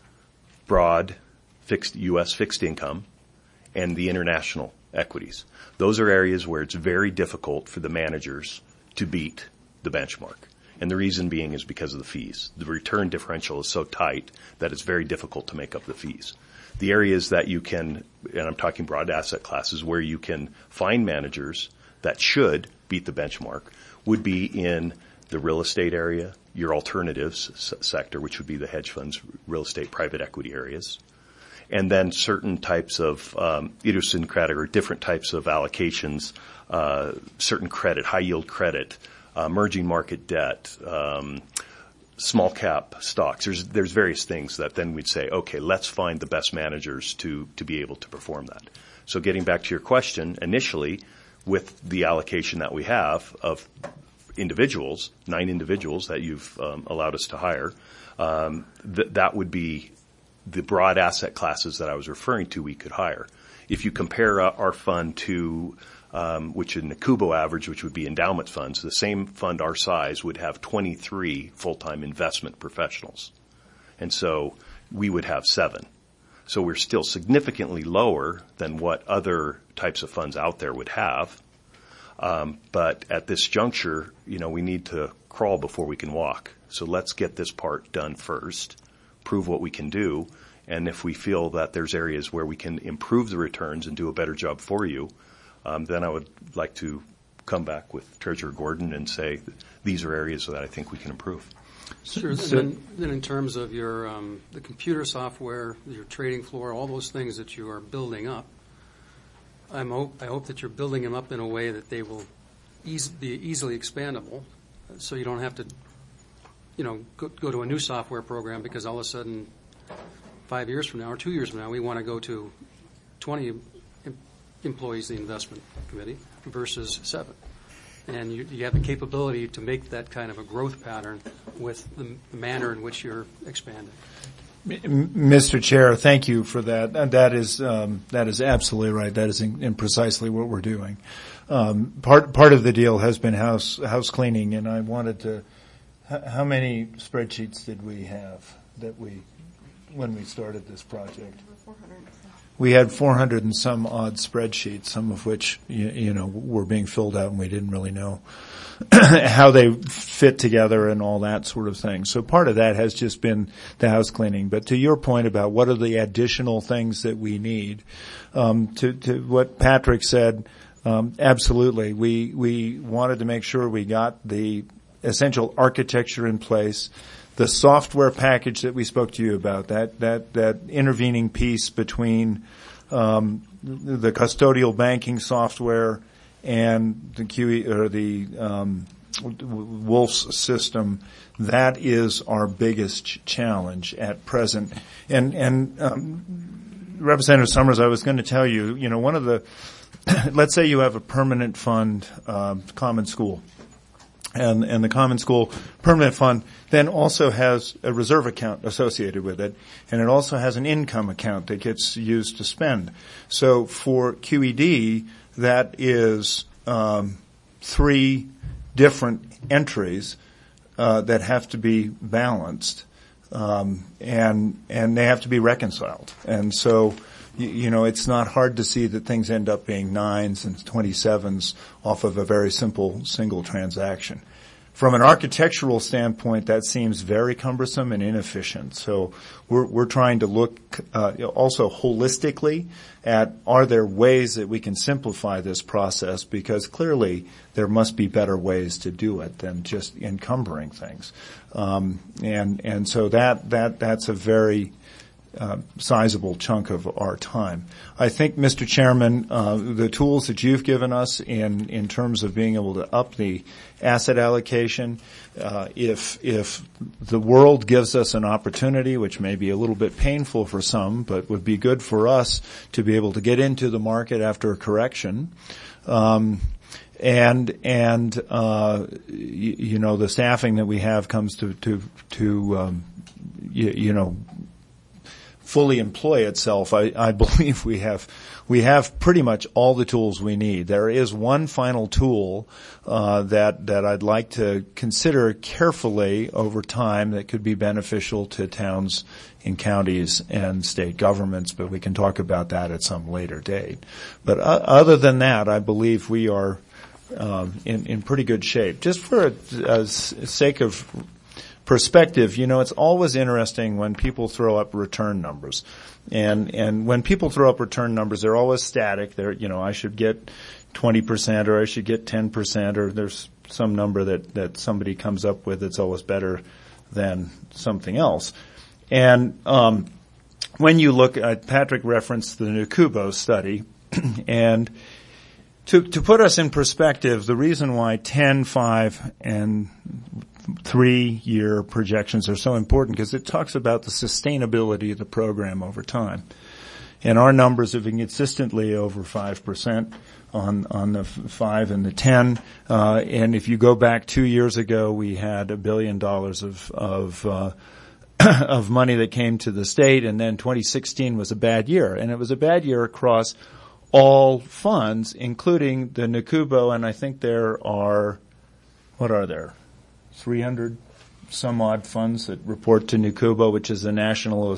broad fixed U S fixed income, and the international equities. Those are areas where it's very difficult for the managers to beat the benchmark. And the reason being is because of the fees. The return differential is so tight that it's very difficult to make up the fees. The areas that you can, and I'm talking broad asset classes, where you can find managers that should beat the benchmark would be in the real estate area, your alternatives s- sector, which would be the hedge funds, real estate, private equity areas, and then certain types of um, idiosyncratic or different types of allocations, uh, certain credit, high yield credit, uh, emerging market debt, um, small cap stocks. There's there's various things that then we'd say, okay, let's find the best managers to to be able to perform that. So getting back to your question, initially, with the allocation that we have of individuals, nine individuals that you've um, allowed us to hire, um, th- that would be the broad asset classes that I was referring to we could hire. If you compare uh, our fund to, um, which in the Kubo average, which would be endowment funds, the same fund our size would have twenty-three full-time investment professionals. And so we would have seven. So we're still significantly lower than what other types of funds out there would have. Um, but at this juncture, you know, we need to crawl before we can walk. So let's get this part done first, prove what we can do, and if we feel that there's areas where we can improve the returns and do a better job for you, um, then I would like to come back with Treasurer Gordon and say these are areas that I think we can improve. Sure. So, and then, then in terms of your um, the computer software, your trading floor, all those things that you are building up, I'm hope, I hope that you're building them up in a way that they will eas- be easily expandable, so you don't have to, you know, go, go to a new software program because all of a sudden, five years from now or two years from now, we want to go to twenty em- employees in the investment committee versus seven. And you, you have the capability to make that kind of a growth pattern with the, the manner in which you're expanding. Mister Chair, thank you for that. And that is um, that is absolutely right. That is in, in precisely what we're doing. Um, part part of the deal has been house house cleaning, and I wanted to. H- how many spreadsheets did we have that we when we started this project? We had four hundred and some odd spreadsheets, some of which you, you know were being filled out, and we didn't really know how they fit together and all that sort of thing. So part of that has just been the house cleaning. But to your point about what are the additional things that we need, um, to, to what Patrick said, um, absolutely. We we wanted to make sure we got the essential architecture in place, the software package that we spoke to you about, that that that intervening piece between um, the custodial banking software and the Q E or the um, Wolf's system. That is our biggest ch- challenge at present. And and um, Representative Summers, I was going to tell you, you know, one of the let's say you have a permanent fund, uh, common school. And, and the Common School Permanent Fund then also has a reserve account associated with it, and it also has an income account that gets used to spend. So for Q E D, that is um, three different entries uh, that have to be balanced, um, and and they have to be reconciled. And so, you, you know, it's not hard to see that things end up being nines and twenty-sevens off of a very simple single transaction. from an architectural standpoint, that seems very cumbersome and inefficient. So we're, we're trying to look uh, also holistically at, are there ways that we can simplify this process, because clearly there must be better ways to do it than just encumbering things. Um, and and so that that that's a very Uh, sizable chunk of our time. I think, Mister Chairman, uh, the tools that you've given us in, in terms of being able to up the asset allocation, uh, if if the world gives us an opportunity, which may be a little bit painful for some, but would be good for us to be able to get into the market after a correction, um, and and uh, you, you know the staffing that we have comes to to to um, you, you know. fully employ itself, I, I believe we have we have pretty much all the tools we need. There is one final tool uh, that that I'd like to consider carefully over time that could be beneficial to towns and counties and state governments, but we can talk about that at some later date. But uh, other than that, I believe we are um, in, in pretty good shape. Just for a, a sake of perspective, you know, it's always interesting when people throw up return numbers. And, and when people throw up return numbers, they're always static. They're, you know, I should get twenty percent or I should get ten percent, or there's some number that, that somebody comes up with that's always better than something else. And, um, when you look at, Patrick referenced the NACUBO study, and to, to put us in perspective, the reason why ten, five, and three-year projections are so important, because it talks about the sustainability of the program over time. And our numbers have been consistently over five percent on, on the five and the ten. Uh, and if you go back two years ago, we had a billion dollars of, of, uh, of money that came to the state, and then twenty sixteen was a bad year. And it was a bad year across all funds, including the NACUBO, and I think there are, what are there? three hundred some odd funds that report to NACUBO, which is the National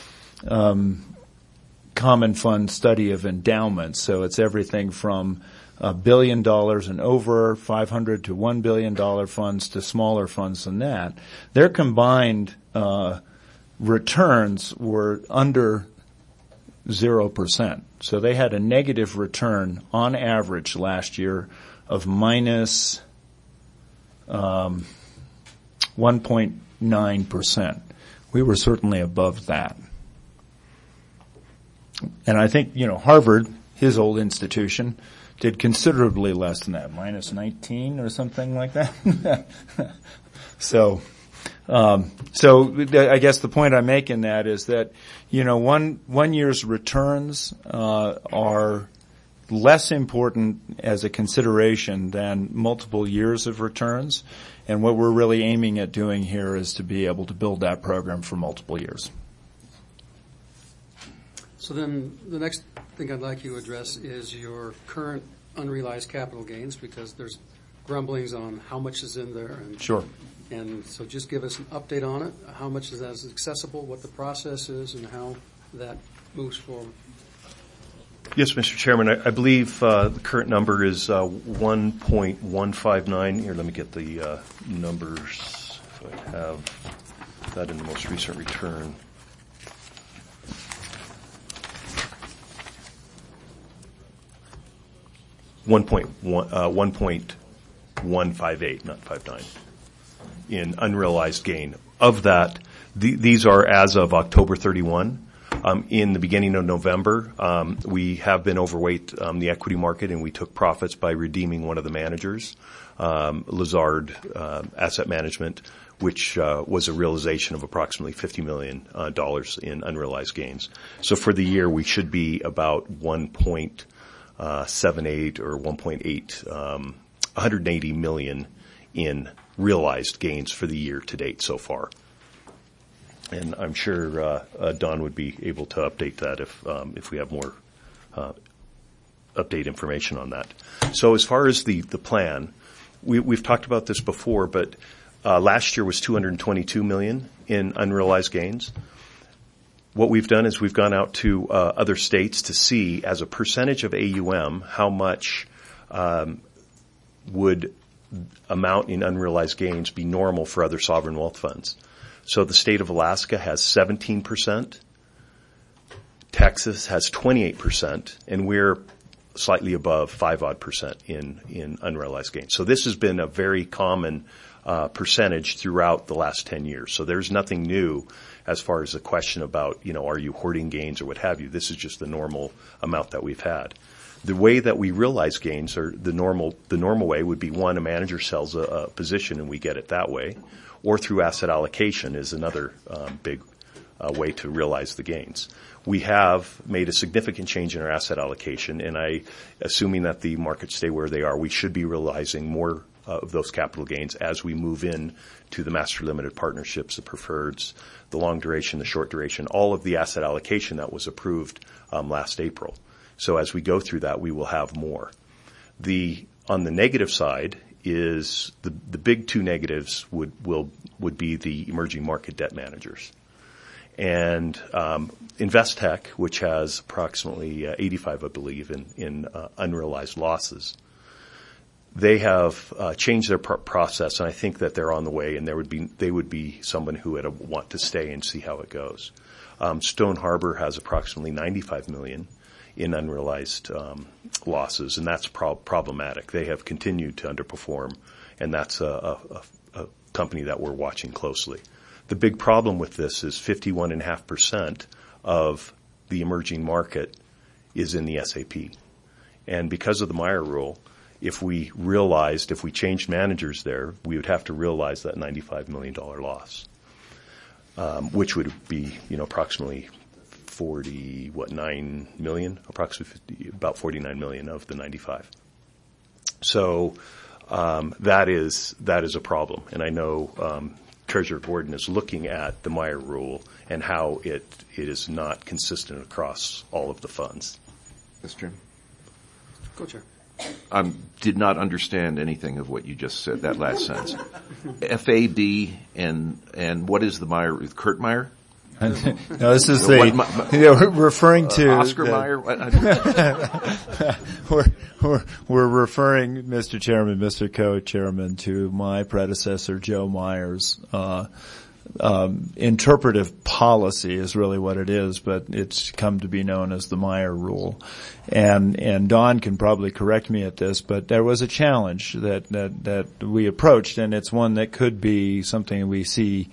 um, Common Fund Study of Endowments. So it's everything from a billion dollars and over, five hundred to one billion dollar funds to smaller funds than that. Their combined uh, returns were under zero percent. So they had a negative return on average last year of minus um, one point nine percent. We were certainly above that. And I think, you know, Harvard, his old institution, did considerably less than that, minus nineteen or something like that. so, um, so I guess the point I make in that is that, you know, one, one year's returns, uh, are less important as a consideration than multiple years of returns. And what we're really aiming at doing here is to be able to build that program for multiple years. So then the next thing I'd like you to address is your current unrealized capital gains, because there's grumblings on how much is in there. And, sure. And so just give us an update on it. How much is that is accessible, what the process is, and how that moves forward. Yes, Mister Chairman. I, I believe uh, the current number is uh, one point one five nine. Here, let me get the uh, numbers. If I have that in the most recent return. One point one, uh, one point one five eight, not five nine, in unrealized gain. Of that, the, these are as of October thirty-first. Um, in the beginning of November, um, we have been overweight um, the equity market, and we took profits by redeeming one of the managers, um, Lazard uh, Asset Management, which uh, was a realization of approximately fifty million dollars uh, in unrealized gains. So for the year, we should be about one point seven eight or one point eight, um, one hundred eighty million in realized gains for the year to date so far. And I'm sure uh, uh, Don would be able to update that if um, if we have more uh, update information on that. So as far as the, the plan, we, we've talked about this before, but uh, last year was two hundred twenty-two million dollars in unrealized gains. What we've done is we've gone out to uh, other states to see, as a percentage of A U M, how much um, would amount in unrealized gains be normal for other sovereign wealth funds. So the state of Alaska has seventeen percent, Texas has twenty-eight percent, and we're slightly above five odd percent in, in unrealized gains. So this has been a very common uh, percentage throughout the last ten years. So there's nothing new as far as the question about, you know, are you hoarding gains or what have you. This is just the normal amount that we've had. The way that we realize gains are the normal, the normal way would be one, a manager sells a, a position and we get it that way, or through asset allocation is another um, big uh, way to realize the gains. We have made a significant change in our asset allocation, and I, assuming that the markets stay where they are, we should be realizing more uh, of those capital gains as we move in to the master limited partnerships, the preferreds, the long duration, the short duration, all of the asset allocation that was approved um, last April. So as we go through that, we will have more. The on the negative side is the the big two negatives would will would be the emerging market debt managers. And um, Investec, which has approximately uh, eighty-five, I believe, in, in uh, unrealized losses, they have uh, changed their pr- process, and I think that they're on the way. And there would be they would be someone who would want to stay and see how it goes. Um, Stone Harbor has approximately ninety-five million in unrealized um, losses, and that's pro- problematic. They have continued to underperform, and that's a, a, a company that we're watching closely. The big problem with this is fifty-one point five percent of the emerging market is in the S A P. And because of the Meyer rule, if we realized, if we changed managers there, we would have to realize that ninety-five million dollars loss, um, which would be, you know, approximately forty, what, nine million, approximately fifty, about forty-nine million of the ninety-five. So, um, that is, that is a problem. And I know, um, Treasurer Gordon is looking at the Meyer rule and how it, it is not consistent across all of the funds. Mister Chairman. Go, Chair. I did not understand anything of what you just said, that last sentence. F A B and and what is the Meyer? Kurt Meyer? No, this is the, what, my, you know, referring to uh, Oscar the, Meyer. we're, we're, we're referring, Mister Chairman, Mister Co-Chairman, to my predecessor, Joe Myers. Uh, um, interpretive policy is really what it is, but it's come to be known as the Meyer rule. And, and Don can probably correct me at this, but there was a challenge that, that, that we approached, and it's one that could be something we see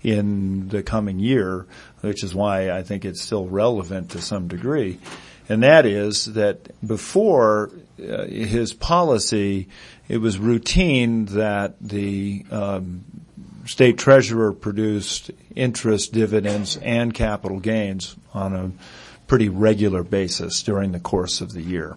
in the coming year, which is why I think it's still relevant to some degree. And that is that before uh, his policy, it was routine that the um, state treasurer produced interest, dividends, and capital gains on a pretty regular basis during the course of the year.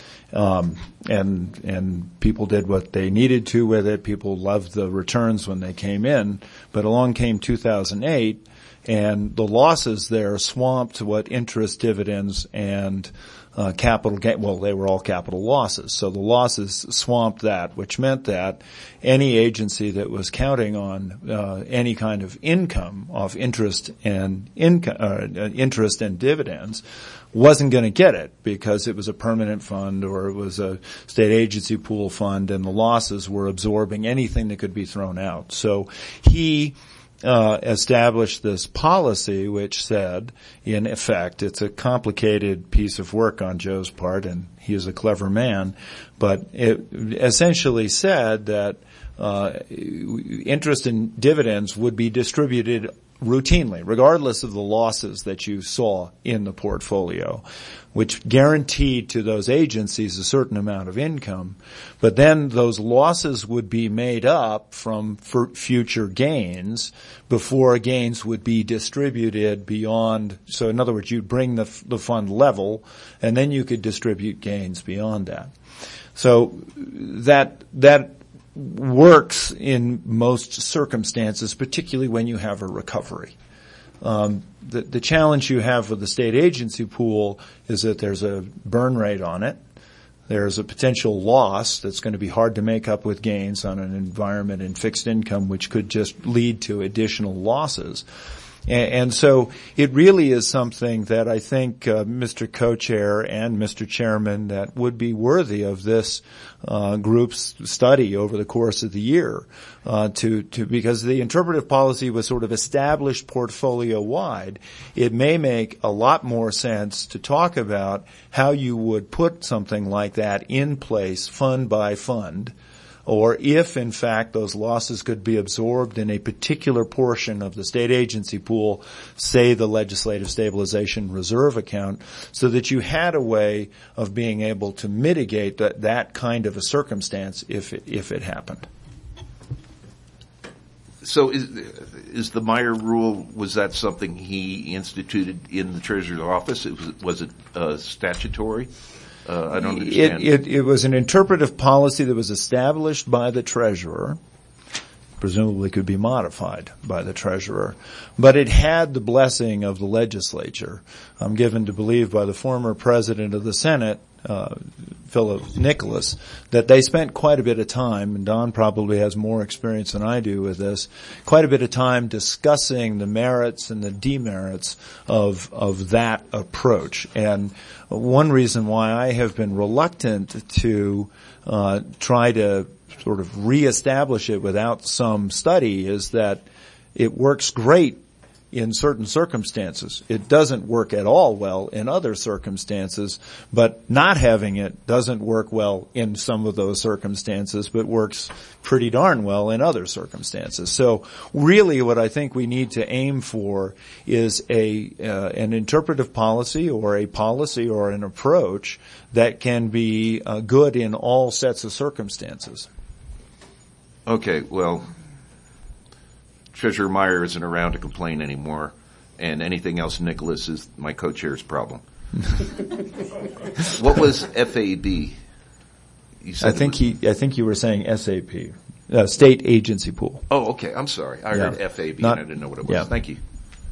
Um, and, and people did what they needed to with it. People loved the returns when they came in. But along came two thousand eight, and the losses there swamped what interest, dividends, and uh, capital gain. Well, they were all capital losses. So the losses swamped that, which meant that any agency that was counting on uh, any kind of income of interest and income, uh, interest and dividends wasn't going to get it because it was a permanent fund or it was a state agency pool fund, and the losses were absorbing anything that could be thrown out. So he uh established this policy which said, in effect, it's a complicated piece of work on Joe's part, and he is a clever man, but it essentially said that uh interest and dividends would be distributed routinely, regardless of the losses that you saw in the portfolio, which guaranteed to those agencies a certain amount of income. But then those losses would be made up from future gains before gains would be distributed beyond. So in other words, you'd bring the, the fund level, and then you could distribute gains beyond that. So that, that works in most circumstances, particularly when you have a recovery. Um, the, the challenge you have with the state agency pool is that there's a burn rate on it. There's a potential loss that's going to be hard to make up with gains on an environment in fixed income, which could just lead to additional losses. And, and so it really is something that I think uh, Mister Co-Chair and Mister Chairman that would be worthy of this uh, group's study over the course of the year, uh, to, to, because the interpretive policy was sort of established portfolio-wide. It may make a lot more sense to talk about how you would put something like that in place, fund by fund, or if, in fact, those losses could be absorbed in a particular portion of the state agency pool, say the legislative stabilization reserve account, so that you had a way of being able to mitigate that, that kind of a circumstance if it, if it happened. So is, is the Meyer rule, was that something he instituted in the Treasurer's office? It was, was it uh, statutory? Uh, I don't understand. It, it, it was an interpretive policy that was established by the Treasurer, presumably could be modified by the Treasurer, but it had the blessing of the legislature. I'm given to believe by the former President of the Senate, uh, Philip Nicholas, that they spent quite a bit of time, and Don probably has more experience than I do with this, quite a bit of time discussing the merits and the demerits of, of that approach. And one reason why I have been reluctant to uh, try to sort of reestablish it without some study is that it works great in certain circumstances. It doesn't work at all well in other circumstances, but not having it doesn't work well in some of those circumstances, but works pretty darn well in other circumstances. So really what I think we need to aim for is a uh, an interpretive policy or a policy or an approach that can be uh, good in all sets of circumstances. Okay, well, Treasurer Meyer isn't around to complain anymore, and anything else, Nicholas, is my co-chair's problem. What was F A B? You said I think was, he. I think you were saying S A P, uh, State Agency Pool. Oh, okay. I'm sorry. I yeah. heard F A B, Not, and I didn't know what it was. Yeah. Thank you.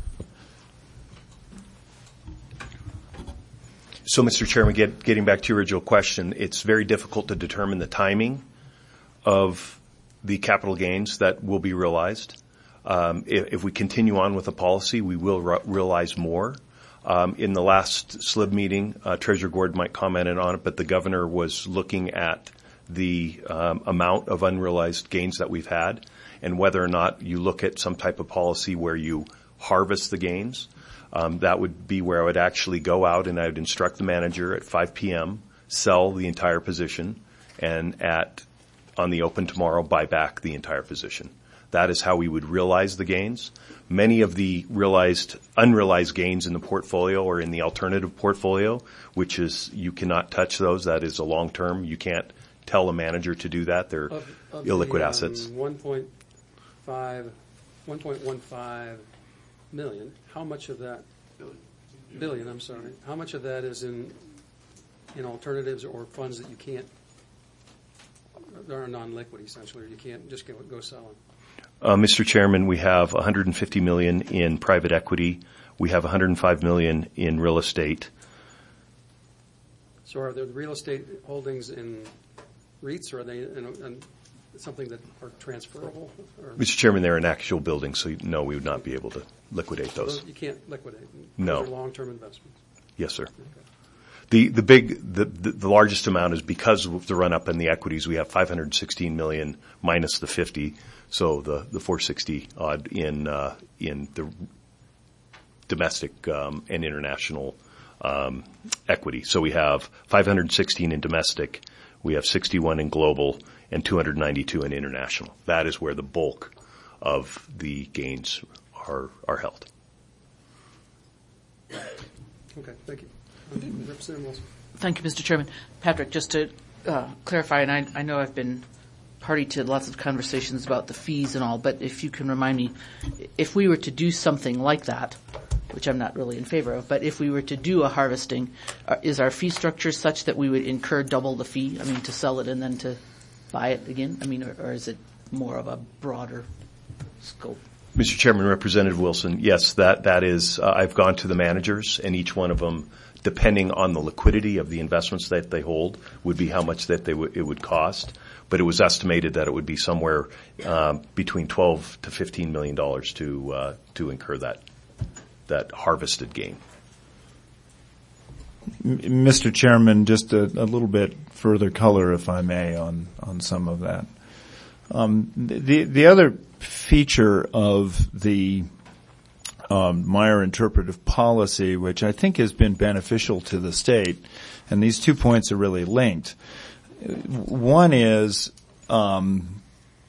So, Mister Chairman, get, getting back to your original question, it's very difficult to determine the timing of the capital gains that will be realized. Um, if, if we continue on with the policy, we will re- realize more. Um, in the last S L I B meeting, uh, Treasurer Gordon might commented on it, but the governor was looking at the um, amount of unrealized gains that we've had and whether or not you look at some type of policy where you harvest the gains. Um, that would be where I would actually go out and I would instruct the manager at five p.m., sell the entire position, and at on the open tomorrow, buy back the entire position. That is how we would realize the gains. Many of the realized, unrealized gains in the portfolio are in the alternative portfolio, which is you cannot touch those. That is a long term. You can't tell a manager to do that. They're of, of illiquid the, um, assets. one point five, one point one five million. How much of that billion? I'm sorry. How much of that is in in alternatives or funds that you can't? They're non-liquid essentially, or you can't just go, go sell them. Uh, Mister Chairman, we have one hundred fifty million dollars in private equity. We have one hundred five million dollars in real estate. So are there real estate holdings in REITs, or are they in, in something that are transferable? Or? Mister Chairman, they're in actual buildings, so no, we would not be able to liquidate those. So you can't liquidate them? No. Those are long-term investments? Yes, sir. Okay. The the big the, the the largest amount is because of the run up in the equities. We have five hundred sixteen million minus the fifty, so the the four sixty odd in uh, in the domestic um, and international um, equity. So we have five hundred sixteen in domestic, we have sixty-one in global, and two hundred ninety-two in international. That is where the bulk of the gains are are held. Okay, thank you. Representative Wilson. Thank you, Mister Chairman. Patrick, just to uh, clarify, and I, I know I've been party to lots of conversations about the fees and all, but if you can remind me, if we were to do something like that, which I'm not really in favor of, but if we were to do a harvesting, uh, is our fee structure such that we would incur double the fee, I mean, to sell it and then to buy it again? I mean, or, or is it more of a broader scope? Mister Chairman, Representative Wilson, yes, that, that is, uh, I've gone to the managers, and each one of them, depending on the liquidity of the investments that they hold, would be how much that they w- it would cost. But it was estimated that it would be somewhere um, between twelve to fifteen million dollars to uh, to incur that that harvested gain. Mister Chairman, just a, a little bit further color, if I may, on, on some of that. Um, the the other feature of the um, Meyer interpretive policy, which I think has been beneficial to the state, and these two points are really linked. One is, um,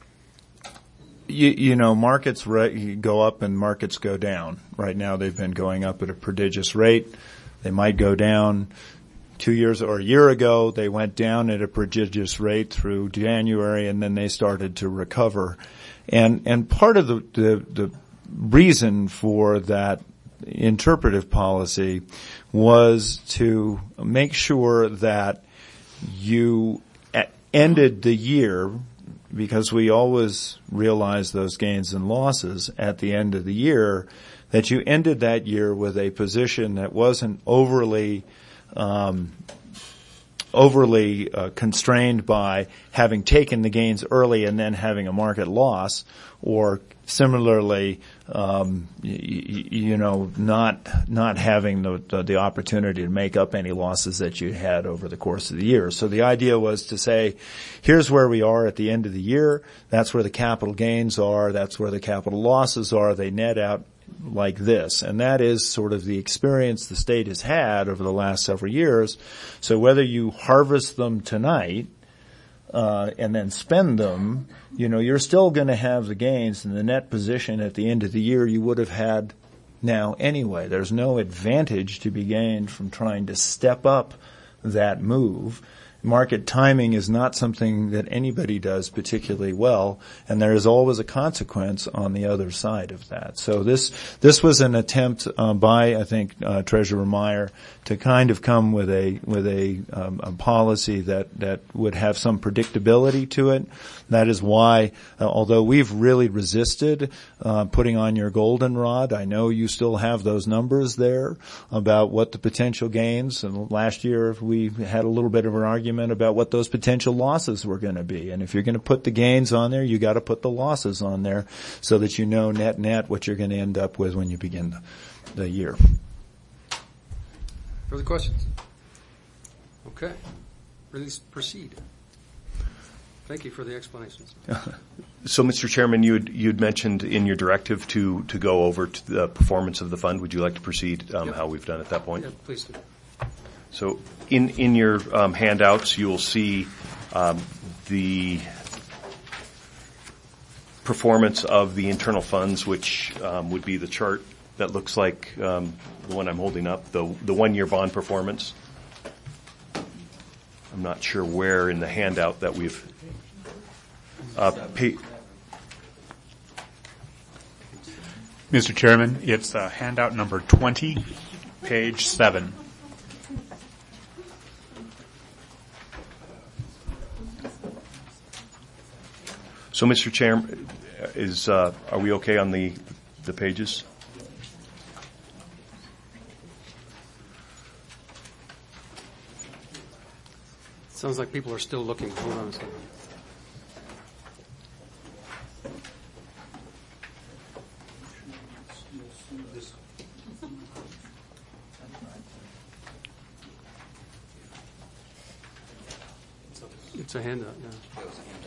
you, you know, markets re- go up and markets go down. Right now, they've been going up at a prodigious rate. They might go down. Two years or a year ago, they went down at a prodigious rate through January, and then they started to recover. And and part of the the, the reason for that interpretive policy was to make sure that you ended the year, because we always realize those gains and losses at the end of the year, that you ended that year with a position that wasn't overly um, overly uh, constrained by having taken the gains early and then having a market loss, or similarly, um, y- you know, not not having the, the the opportunity to make up any losses that you had over the course of the year. So the idea was to say, here's where we are at the end of the year. That's where the capital gains are. That's where the capital losses are. They net out like this. And that is sort of the experience the state has had over the last several years. So whether you harvest them tonight uh, and then spend them, you know, you're still going to have the gains in the net position at the end of the year you would have had now anyway. There's no advantage to be gained from trying to step up that move. Market timing is not something that anybody does particularly well, and there is always a consequence on the other side of that. So this this was an attempt uh, by, I think, uh, Treasurer Meyer to kind of come with a with a, um, a policy that that would have some predictability to it. That is why, uh, although we've really resisted uh, putting on your goldenrod, I know you still have those numbers there about what the potential gains. And last year we had a little bit of an argument about what those potential losses were going to be. And if you're going to put the gains on there, you got to put the losses on there so that you know net net what you're going to end up with when you begin the, the year. Further questions? Okay. Please proceed. Thank you for the explanations. So, Mister Chairman, you had, you'd mentioned in your directive to, to go over to the performance of the fund. Would you like to proceed um, yep. how we've done at that point? Yeah, please do. So in, in your um, handouts, you'll see um, the performance of the internal funds, which um, would be the chart that looks like um, the one I'm holding up, the, the one-year bond performance. I'm not sure where in the handout that we've uh, pay. Mister Chairman, it's uh, handout number twenty, page seven. So, Mister Chairman, is uh, are we okay on the the pages? Sounds like people are still looking. Hold on a second. It's a handout, yeah.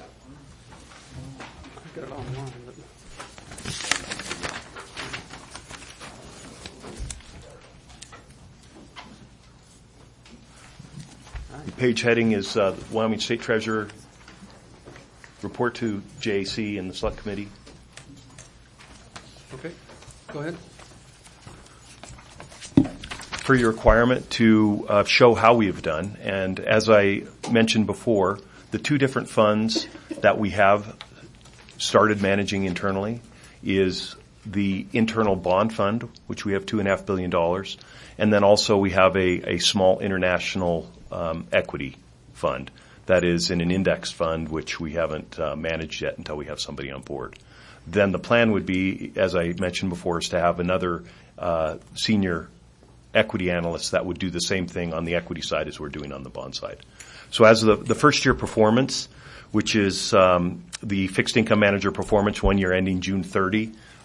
I've got it online, but the page heading is uh, Wyoming State Treasurer report to J A C and the Select Committee. Okay, go ahead. For your requirement to uh, show how we have done, and as I mentioned before, the two different funds that we have started managing internally is the internal bond fund, which we have two and a half billion dollars, and then also we have a, a small international um, equity fund that is in an index fund, which we haven't uh, managed yet until we have somebody on board. Then the plan would be, as I mentioned before, is to have another uh, senior equity analyst that would do the same thing on the equity side as we're doing on the bond side. So as the, the first year performance, which is um, the fixed income manager performance one year ending June thirtieth,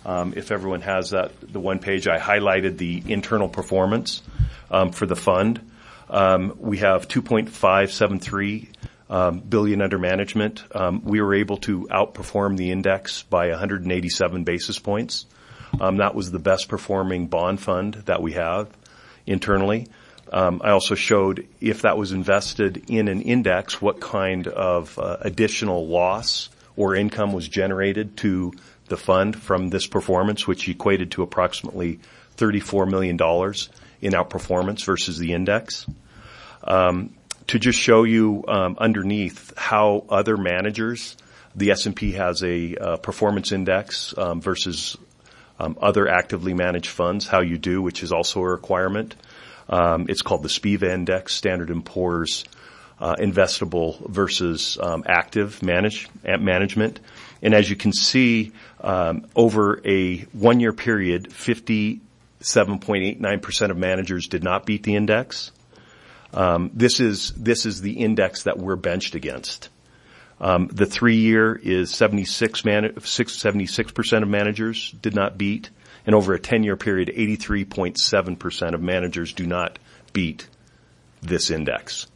Um, if everyone has that, the one page, I highlighted the internal performance um, for the fund. Um, we have two point five seven three um, billion under management. Um, we were able to outperform the index by one hundred eighty-seven basis points. Um, that was the best performing bond fund that we have internally. Um, I also showed if that was invested in an index, what kind of uh, additional loss or income was generated to the fund from this performance, which equated to approximately thirty-four million dollars in outperformance versus the index. Um, to just show you um, underneath how other managers, the S and P has a uh, performance index um, versus um, other actively managed funds, how you do, which is also a requirement. Um, it's called the SPIVA index, Standard and Poor's uh, investable versus um, active manage, management. And as you can see, um, over a one-year period, fifty-seven point eight nine percent of managers did not beat the index. Um, this is this is the index that we're benched against. Um, the three-year is seventy-six percent of managers did not beat. And over a ten-year period, eighty-three point seven percent of managers do not beat this index.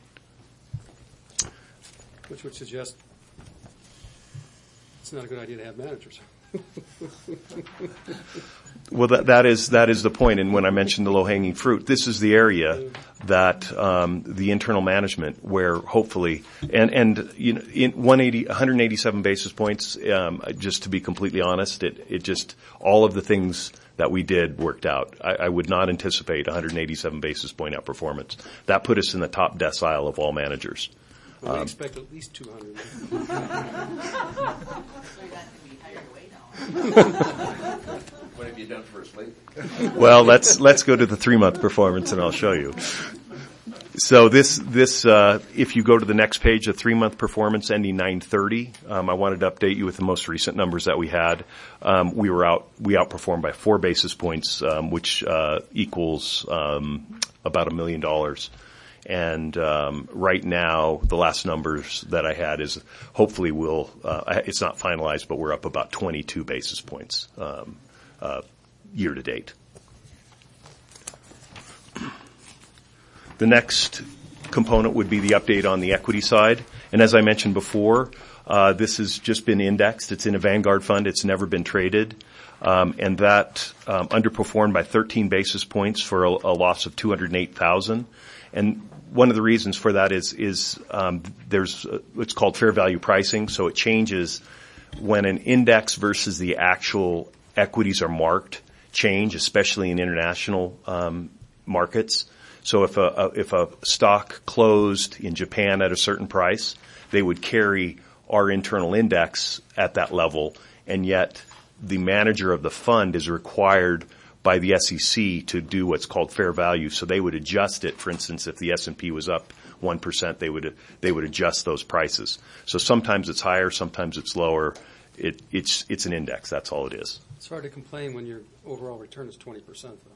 Which would suggest it's not a good idea to have managers. Well, that, that is that is the point. And when I mentioned the low-hanging fruit, this is the area that um, the internal management, where hopefully, and and you know, in one hundred eighty-seven basis points. Um, just to be completely honest, it it just all of the things that we did worked out. I, I would not anticipate one hundred eighty-seven basis point outperformance. That put us in the top decile of all managers. Well, we um, expect at least two hundred. What have you done first, Lee? Well, let's let's go to the three-month performance, and I'll show you. So this this uh, if you go to the next page, a three-month performance ending nine thirty. Um, I wanted to update you with the most recent numbers that we had. Um, we were out we outperformed by four basis points, um, which uh, equals um, about a million dollars. And um, right now, the last numbers that I had is hopefully we'll. Uh, it's not finalized, but we're up about twenty-two basis points um, uh, year to date. The next component would be the update on the equity side. And as I mentioned before, uh, this has just been indexed. It's in a Vanguard fund. It's never been traded. Um, and that um, underperformed by thirteen basis points for a, a loss of two hundred eight thousand dollars. And one of the reasons for that is, is um, there's uh, what's called fair value pricing. So it changes when an index versus the actual equities are marked change, especially in international um, markets. So if a, a if a stock closed in Japan at a certain price, they would carry our internal index at that level, and yet the manager of the fund is required by the S E C to do what's called fair value. So they would adjust it. For instance, if the S and P was up one percent, they would they would adjust those prices. So sometimes it's higher, sometimes it's lower. It, it's it's an index. That's all it is. It's hard to complain when your overall return is twenty percent, though.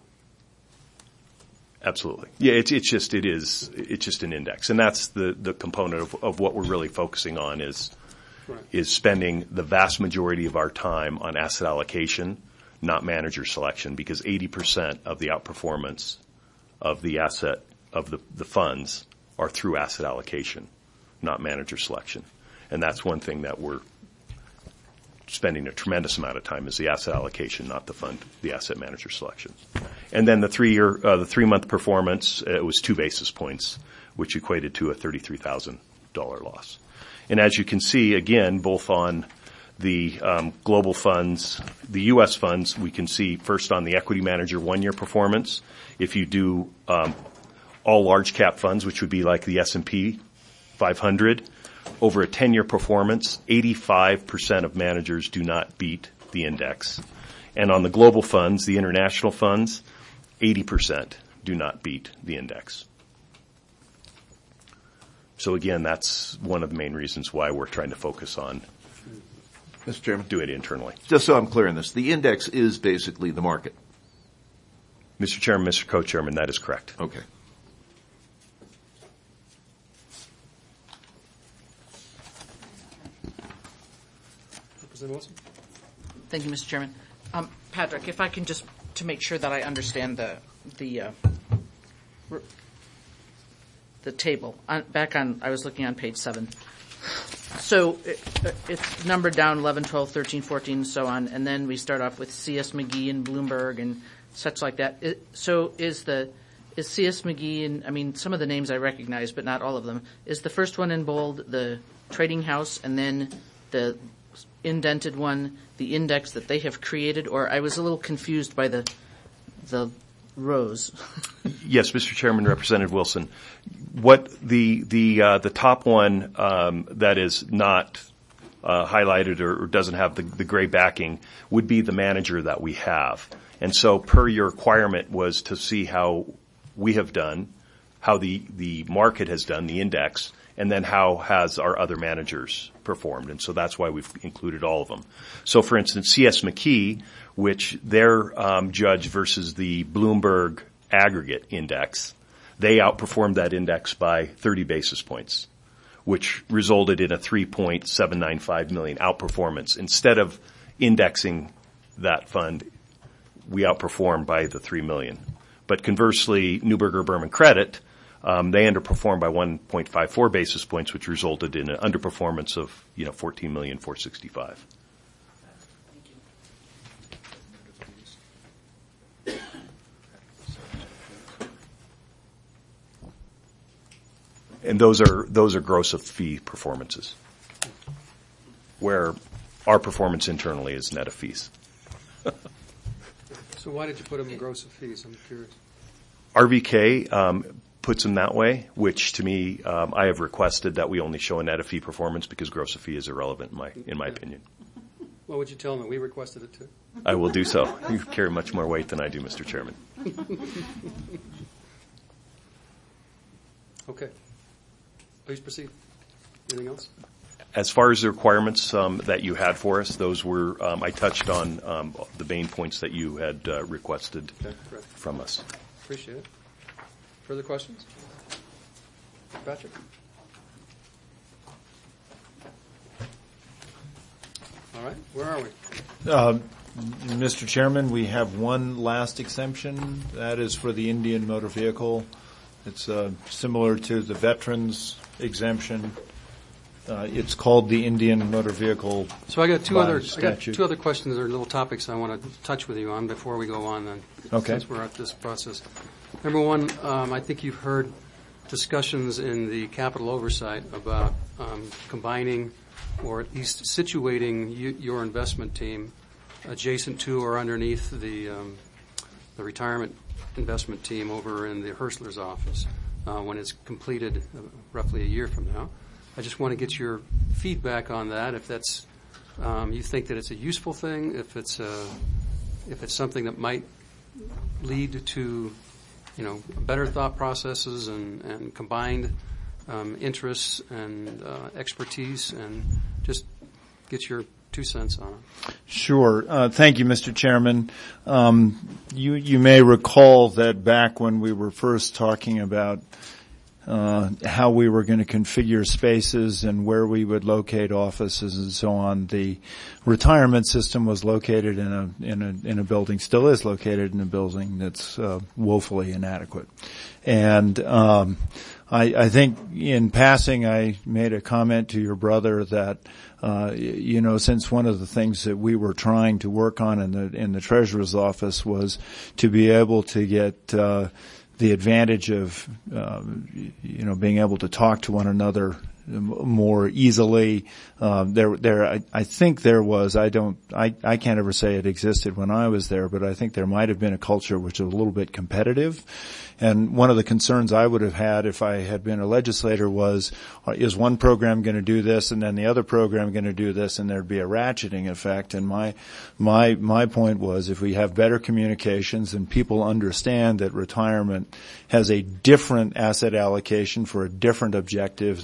Absolutely. Yeah, it's it's just it is it's just an index, and that's the, the component of, of what we're really focusing on is right. is spending the vast majority of our time on asset allocation, not manager selection, because eighty percent of the outperformance of the asset of the, the funds are through asset allocation, not manager selection, and that's one thing that we're spending a tremendous amount of time is the asset allocation, not the fund, the asset manager selection. And then the three-year, uh, the three-month performance, uh, it was two basis points, which equated to a thirty-three thousand dollars loss. And as you can see, again, both on the um, global funds, the U S funds, we can see first on the equity manager one-year performance. If you do um, all large cap funds, which would be like the S and P five hundred, over a ten-year performance, eighty-five percent of managers do not beat the index. And on the global funds, the international funds, eighty percent do not beat the index. So again, that's one of the main reasons why we're trying to focus on Mister Chairman, do it internally. Just so I'm clear on this, the index is basically the market. Mister Chairman, Mister Co-Chairman, that is correct. Okay. Representative Wilson? Thank you, Mister Chairman. Um, Patrick, if I can just, to make sure that I understand the, the, uh, the table. On, back on, I was looking on page seven. So it, it's numbered down eleven, twelve, thirteen, fourteen, and so on, and then we start off with C S. McGee and Bloomberg and such like that. It, so is the is C S. McGee and I mean some of the names I recognize, but not all of them. Is the first one in bold the trading house, and then the indented one the index that they have created? Or I was a little confused by the the rows. Yes, Mister Chairman, Representative Wilson. What the the uh, the top one um, that is not uh, highlighted or, or doesn't have the, the gray backing would be the manager that we have. And so, per your requirement, was to see how we have done, how the the market has done, the index, and then how has our other managers performed. And so that's why we've included all of them. So, for instance, C S. McKee, which their um, judge versus the Bloomberg aggregate index, they outperformed that index by thirty basis points, which resulted in a three point seven nine five million outperformance. Instead of indexing that fund, we outperformed by the three million. But conversely, Neuberger Berman Credit, um, they underperformed by one point five four basis points, which resulted in an underperformance of, you know, fourteen million four hundred sixty-five. And those are those are gross of fee performances, where our performance internally is net of fees. So why did you put them in gross of fees? I'm curious. R V K um, puts them that way, which to me, um, I have requested that we only show a net of fee performance because gross of fee is irrelevant in my in my opinion. What would you tell them? We requested it too. I will do so. You carry much more weight than I do, Mister Chairman. Okay. Please proceed. Anything else? As far as the requirements um, that you had for us, those were, um, I touched on um, the main points that you had uh, requested Okay, great. from us. Appreciate it. Further questions? Patrick? All right, where are we? Uh, Mister Chairman, we have one last exemption. That is for the Indian motor vehicle. It's uh, similar to the veterans exemption. Uh, it's called the Indian motor vehicle. So I got two other I got statute. two other questions or little topics I want to touch with you on before we go on. Then, Okay. since we're at this process. Number one, um, I think you've heard discussions in the capital oversight about um, combining or at least situating you, your investment team adjacent to or underneath the um, the retirement investment team over in the Herschler's office uh, when it's completed uh, roughly a year from now. I just want to get your feedback on that. If that's um, you think that it's a useful thing, if it's a, if it's something that might lead to, you know, better thought processes and, and combined um, interests and uh, expertise, and just get your two cents on it. Sure. Uh, thank you, Mister Chairman. Um, you you may recall that back when we were first talking about uh, how we were going to configure spaces and where we would locate offices and so on, the retirement system was located in a in a in a building, still is located in a building that's uh, woefully inadequate. And um, I, I think in passing, I made a comment to your brother that, uh, you know, since one of the things that we were trying to work on in the in the Treasurer's office was to be able to get uh, the advantage of, uh, you know, being able to talk to one another more easily. Um, there, there, I, I think there was, I don't, I, I can't ever say it existed when I was there, but I think there might have been a culture which was a little bit competitive. And one of the concerns I would have had if I had been a legislator was, is one program going to do this and then the other program going to do this, and there'd be a ratcheting effect. And my, my, my point was, if we have better communications and people understand that retirement has a different asset allocation for a different objective than many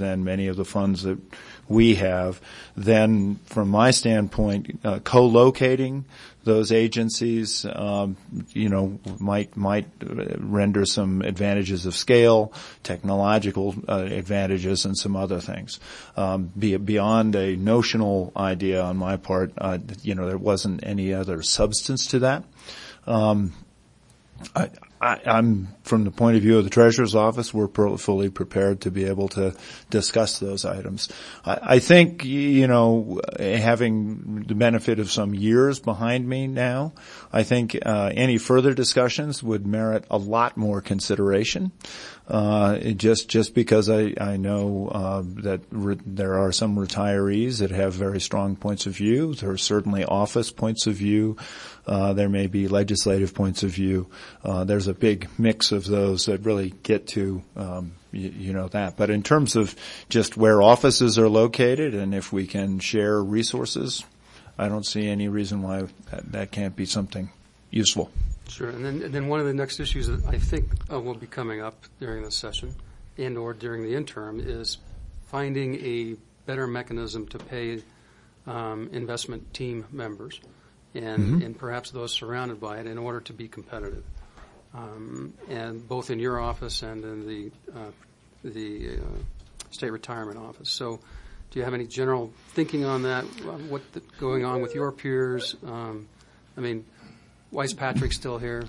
of the funds that we have, then from my standpoint, uh, co-locating those agencies, um, you know, might might render some advantages of scale, technological uh, advantages, and some other things. Um, be, beyond a notional idea on my part, uh, you know, there wasn't any other substance to that. Um, I, I, I'm, from the point of view of the Treasurer's Office, we're pro- fully prepared to be able to discuss those items. I, I think, you know, having the benefit of some years behind me now, I think uh, any further discussions would merit a lot more consideration. Uh, just just because I I know uh, that re- there are some retirees that have very strong points of view. There are certainly office points of view. Uh, there may be legislative points of view. Uh, there's a big mix of those that really get to um, you, you know that. But in terms of just where offices are located and if we can share resources, I don't see any reason why that, that can't be something useful. Sure. And then, and then one of the next issues that I think uh, will be coming up during this session and or during the interim is finding a better mechanism to pay um, investment team members and, mm-hmm. and perhaps those surrounded by it in order to be competitive. Um, and both in your office and in the uh, the uh, state retirement office. So do you have any general thinking on that? What's going on with your peers? Um, I mean, why is Patrick still here?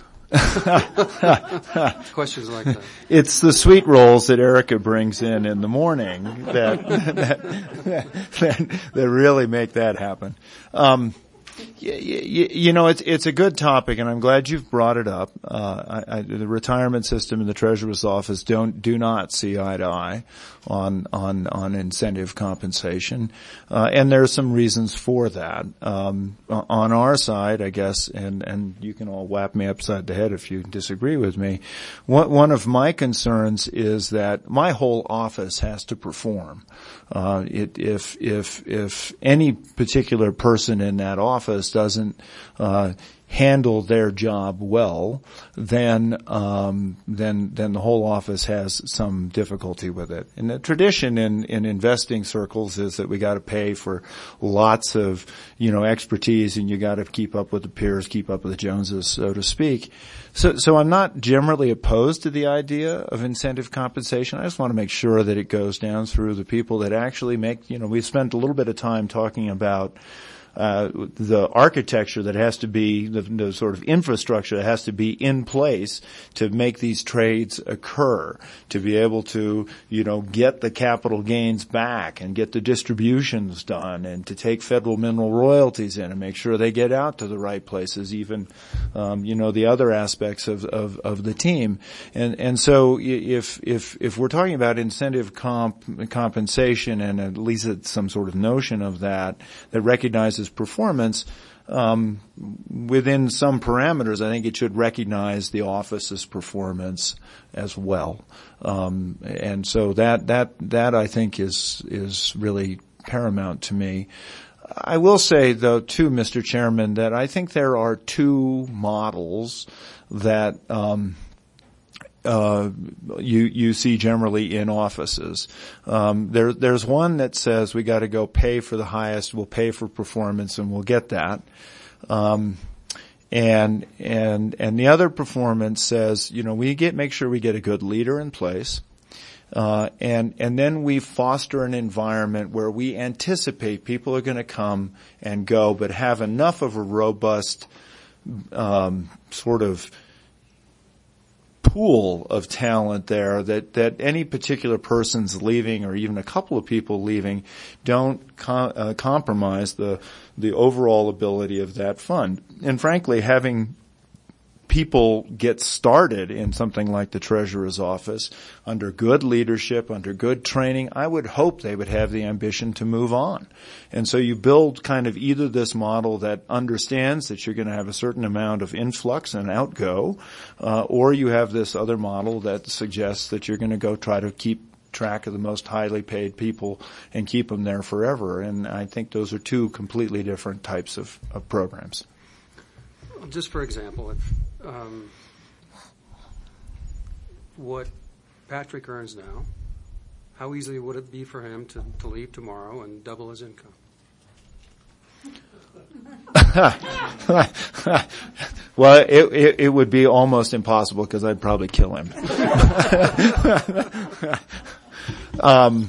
Questions like that. It's the sweet rolls that Erica brings in in the morning that that, that, that really make that happen. Um, you, you, you know, it's it's a good topic, and I'm glad you've brought it up. Uh, I, I, the retirement system and the Treasurer's Office don't do not see eye to eye on on on incentive compensation, uh, and there are some reasons for that. Um, on our side, I guess, and and you can all whap me upside the head if you disagree with me. One, one of my concerns is that my whole office has to perform. Uh, it, if if if any particular person in that office doesn't uh, handle their job well, then um, then then the whole office has some difficulty with it. And the tradition in, in investing circles is that we got to pay for lots of you know expertise, and you got to keep up with the peers, keep up with the Joneses, so to speak. So so I'm not generally opposed to the idea of incentive compensation. I just want to make sure that it goes down through the people that actually make. You know, we spent a little bit of time talking about Uh, the architecture that has to be, the, the sort of infrastructure that has to be in place to make these trades occur, to be able to, you know, get the capital gains back and get the distributions done and to take federal mineral royalties in and make sure they get out to the right places, even, um, you know, the other aspects of, of, of the team. And, and so if, if, if we're talking about incentive comp, compensation and at least some sort of notion of that, that recognizes performance, um, within some parameters, I think it should recognize the office's performance as well. Um, and so that, that, that I think is, is really paramount to me. I will say though too, Mister Chairman, that I think there are two models that, um, Uh, you, you see generally in offices. Um, there, there's one that says we got to go pay for the highest, we'll pay for performance, and we'll get that. Um, and, and, and the other performance says, you know, we get, make sure we get a good leader in place. Uh, and, and then we foster an environment where we anticipate people are going to come and go, but have enough of a robust, um, sort of pool of talent there that, that any particular person's leaving or even a couple of people leaving don't com- uh, compromise the, the overall ability of that fund. And frankly, having people get started in something like the Treasurer's Office under good leadership, under good training, I would hope they would have the ambition to move on. And so you build kind of either this model that understands that you're going to have a certain amount of influx and outgo, uh, or you have this other model that suggests that you're going to go try to keep track of the most highly paid people and keep them there forever. And I think those are two completely different types of, of programs. Just for example, if um, what Patrick earns now, how easy would it be for him to, to leave tomorrow and double his income? Well, it, it, it would be almost impossible because I'd probably kill him. um,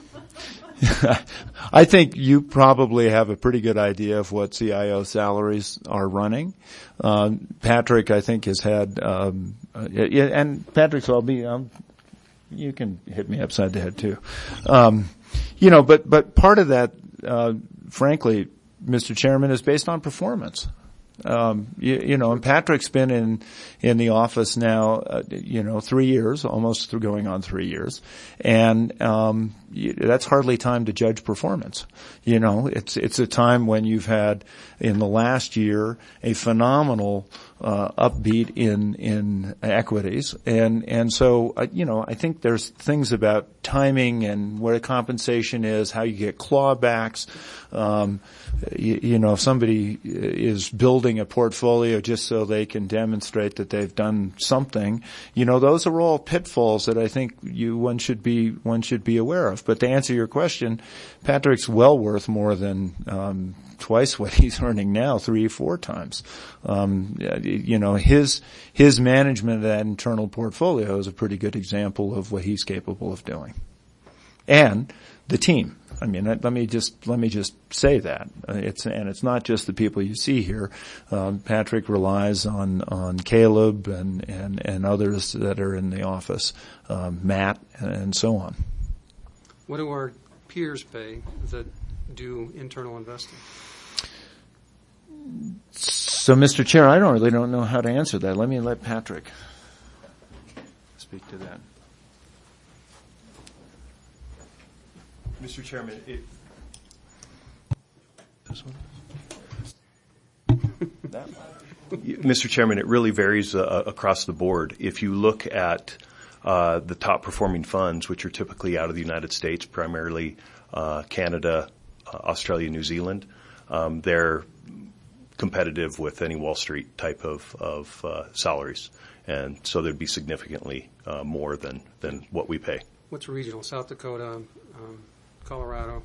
I think you probably have a pretty good idea of what C I O salaries are running. Uh, Patrick, I think, has had, um, uh, and Patrick, so I'll be, um, you can hit me upside the head too. Um, you know, but, but part of that, uh, frankly, Mister Chairman, is based on performance. Um, you, you know, and Patrick's been in, in the office now, uh, you know, three years, almost through going on three years. And, um, you, that's hardly time to judge performance. You know, it's, it's a time when you've had, in the last year, a phenomenal, uh, upbeat in, in equities. And, and so, uh, you know, I think there's things about timing and where the compensation is, how you get clawbacks. Um, you, you know, if somebody is building a portfolio just so they can demonstrate that they've done something, you know, those are all pitfalls that I think you, one should be, one should be aware of. But to answer your question, Patrick's well worth more than, um, twice what he's earning now, three, four times. Um, you know, his, his management of that internal portfolio is a pretty good example of what he's capable of doing. And the team. I mean, let me just, let me just say that. It's, and it's not just the people you see here. Um, Patrick relies on, on Caleb and, and, and others that are in the office, um, Matt and so on. What do our peers pay that do internal investing? So, Mister Chair, I don't really don't know how to answer that. Let me let Patrick speak to that. Mister Chairman, it, this one? That one. Mister Chairman, it really varies uh, across the board. If you look at uh, the top performing funds, which are typically out of the United States, primarily uh, Canada, uh, Australia, New Zealand, um, they're competitive with any Wall Street type of, of uh, salaries. And so there'd be significantly uh, more than, than what we pay. What's regional? South Dakota, um, Colorado?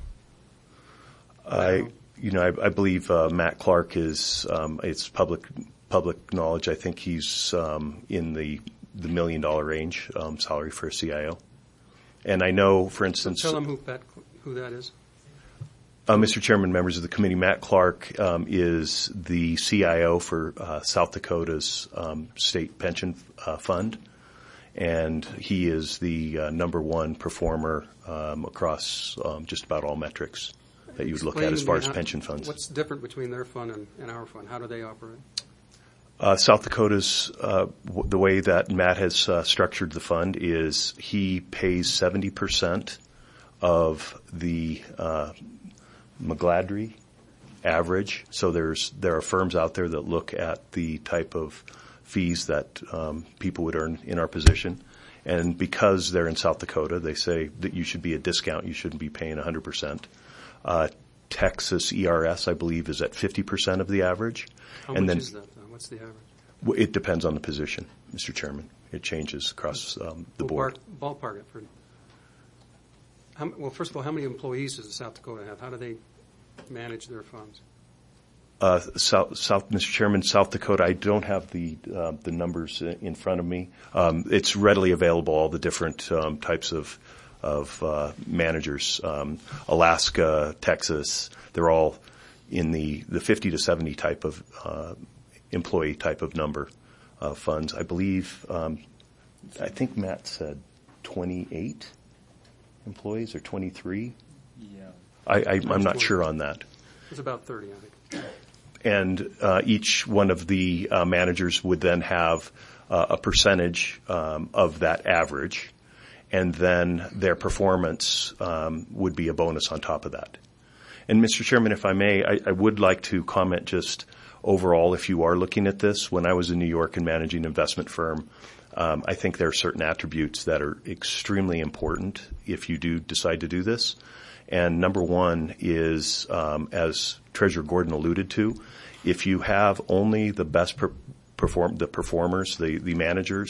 I, you know, I, I believe uh, Matt Clark is, um, it's public public knowledge. I think he's um, in the the million dollar range um, salary for a C I O. And I know, for instance, so tell them who that, who that is. Uh, Mister Chairman, members of the committee, Matt Clark um, is the C I O for uh, South Dakota's um, state pension uh, fund, and he is the uh, number one performer um, across um, just about all metrics that you would look at as far as pension funds. What's different between their fund and, and our fund? How do they operate? Uh, South Dakota's, uh, w- the way that Matt has uh, structured the fund is he pays seventy percent of the uh, McGladrey average. So there's there are firms out there that look at the type of fees that um, people would earn in our position. And because they're in South Dakota, they say that you should be a discount. You shouldn't be paying one hundred percent. Uh, Texas E R S, I believe, is at fifty percent of the average. How and much then, is that, though? What's the average? W- it depends on the position, Mister Chairman. It changes across um, the ballpark, board. Ballpark it for. How, well, first of all, how many employees does South Dakota have? How do they manage their funds? Uh, South, South, Mister Chairman, South Dakota, I don't have the uh, the numbers in front of me. Um, it's readily available, all the different um, types of of uh, managers. Um, Alaska, Texas, they're all in the, the fifty to seventy type of uh, employee type of number of funds. I believe, um, I think Matt said twenty-eight employees or twenty-three. Yeah. I, I, I'm not sure on that. It's about thirty, I think. And uh, each one of the uh, managers would then have uh, a percentage um, of that average, and then their performance um, would be a bonus on top of that. And Mister Chairman, if I may, I, I would like to comment just overall, if you are looking at this. When I was in New York and managing an investment firm, um, I think there are certain attributes that are extremely important if you do decide to do this. And number one is, um, as Treasurer Gordon alluded to, if you have only the best per- perform the performers, the, the managers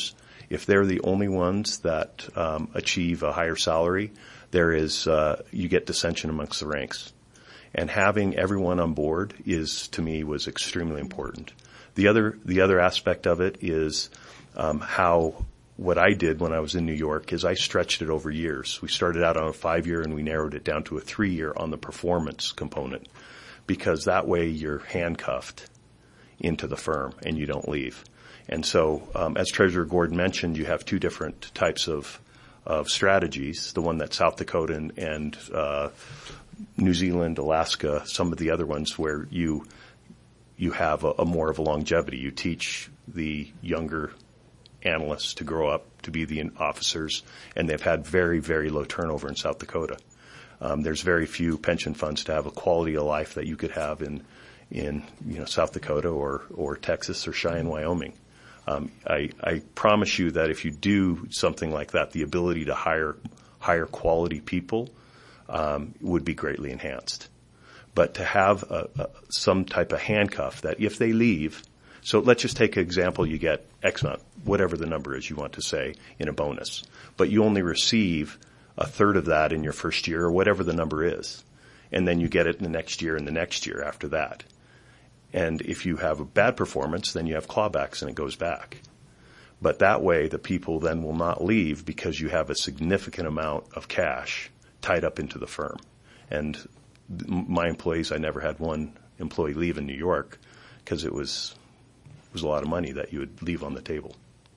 If they're the only ones that um, achieve a higher salary, there is uh, you get dissension amongst the ranks. And having everyone on board is, to me, was extremely important. The other the other aspect of it is um, how what I did when I was in New York is I stretched it over years. We started out on a five-year and we narrowed it down to a three-year on the performance component, because that way you're handcuffed into the firm and you don't leave. And so, um, as Treasurer Gordon mentioned, you have two different types of of strategies, the one that South Dakota and, and uh, New Zealand, Alaska, some of the other ones where you you have a, a more of a longevity. You teach the younger analysts to grow up to be the officers, and they've had very, very low turnover in South Dakota. Um, there's very few pension funds to have a quality of life that you could have in in you know South Dakota or or Texas or Cheyenne, Wyoming. Um, I, I promise you that if you do something like that, the ability to hire higher quality people um, would be greatly enhanced. But to have a, a, some type of handcuff that if they leave, so let's just take an example, you get X amount, whatever the number is you want to say, in a bonus, but you only receive a third of that in your first year or whatever the number is, and then you get it in the next year and the next year after that. And if you have a bad performance, then you have clawbacks and it goes back. But that way, the people then will not leave because you have a significant amount of cash tied up into the firm. And my employees, I never had one employee leave in New York because it was it was a lot of money that you would leave on the table.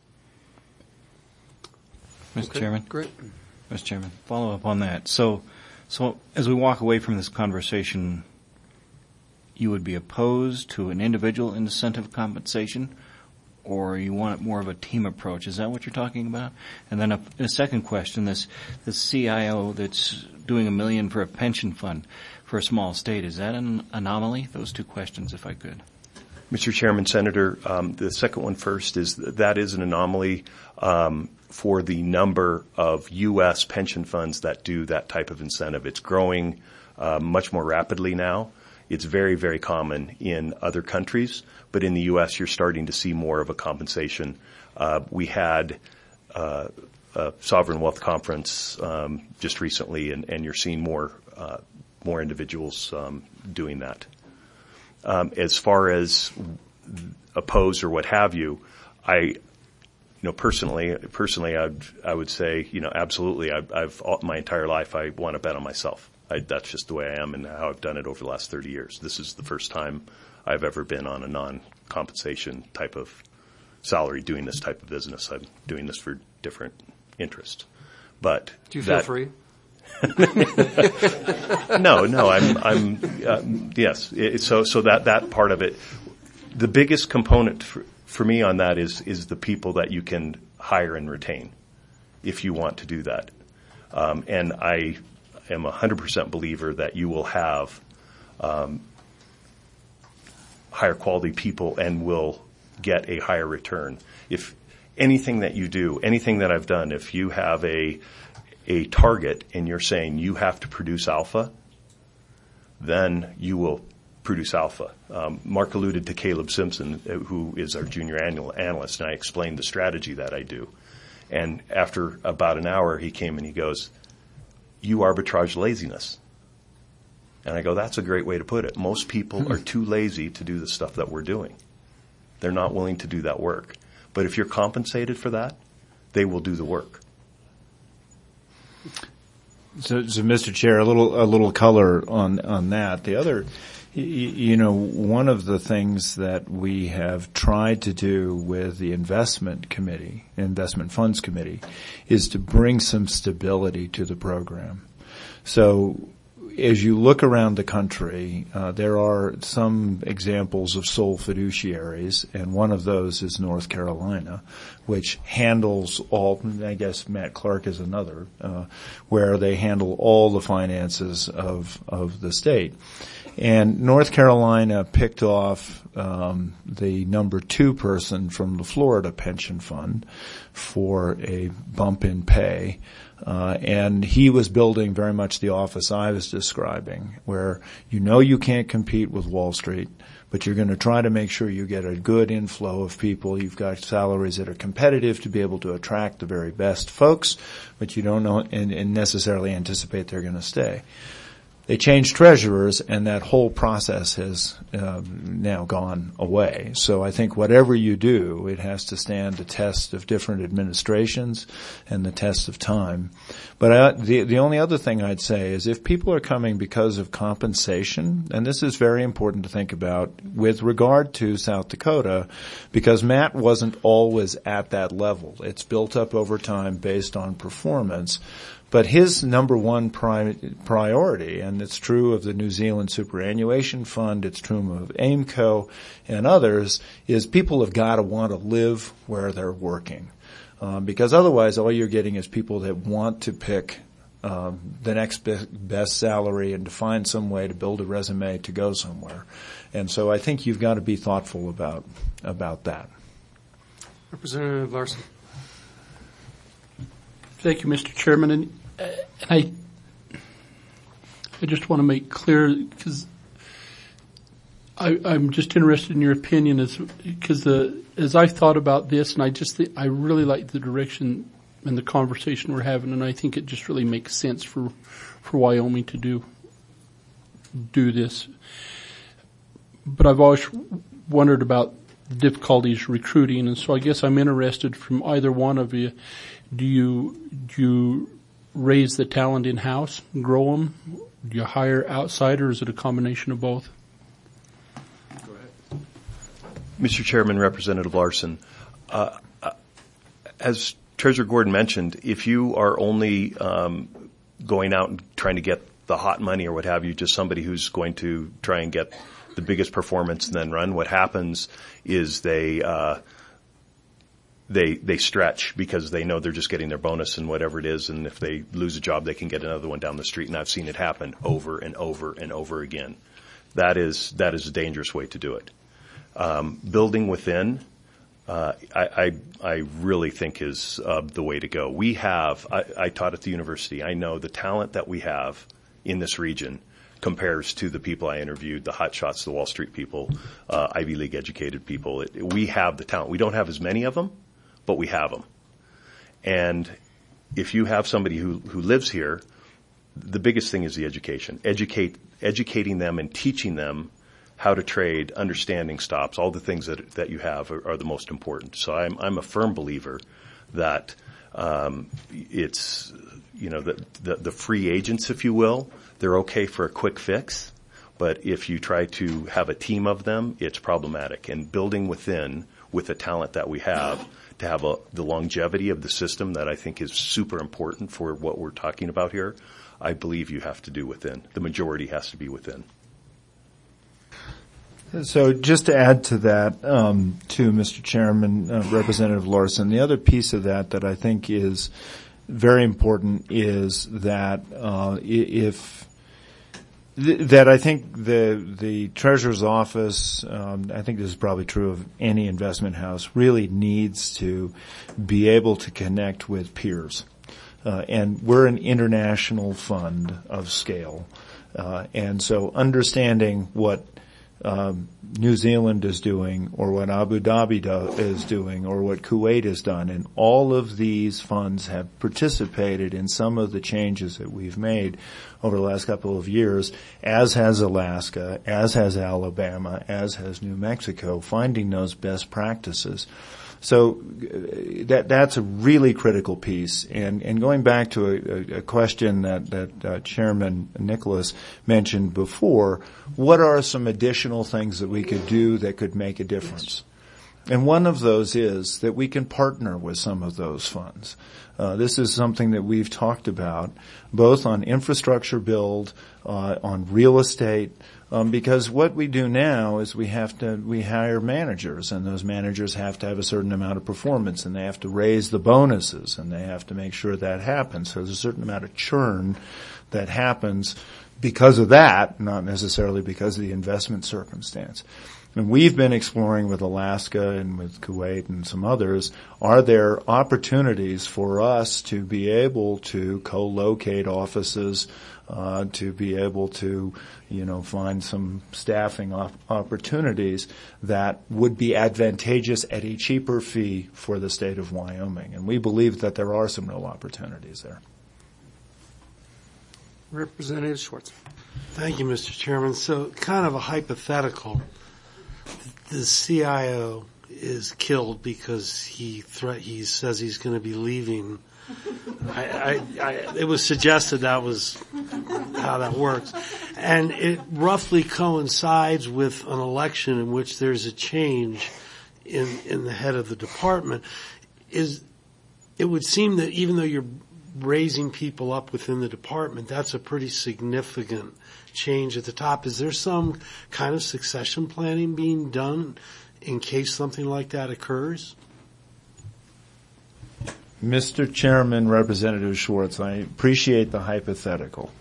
Mister Okay, Chairman? great. Mister Chairman, follow up on that. So, so as we walk away from this conversation, you would be opposed to an individual incentive compensation, or you want more of a team approach? Is that what you're talking about? And then a, a second question, this, this C I O that's doing a million for a pension fund for a small state, is that an anomaly? Those two questions, if I could. Mister Chairman, Senator, um, the second one first is that, that is an anomaly um, for the number of U S pension funds that do that type of incentive. It's growing uh, much more rapidly now. It's very, very common in other countries, but in the U S you're starting to see more of a compensation. Uh, we had uh, a Sovereign Wealth Conference um, just recently, and, and you're seeing more uh, more individuals um, doing that. Um, as far as opposed or what have you, I, you know, personally, personally, I'd, I would say, you know, absolutely. I've, I've all, my entire life I want to bet on myself. I, that's just the way I am and how I've done it over the last thirty years. This is the first time I've ever been on a non-compensation type of salary doing this type of business. I'm doing this for different interests. But do you feel that, free? no, no, I'm, I'm, uh, yes. It, so, so that, that part of it, the biggest component for, for me on that is, is the people that you can hire and retain if you want to do that. Um, and I am a hundred percent believer that you will have, um, higher quality people and will get a higher return. If anything that you do, anything that I've done, if you have a, a target and you're saying you have to produce alpha, then you will produce alpha. Um, Mark alluded to Caleb Simpson, who is our junior annual analyst, and I explained the strategy that I do. And after about an hour, he came and he goes, "You arbitrage laziness." And I go, that's a great way to put it. Most people are too lazy to do the stuff that we're doing. They're not willing to do that work. But if you're compensated for that, they will do the work. So, so Mister Chair, a little a little color on on that. The other, you, you know, one of the things that we have tried to do with the investment committee, investment funds committee, is to bring some stability to the program. So, as you look around the country, uh, there are some examples of sole fiduciaries, and one of those is North Carolina, which handles all, I guess Matt Clark is another, uh, where they handle all the finances of, of the state. And North Carolina picked off um, the number two person from the Florida pension fund for a bump in pay. Uh, and he was building very much the office I was describing, where you know you can't compete with Wall Street, but you're going to try to make sure you get a good inflow of people. You've got salaries that are competitive to be able to attract the very best folks, but you don't know and, and necessarily anticipate they're going to stay. They changed treasurers, and that whole process has uh, now gone away. So I think whatever you do, it has to stand the test of different administrations and the test of time. But I, the, the only other thing I'd say is if people are coming because of compensation, and this is very important to think about with regard to South Dakota, because Matt wasn't always at that level. It's built up over time based on performance. But his number one pri- priority, and it's true of the New Zealand Superannuation Fund, it's true of AIMCO and others, is people have got to want to live where they're working. Um, because otherwise all you're getting is people that want to pick um, the next be- best salary and to find some way to build a resume to go somewhere. And so I think you've got to be thoughtful about about that. Representative Larson. Thank you, Mister Chairman. And, uh, and I, I just want to make clear, because I'm just interested in your opinion, as because the as I thought about this, and I just th- I really like the direction and the conversation we're having, and I think it just really makes sense for for Wyoming to do do this. But I've always wondered about the difficulties recruiting, and so I guess I'm interested from either one of you. Do you do you raise the talent in-house, grow them? Do you hire outside, or is it a combination of both? Go ahead. Mister Chairman, Representative Larson, uh, as Treasurer Gordon mentioned, if you are only um, going out and trying to get the hot money or what have you, just somebody who's going to try and get the biggest performance and then run, what happens is they uh, they they stretch because they know they're just getting their bonus and whatever it is, and if they lose a job, they can get another one down the street. And I've seen it happen over and over and over again. That is that is a dangerous way to do it. Um, building within, uh, I, I I really think is uh, the way to go. We have I, I taught at the university. I know the talent that we have in this region compares to the people I interviewed, the hot shots, the Wall Street people, uh, Ivy League educated people. It, we have the talent. We don't have as many of them, but we have them. And if you have somebody who, who lives here, the biggest thing is the education. Educate, educating them and teaching them how to trade, understanding stops, all the things that that you have are, are the most important. So I'm I'm a firm believer that um, it's you know the, the the free agents, if you will, they're okay for a quick fix, but if you try to have a team of them, it's problematic. And building within with the talent that we have to have a, the longevity of the system that I think is super important for what we're talking about here, I believe you have to do within. The majority has to be within. So just to add to that, um, to Mister Chairman, uh, Representative Larson, the other piece of that that I think is very important is that uh, if th- that I think the the Treasurer's Office, um, I think this is probably true of any investment house, really needs to be able to connect with peers. Uh, and we're an international fund of scale. Uh, and so understanding what Um, New Zealand is doing, or what Abu Dhabi do, is doing, or what Kuwait has done, and all of these funds have participated in some of the changes that we've made over the last couple of years, as has Alaska, as has Alabama, as has New Mexico, finding those best practices. So that that's a really critical piece. And, and going back to a, a question that, that uh, Chairman Nicholas mentioned before, what are some additional things that we could do that could make a difference? And one of those is that we can partner with some of those funds. Uh, this is something that we've talked about, both on infrastructure build, uh, on real estate, Um, because what we do now is we have to, we hire managers, and those managers have to have a certain amount of performance, and they have to raise the bonuses, and they have to make sure that happens. So there's a certain amount of churn that happens because of that, not necessarily because of the investment circumstance. And we've been exploring with Alaska and with Kuwait and some others, are there opportunities for us to be able to co-locate offices, uh, to be able to, you know, find some staffing op- opportunities that would be advantageous at a cheaper fee for the state of Wyoming. And we believe that there are some real opportunities there. Representative Schwartz. Thank you, Mister Chairman. So kind of a hypothetical. The C I O is killed because he threat, he says he's going to be leaving. I, I, I, it was suggested that was how that works. And it roughly coincides with an election in which there's a change in, in the head of the department. Is, it would seem that even though you're raising people up within the department, that's a pretty significant change at the top. Is there some kind of succession planning being done in case something like that occurs? Mister Chairman, Representative Schwartz, I appreciate the hypothetical.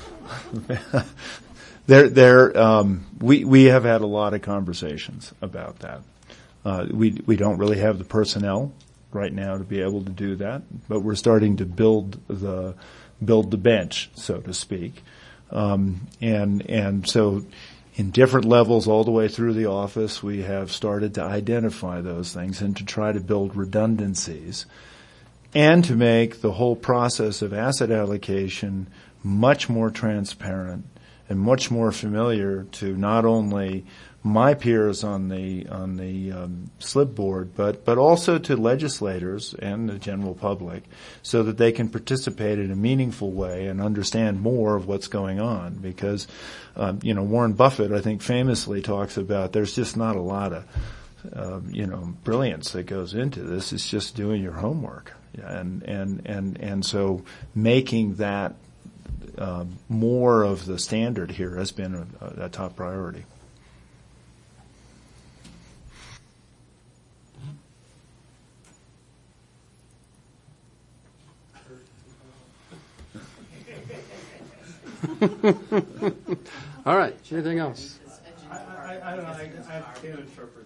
there, there, um, we we have had a lot of conversations about that. Uh, we we don't really have the personnel right now to be able to do that, but we're starting to build the build the bench, so to speak, um, and and so in different levels all the way through the office, we have started to identify those things and to try to build redundancies, and to make the whole process of asset allocation much more transparent and much more familiar to not only my peers on the on the um, slip board, but but also to legislators and the general public, so that they can participate in a meaningful way and understand more of what's going on. Because, um, you know, Warren Buffett, I think, famously talks about there's just not a lot of, uh, you know, brilliance that goes into this. It's just doing your homework, and and and and so making that uh, more of the standard here has been a, a top priority. All right. Anything else? I, I, I don't know. I, I can't interpret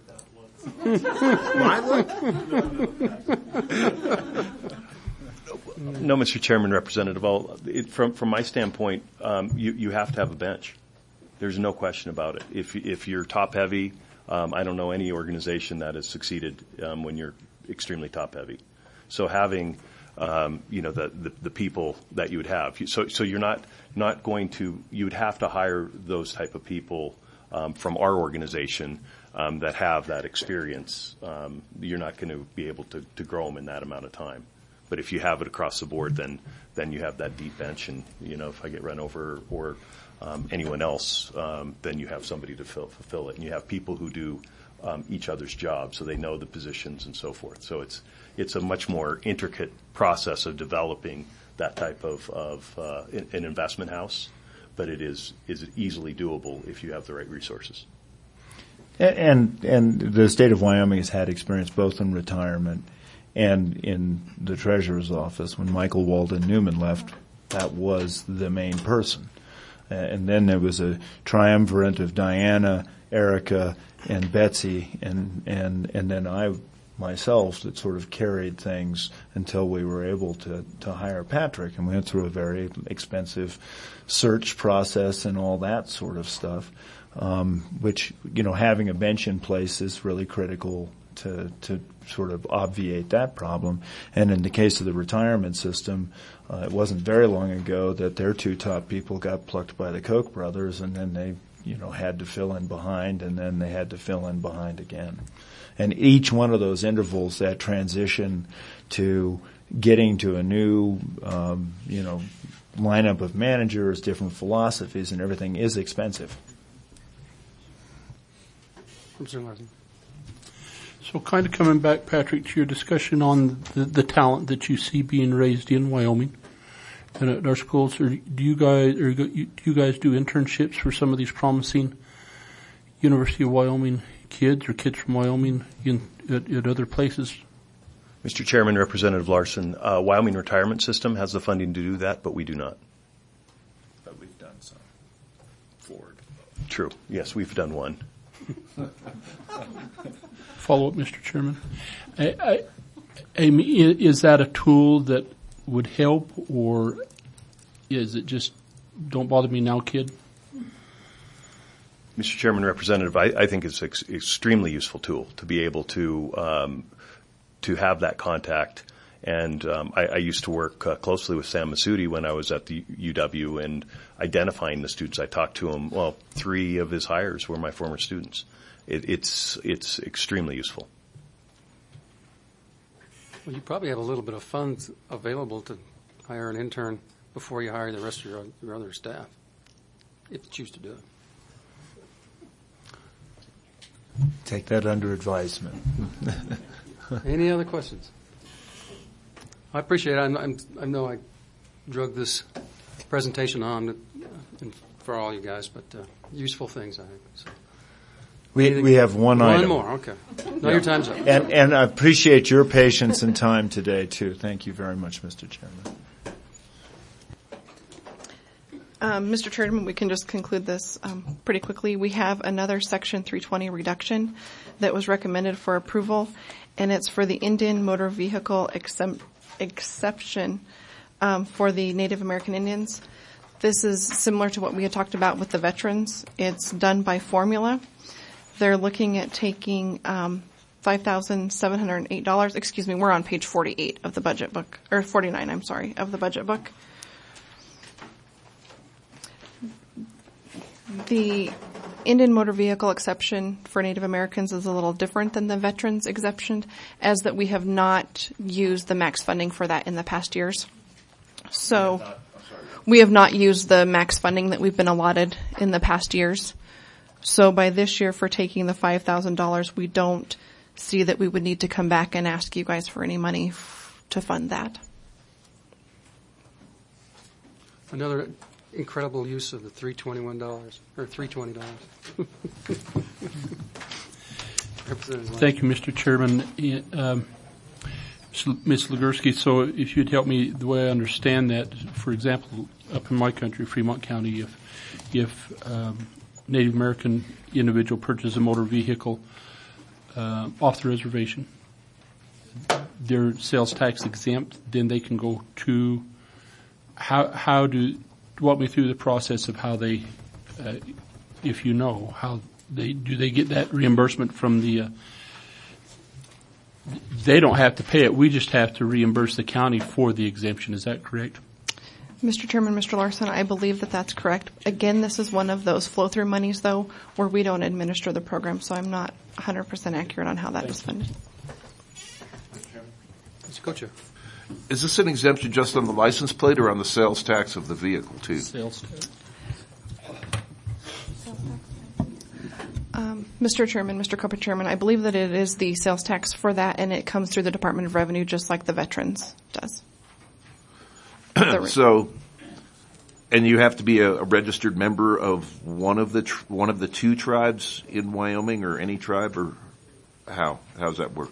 that one. No, Mister Chairman, Representative, I'll, it, from from my standpoint, um, you you have to have a bench. There's no question about it. If if you're top heavy, um, I don't know any organization that has succeeded um, when you're extremely top heavy. So having Um, you know, the, the, the people that you would have. So, so you're not, not going to, you would have to hire those type of people, um, from our organization, um, that have that experience. Um, you're not going to be able to, to grow them in that amount of time. But if you have it across the board, then, then you have that deep bench, and, you know, if I get run over or, um, anyone else, um, then you have somebody to fill, fulfill it. And you have people who do, um, each other's job, so they know the positions and so forth. So it's, it's a much more intricate process of developing that type of, of uh, an investment house, but it is is easily doable if you have the right resources. And and the state of Wyoming has had experience both in retirement and in the treasurer's office. When Michael Walden Newman left, that was the main person. And then there was a triumvirate of Diana, Erica, and Betsy, and and and then I myself that sort of carried things until we were able to, to hire Patrick, and we went through a very expensive search process and all that sort of stuff, um, which, you know, having a bench in place is really critical to, to sort of obviate that problem. And in the case of the retirement system, uh, it wasn't very long ago that their two top people got plucked by the Koch brothers, and then they, you know, had to fill in behind, and then they had to fill in behind again. And each one of those intervals, that transition to getting to a new, um, you know, lineup of managers, different philosophies and everything is expensive. So kind of coming back, Patrick, to your discussion on the, the talent that you see being raised in Wyoming and at our schools, or do you guys, or do you guys do internships for some of these promising University of Wyoming kids or kids from Wyoming in, at, at other places? Mister Chairman, Representative Larson, uh, Wyoming Retirement System has the funding to do that, but we do not. But we've done some. Ford. True. Yes, we've done one. Follow up, Mister Chairman. I, I, Amy, is that a tool that would help, or is it just don't bother me now, kid? Mister Chairman, Representative, I, I think it's an ex- extremely useful tool to be able to um, to have that contact. And um, I, I used to work uh, closely with Sam Masudi when I was at the U W and identifying the students. I talked to him. Well, three of his hires were my former students. It, it's it's extremely useful. Well, you probably have a little bit of funds available to hire an intern before you hire the rest of your, your other staff, if you choose to do it. Take that under advisement. Any other questions? I appreciate it. I'm, I'm, I know I drug this presentation on uh, for all you guys, but uh, useful things, I think. So. We we have one, one item. One more, okay. No, your time's up. And, and I appreciate your patience and time today, too. Thank you very much, Mister Chairman. Um, Mister Chairman, we can just conclude this um, pretty quickly. We have another Section three twenty reduction that was recommended for approval, and it's for the Indian motor vehicle exemp- exception um, for the Native American Indians. This is similar to what we had talked about with the veterans. It's done by formula. They're looking at taking um, five thousand seven hundred eight dollars. Excuse me, we're on page forty-eight of the budget book, or forty-nine, I'm sorry, of the budget book. The Indian motor vehicle exception for Native Americans is a little different than the veterans exemption, as that we have not used the max funding for that in the past years. So we have not used the max funding that we've been allotted in the past years. So by this year, for taking the five thousand dollars, we don't see that we would need to come back and ask you guys for any money f- to fund that. Another incredible use of the three hundred twenty-one dollars, or three hundred twenty dollars. Thank you, Mister Chairman. Um, Miz Legursky, so if you'd help me, the way I understand that, for example, up in my country, Fremont County, if if um, Native American individual purchases a motor vehicle uh, off the reservation, they're sales tax exempt, then they can go to, how how do, walk me through the process of how they, uh, if you know, how they, do they get that reimbursement from the, uh, they don't have to pay it, we just have to reimburse the county for the exemption, is that correct? Mister Chairman, Mister Larson, I believe that that's correct. Again, this is one of those flow-through monies, though, where we don't administer the program, so I'm not one hundred percent accurate on how that is funded. Mister Co-Chair. Is this an exemption just on the license plate or on the sales tax of the vehicle, too? Sales tax. Um, Mister Chairman, Mister Co-Chairman, I believe that it is the sales tax for that, and it comes through the Department of Revenue just like the veterans does. So, and you have to be a, a registered member of one of the tr- one of the two tribes in Wyoming, or any tribe, or how? How does that work?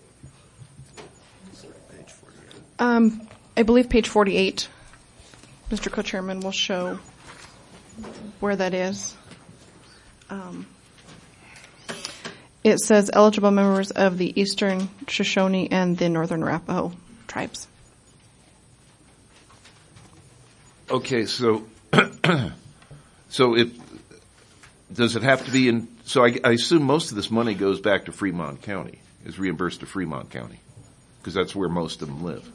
Um, I believe page forty-eight, Mister Co-Chairman, will show where that is. Um, it says eligible members of the Eastern Shoshone and the Northern Arapaho tribes. Okay, so so it does it have to be in? So I, I assume most of this money goes back to Fremont County, is reimbursed to Fremont County, because that's where most of them live.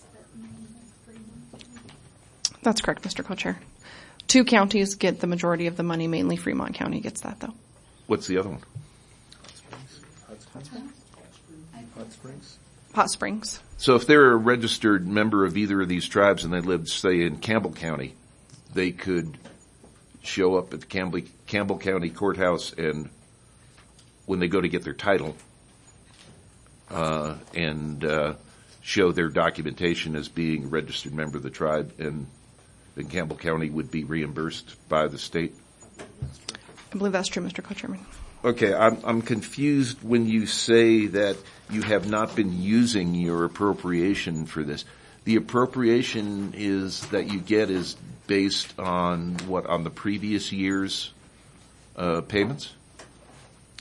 That's correct, Mister Co-Chair. Two counties get the majority of the money. Mainly Fremont County gets that, though. What's the other one? Hot Springs. Hot Springs. Hot Springs. So if they're a registered member of either of these tribes and they lived, say, in Campbell County, they could show up at the Campbell, Campbell County Courthouse, and when they go to get their title, uh, and uh, show their documentation as being a registered member of the tribe, and then Campbell County would be reimbursed by the state? I believe that's true, Mister Co-Chairman. Okay, I'm, I'm confused when you say that you have not been using your appropriation for this. The appropriation is that you get is based on what, on the previous year's uh, payments?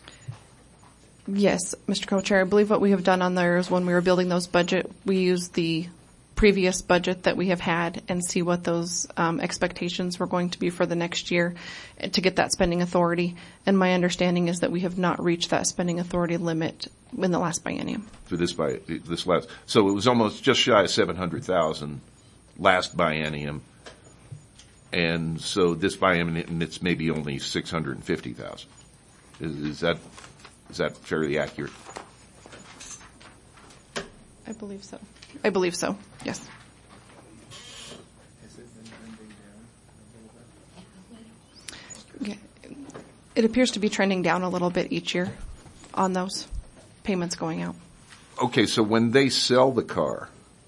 Yes, Mister Co-Chair, I believe what we have done on there is when we were building those budget, we used the previous budget that we have had and see what those um, expectations were going to be for the next year to get that spending authority. And my understanding is that we have not reached that spending authority limit in the last biennium. For this bi- this last, so it was almost just shy of seven hundred thousand last biennium, and so this biennium it's maybe only six hundred and fifty thousand. Is, is that is that fairly accurate? I believe so. I believe so. Yes. Yeah. It appears to be trending down a little bit each year on those payments going out. Okay, so when they sell the car,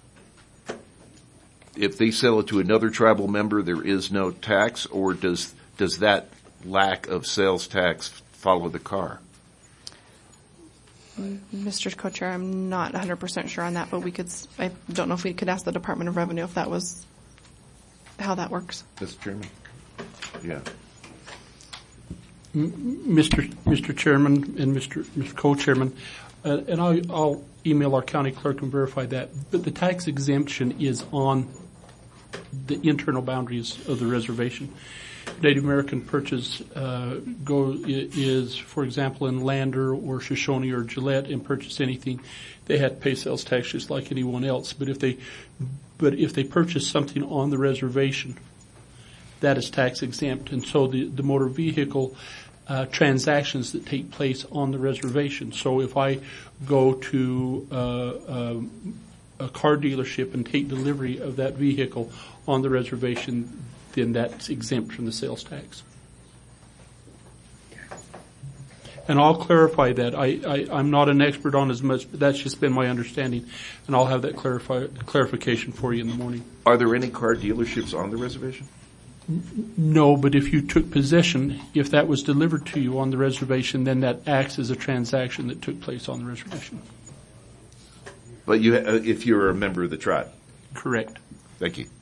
if they sell it to another tribal member, there is no tax, or does does that lack of sales tax follow the car? Mister Co-Chair, I'm not one hundred percent sure on that, but we could, I don't know if we could ask the Department of Revenue if that was how that works. Mister Chairman? Yeah. Mister Mister Chairman and Mister Mister Co-Chairman, uh, and I'll, I'll email our county clerk and verify that, but the tax exemption is on the internal boundaries of the reservation. Native American purchase uh, go is, for example, in Lander or Shoshone or Gillette, and purchase anything, they had to pay sales tax just like anyone else. But if they, but if they purchase something on the reservation, that is tax exempt. And so the the motor vehicle uh, transactions that take place on the reservation. So if I go to uh, um, a car dealership and take delivery of that vehicle on the reservation, then that's exempt from the sales tax. And I'll clarify that. I, I, I'm not an expert on as much, but that's just been my understanding, and I'll have that clarify, clarification for you in the morning. Are there any car dealerships on the reservation? No, but if you took possession, if that was delivered to you on the reservation, then that acts as a transaction that took place on the reservation. But you, uh, if you're a member of the tribe? Correct. Thank you.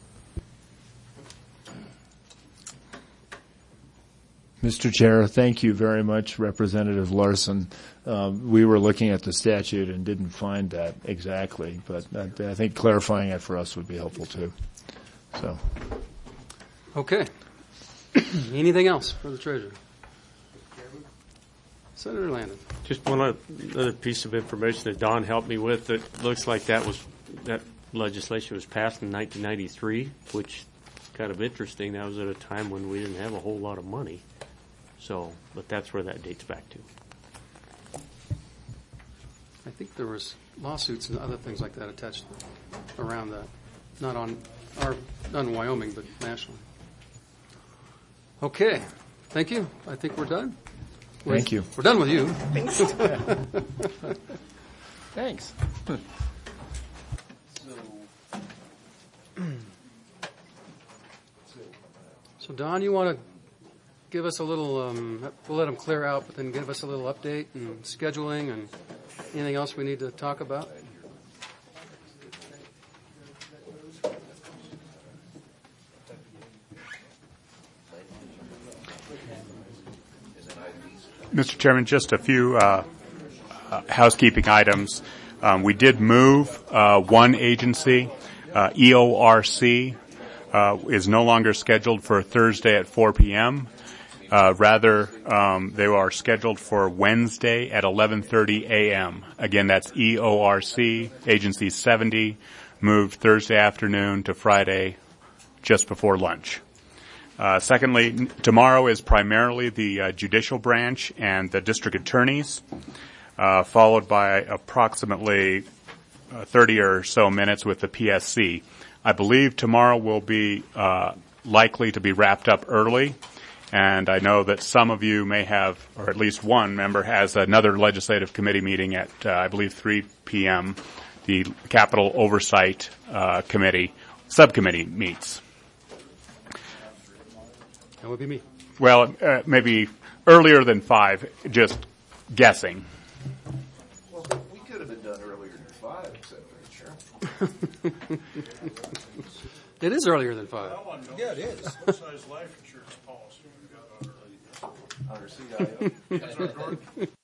Mister Chair, thank you very much, Representative Larson. Um, we were looking at the statute and didn't find that exactly, but I, I think clarifying it for us would be helpful too. So, okay. Anything else for the treasurer? Senator Landon. Just one other piece of information that Don helped me with. That looks like that was that legislation was passed in nineteen ninety-three, which is kind of interesting. That was at a time when we didn't have a whole lot of money. So, but that's where that dates back to. I think there was lawsuits and other things like that attached around that. Not on our, not in Wyoming, but nationally. Okay. Thank you. I think we're done. We're, Thank you. We're done with you. Thanks. Thanks. So, Don, you want to give us a little, um, we'll let them clear out, but then give us a little update and scheduling and anything else we need to talk about? Mister Chairman, just a few uh, uh, housekeeping items. Um, we did move uh, one agency, uh, E O R C, uh, is no longer scheduled for Thursday at four p.m. Uh, rather, um, they are scheduled for Wednesday at eleven thirty a.m. Again, that's E O R C, Agency seventy, moved Thursday afternoon to Friday just before lunch. Uh, secondly, tomorrow is primarily the uh, judicial branch and the district attorneys, uh, followed by approximately uh, thirty or so minutes with the P S C. I believe tomorrow will be uh, likely to be wrapped up early. And I know that some of you may have, or at least one member has another legislative committee meeting at, uh, I believe, three p.m. The Capital Oversight uh, Committee subcommittee meets. That would be me. Well, uh, maybe earlier than five, just guessing. Well, we could have been done earlier than five, Senator Chair. It is earlier than five. Yeah, it is. What size life insurance policy we got on early? Under C I O.